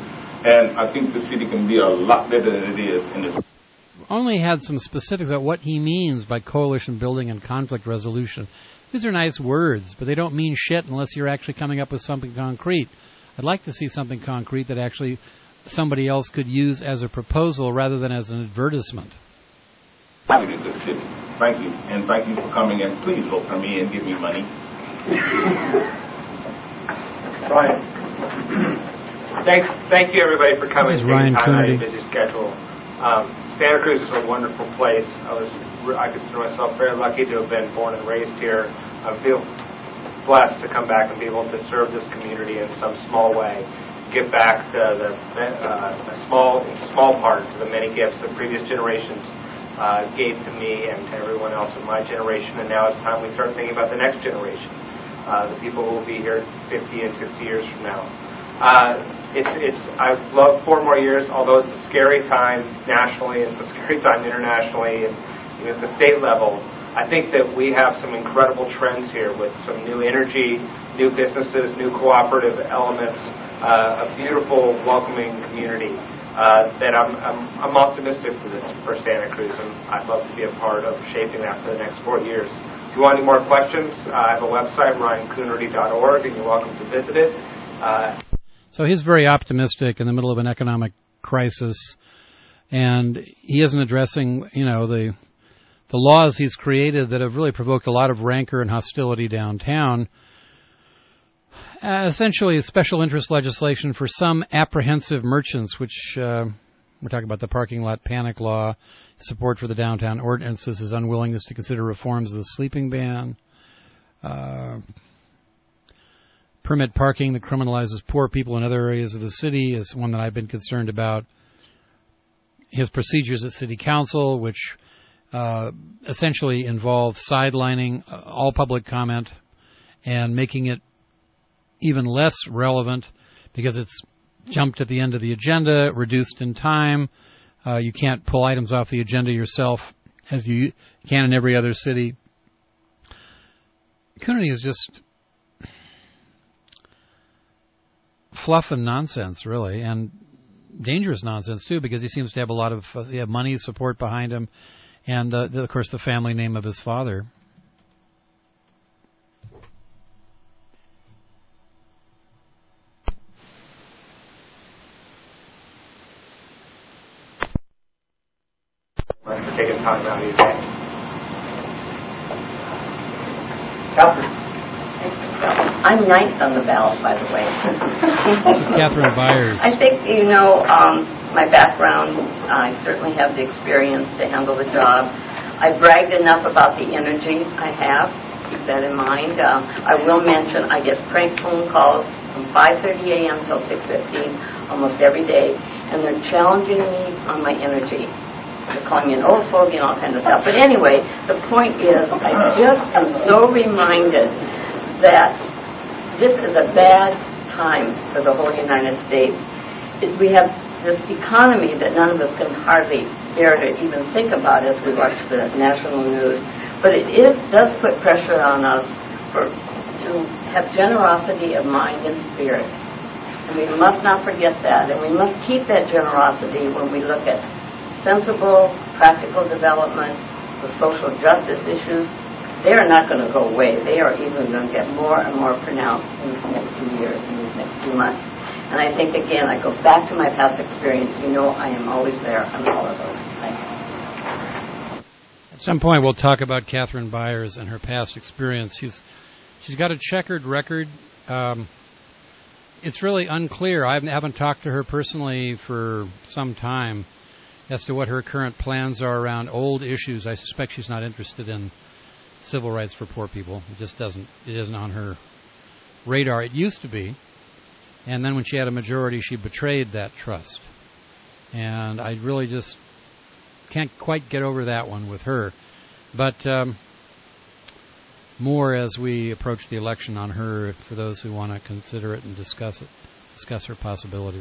And I think the city can be a lot better than it is in this. Only had some specifics about what he means by coalition building and conflict resolution. These are nice words, but they don't mean shit unless you're actually coming up with something concrete. I'd like to see something concrete that actually somebody else could use as a proposal rather than as an advertisement. It is a city. Thank you. And thank you for coming in. Please vote for me and give me money. Ryan. Thanks. Thank you, everybody, for coming. This is Ryan time out of Coonerty. your busy schedule. Um, Santa Cruz is a wonderful place. I was, I consider myself very lucky to have been born and raised here. I feel blessed to come back and be able to serve this community in some small way, give back to the uh, a small, small part to the many gifts that previous generations uh, gave to me and to everyone else in my generation. And now it's time we start thinking about the next generation, uh, the people who will be here fifty and sixty years from now. Uh, it's, it's, I've loved four more years, although it's a scary time nationally, it's a scary time internationally, and even at the state level. I think that we have some incredible trends here with some new energy, new businesses, new cooperative elements, uh, a beautiful, welcoming community uh, that I'm, I'm, I'm optimistic for this for Santa Cruz, and I'd love to be a part of shaping that for the next four years. If you want any more questions, I have a website, ryan coonerty dot org, and you're welcome to visit it. Uh, So he's very optimistic in the middle of an economic crisis, and he isn't addressing, you know, the the laws he's created that have really provoked a lot of rancor and hostility downtown. Uh, essentially, special interest legislation for some apprehensive merchants, which uh, we're talking about the parking lot panic law, support for the downtown ordinances, his unwillingness to consider reforms of the sleeping ban. Uh, Permit parking that criminalizes poor people in other areas of the city is one that I've been concerned about. His procedures at City Council, which uh, essentially involve sidelining uh, all public comment and making it even less relevant because it's jumped at the end of the agenda, reduced in time. Uh, you can't pull items off the agenda yourself as you can in every other city. Coonerty is just fluff and nonsense, really, and dangerous nonsense, too, because he seems to have a lot of uh, he have money support behind him, and, uh, the, of course, the family name of his father. Thanks for taking time out of your day. Catherine. I'm ninth on the ballot, by the way. Catherine Byers. I think, you know, um, my background, I certainly have the experience to handle the job. I bragged enough about the energy I have. Keep that in mind. Uh, I will mention I get prank phone calls from five thirty a.m. till six fifteen almost every day, and they're challenging me on my energy. They're calling me an old fogey and all kinds of stuff. But anyway, the point is, I just am so reminded that this is a bad time for the whole United States. It, we have this economy that none of us can hardly bear to even think about as we watch the national news. But it is does put pressure on us for to have generosity of mind and spirit. And we must not forget that. And we must keep that generosity when we look at sensible, practical development, the social justice issues. They are not going to go away. They are even going to get more and more pronounced in these next few years, in these next few months. And I think, again, I go back to my past experience. You know I am always there on all of those. Thank you. At some point, we'll talk about Catherine Byers and her past experience. She's she's got a checkered record. Um, it's really unclear. I haven't talked to her personally for some time as to what her current plans are around old issues. I suspect she's not interested in civil rights for poor people. It just doesn't, it isn't on her radar. It used to be. And then when she had a majority, she betrayed that trust. And I really just can't quite get over that one with her. But um, more as we approach the election on her for those who want to consider it and discuss it, discuss her possibilities.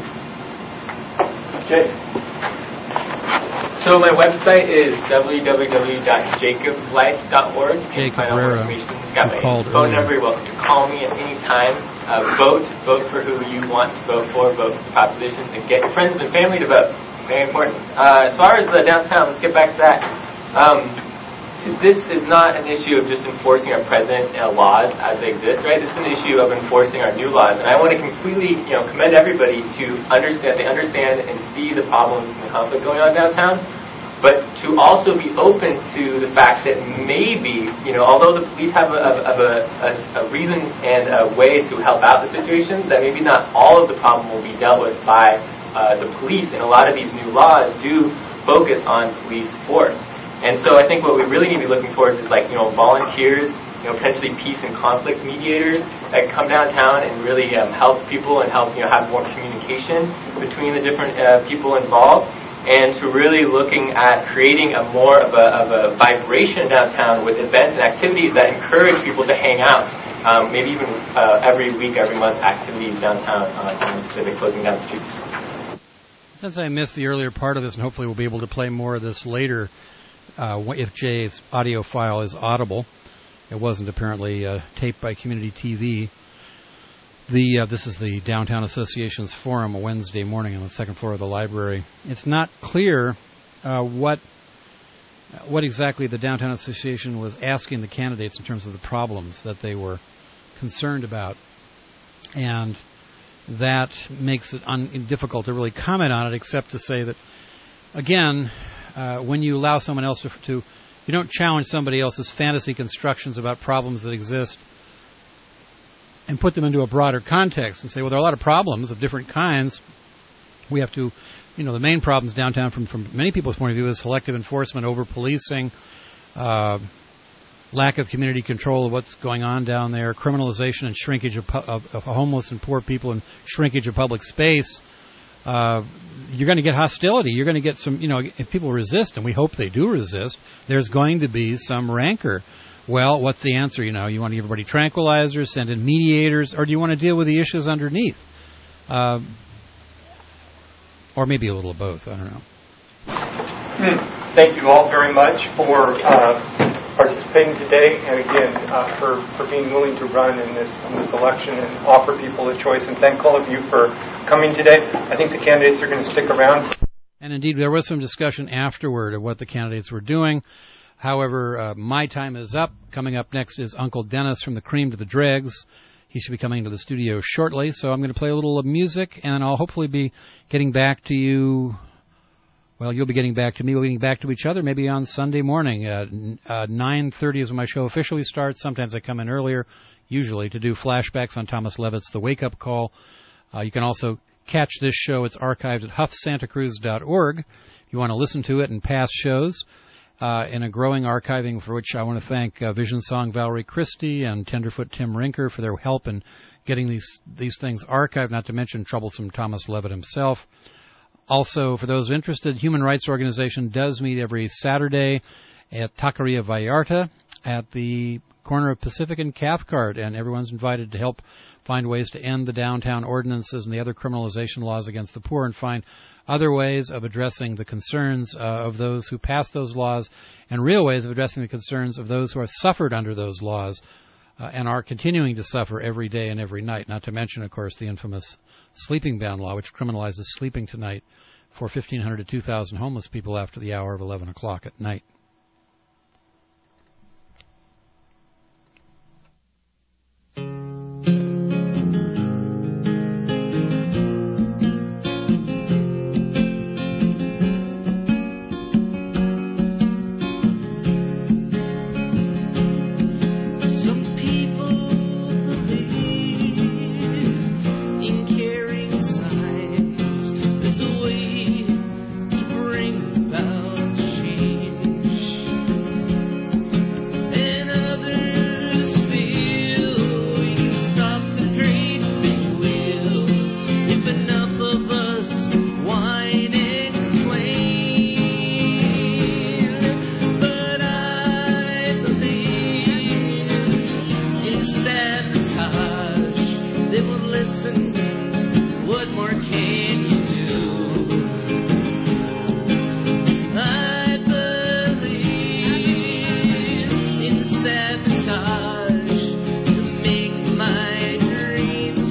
Okay. So my website is w w w dot jacobs life dot org. You can find out more information. It's got my phone number. You're welcome to call me at any time. Uh, vote. Vote for who you want to vote for. Vote for propositions, and get your friends and family to vote. Very important. Uh, as far as the downtown, let's get back to that. Um, this is not an issue of just enforcing our present uh, laws as they exist, right? It's an issue of enforcing our new laws. And I want to completely, you know, commend everybody to understand, they understand and see the problems and the conflict going on downtown, but to also be open to the fact that maybe, you know, although the police have a, a, a, a reason and a way to help out the situation, that maybe not all of the problem will be dealt with by uh, the police. And a lot of these new laws do focus on police force. And so I think what we really need to be looking towards is like, you know, volunteers, you know, potentially peace and conflict mediators that come downtown and really um, help people and help, you know, have more communication between the different uh, people involved, and to really looking at creating a more of a, of a vibration downtown with events and activities that encourage people to hang out. Um, maybe even uh, every week, every month, activities downtown uh, on Civic, closing down the streets. Since I missed the earlier part of this, and hopefully we'll be able to play more of this later, Uh, if Jay's audio file is audible. It wasn't apparently uh, taped by Community T V. The uh, this is the Downtown Association's forum, a Wednesday morning on the second floor of the library. It's not clear uh, what what exactly the Downtown Association was asking the candidates in terms of the problems that they were concerned about, and that makes it un- difficult to really comment on it, except to say that, again, Uh, when you allow someone else to, to, you don't challenge somebody else's fantasy constructions about problems that exist and put them into a broader context and say, well, there are a lot of problems of different kinds. We have to, you know, the main problems downtown from, from many people's point of view is selective enforcement, over-policing, uh, lack of community control of what's going on down there, criminalization and shrinkage of, of, of homeless and poor people and shrinkage of public space. Uh, you're going to get hostility. You're going to get some, you know, if people resist, and we hope they do resist, there's going to be some rancor. Well, what's the answer? You know, you want to give everybody tranquilizers, send in mediators, or do you want to deal with the issues underneath? Uh, or maybe a little of both. I don't know. Thank you all very much for uh, participating today, and again, uh, for, for being willing to run in this, in this election and offer people a choice. And thank all of you for coming today. I think the candidates are going to stick around. And indeed, there was some discussion afterward of what the candidates were doing. However, uh, my time is up. Coming up next is Uncle Dennis from the Cream to the Dregs. He should be coming to the studio shortly, so I'm going to play a little of music, and I'll hopefully be getting back to you. Well, you'll be getting back to me. We'll be getting back to each other maybe on Sunday morning. Uh, uh, nine thirty is when my show officially starts. Sometimes I come in earlier, usually, to do flashbacks on Thomas Levitt's The Wake Up Call. Uh, you can also catch this show. It's archived at huff santa cruz dot org. If you want to listen to it and past shows, uh, in a growing archiving for which I want to thank uh, Vision Song Valerie Christie and Tenderfoot Tim Rinker for their help in getting these, these things archived, not to mention troublesome Thomas Levitt himself. Also, for those interested, Human Rights Organization does meet every Saturday at Taqueria Vallarta at the corner of Pacific and Cathcart, and everyone's invited to help find ways to end the downtown ordinances and the other criminalization laws against the poor and find other ways of addressing the concerns uh, of those who passed those laws and real ways of addressing the concerns of those who have suffered under those laws uh, and are continuing to suffer every day and every night, not to mention, of course, the infamous sleeping ban law, which criminalizes sleeping tonight for fifteen hundred to two thousand homeless people after the hour of eleven o'clock at night. Sabotage to make my dreams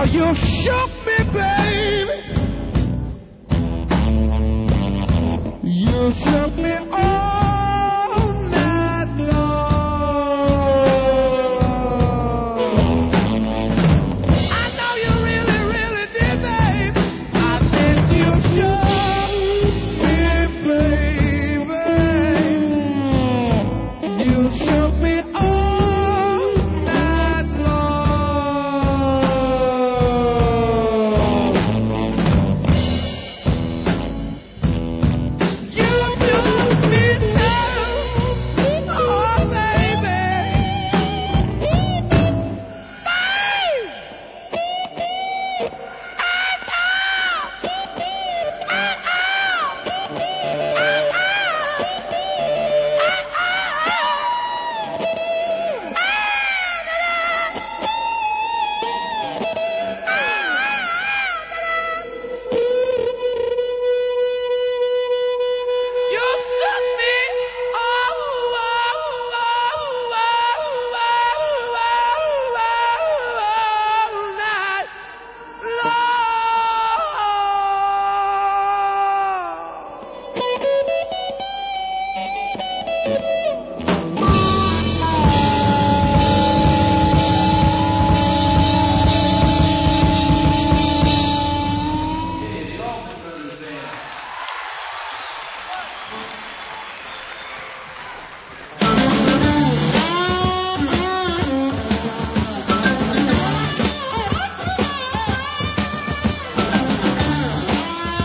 you shook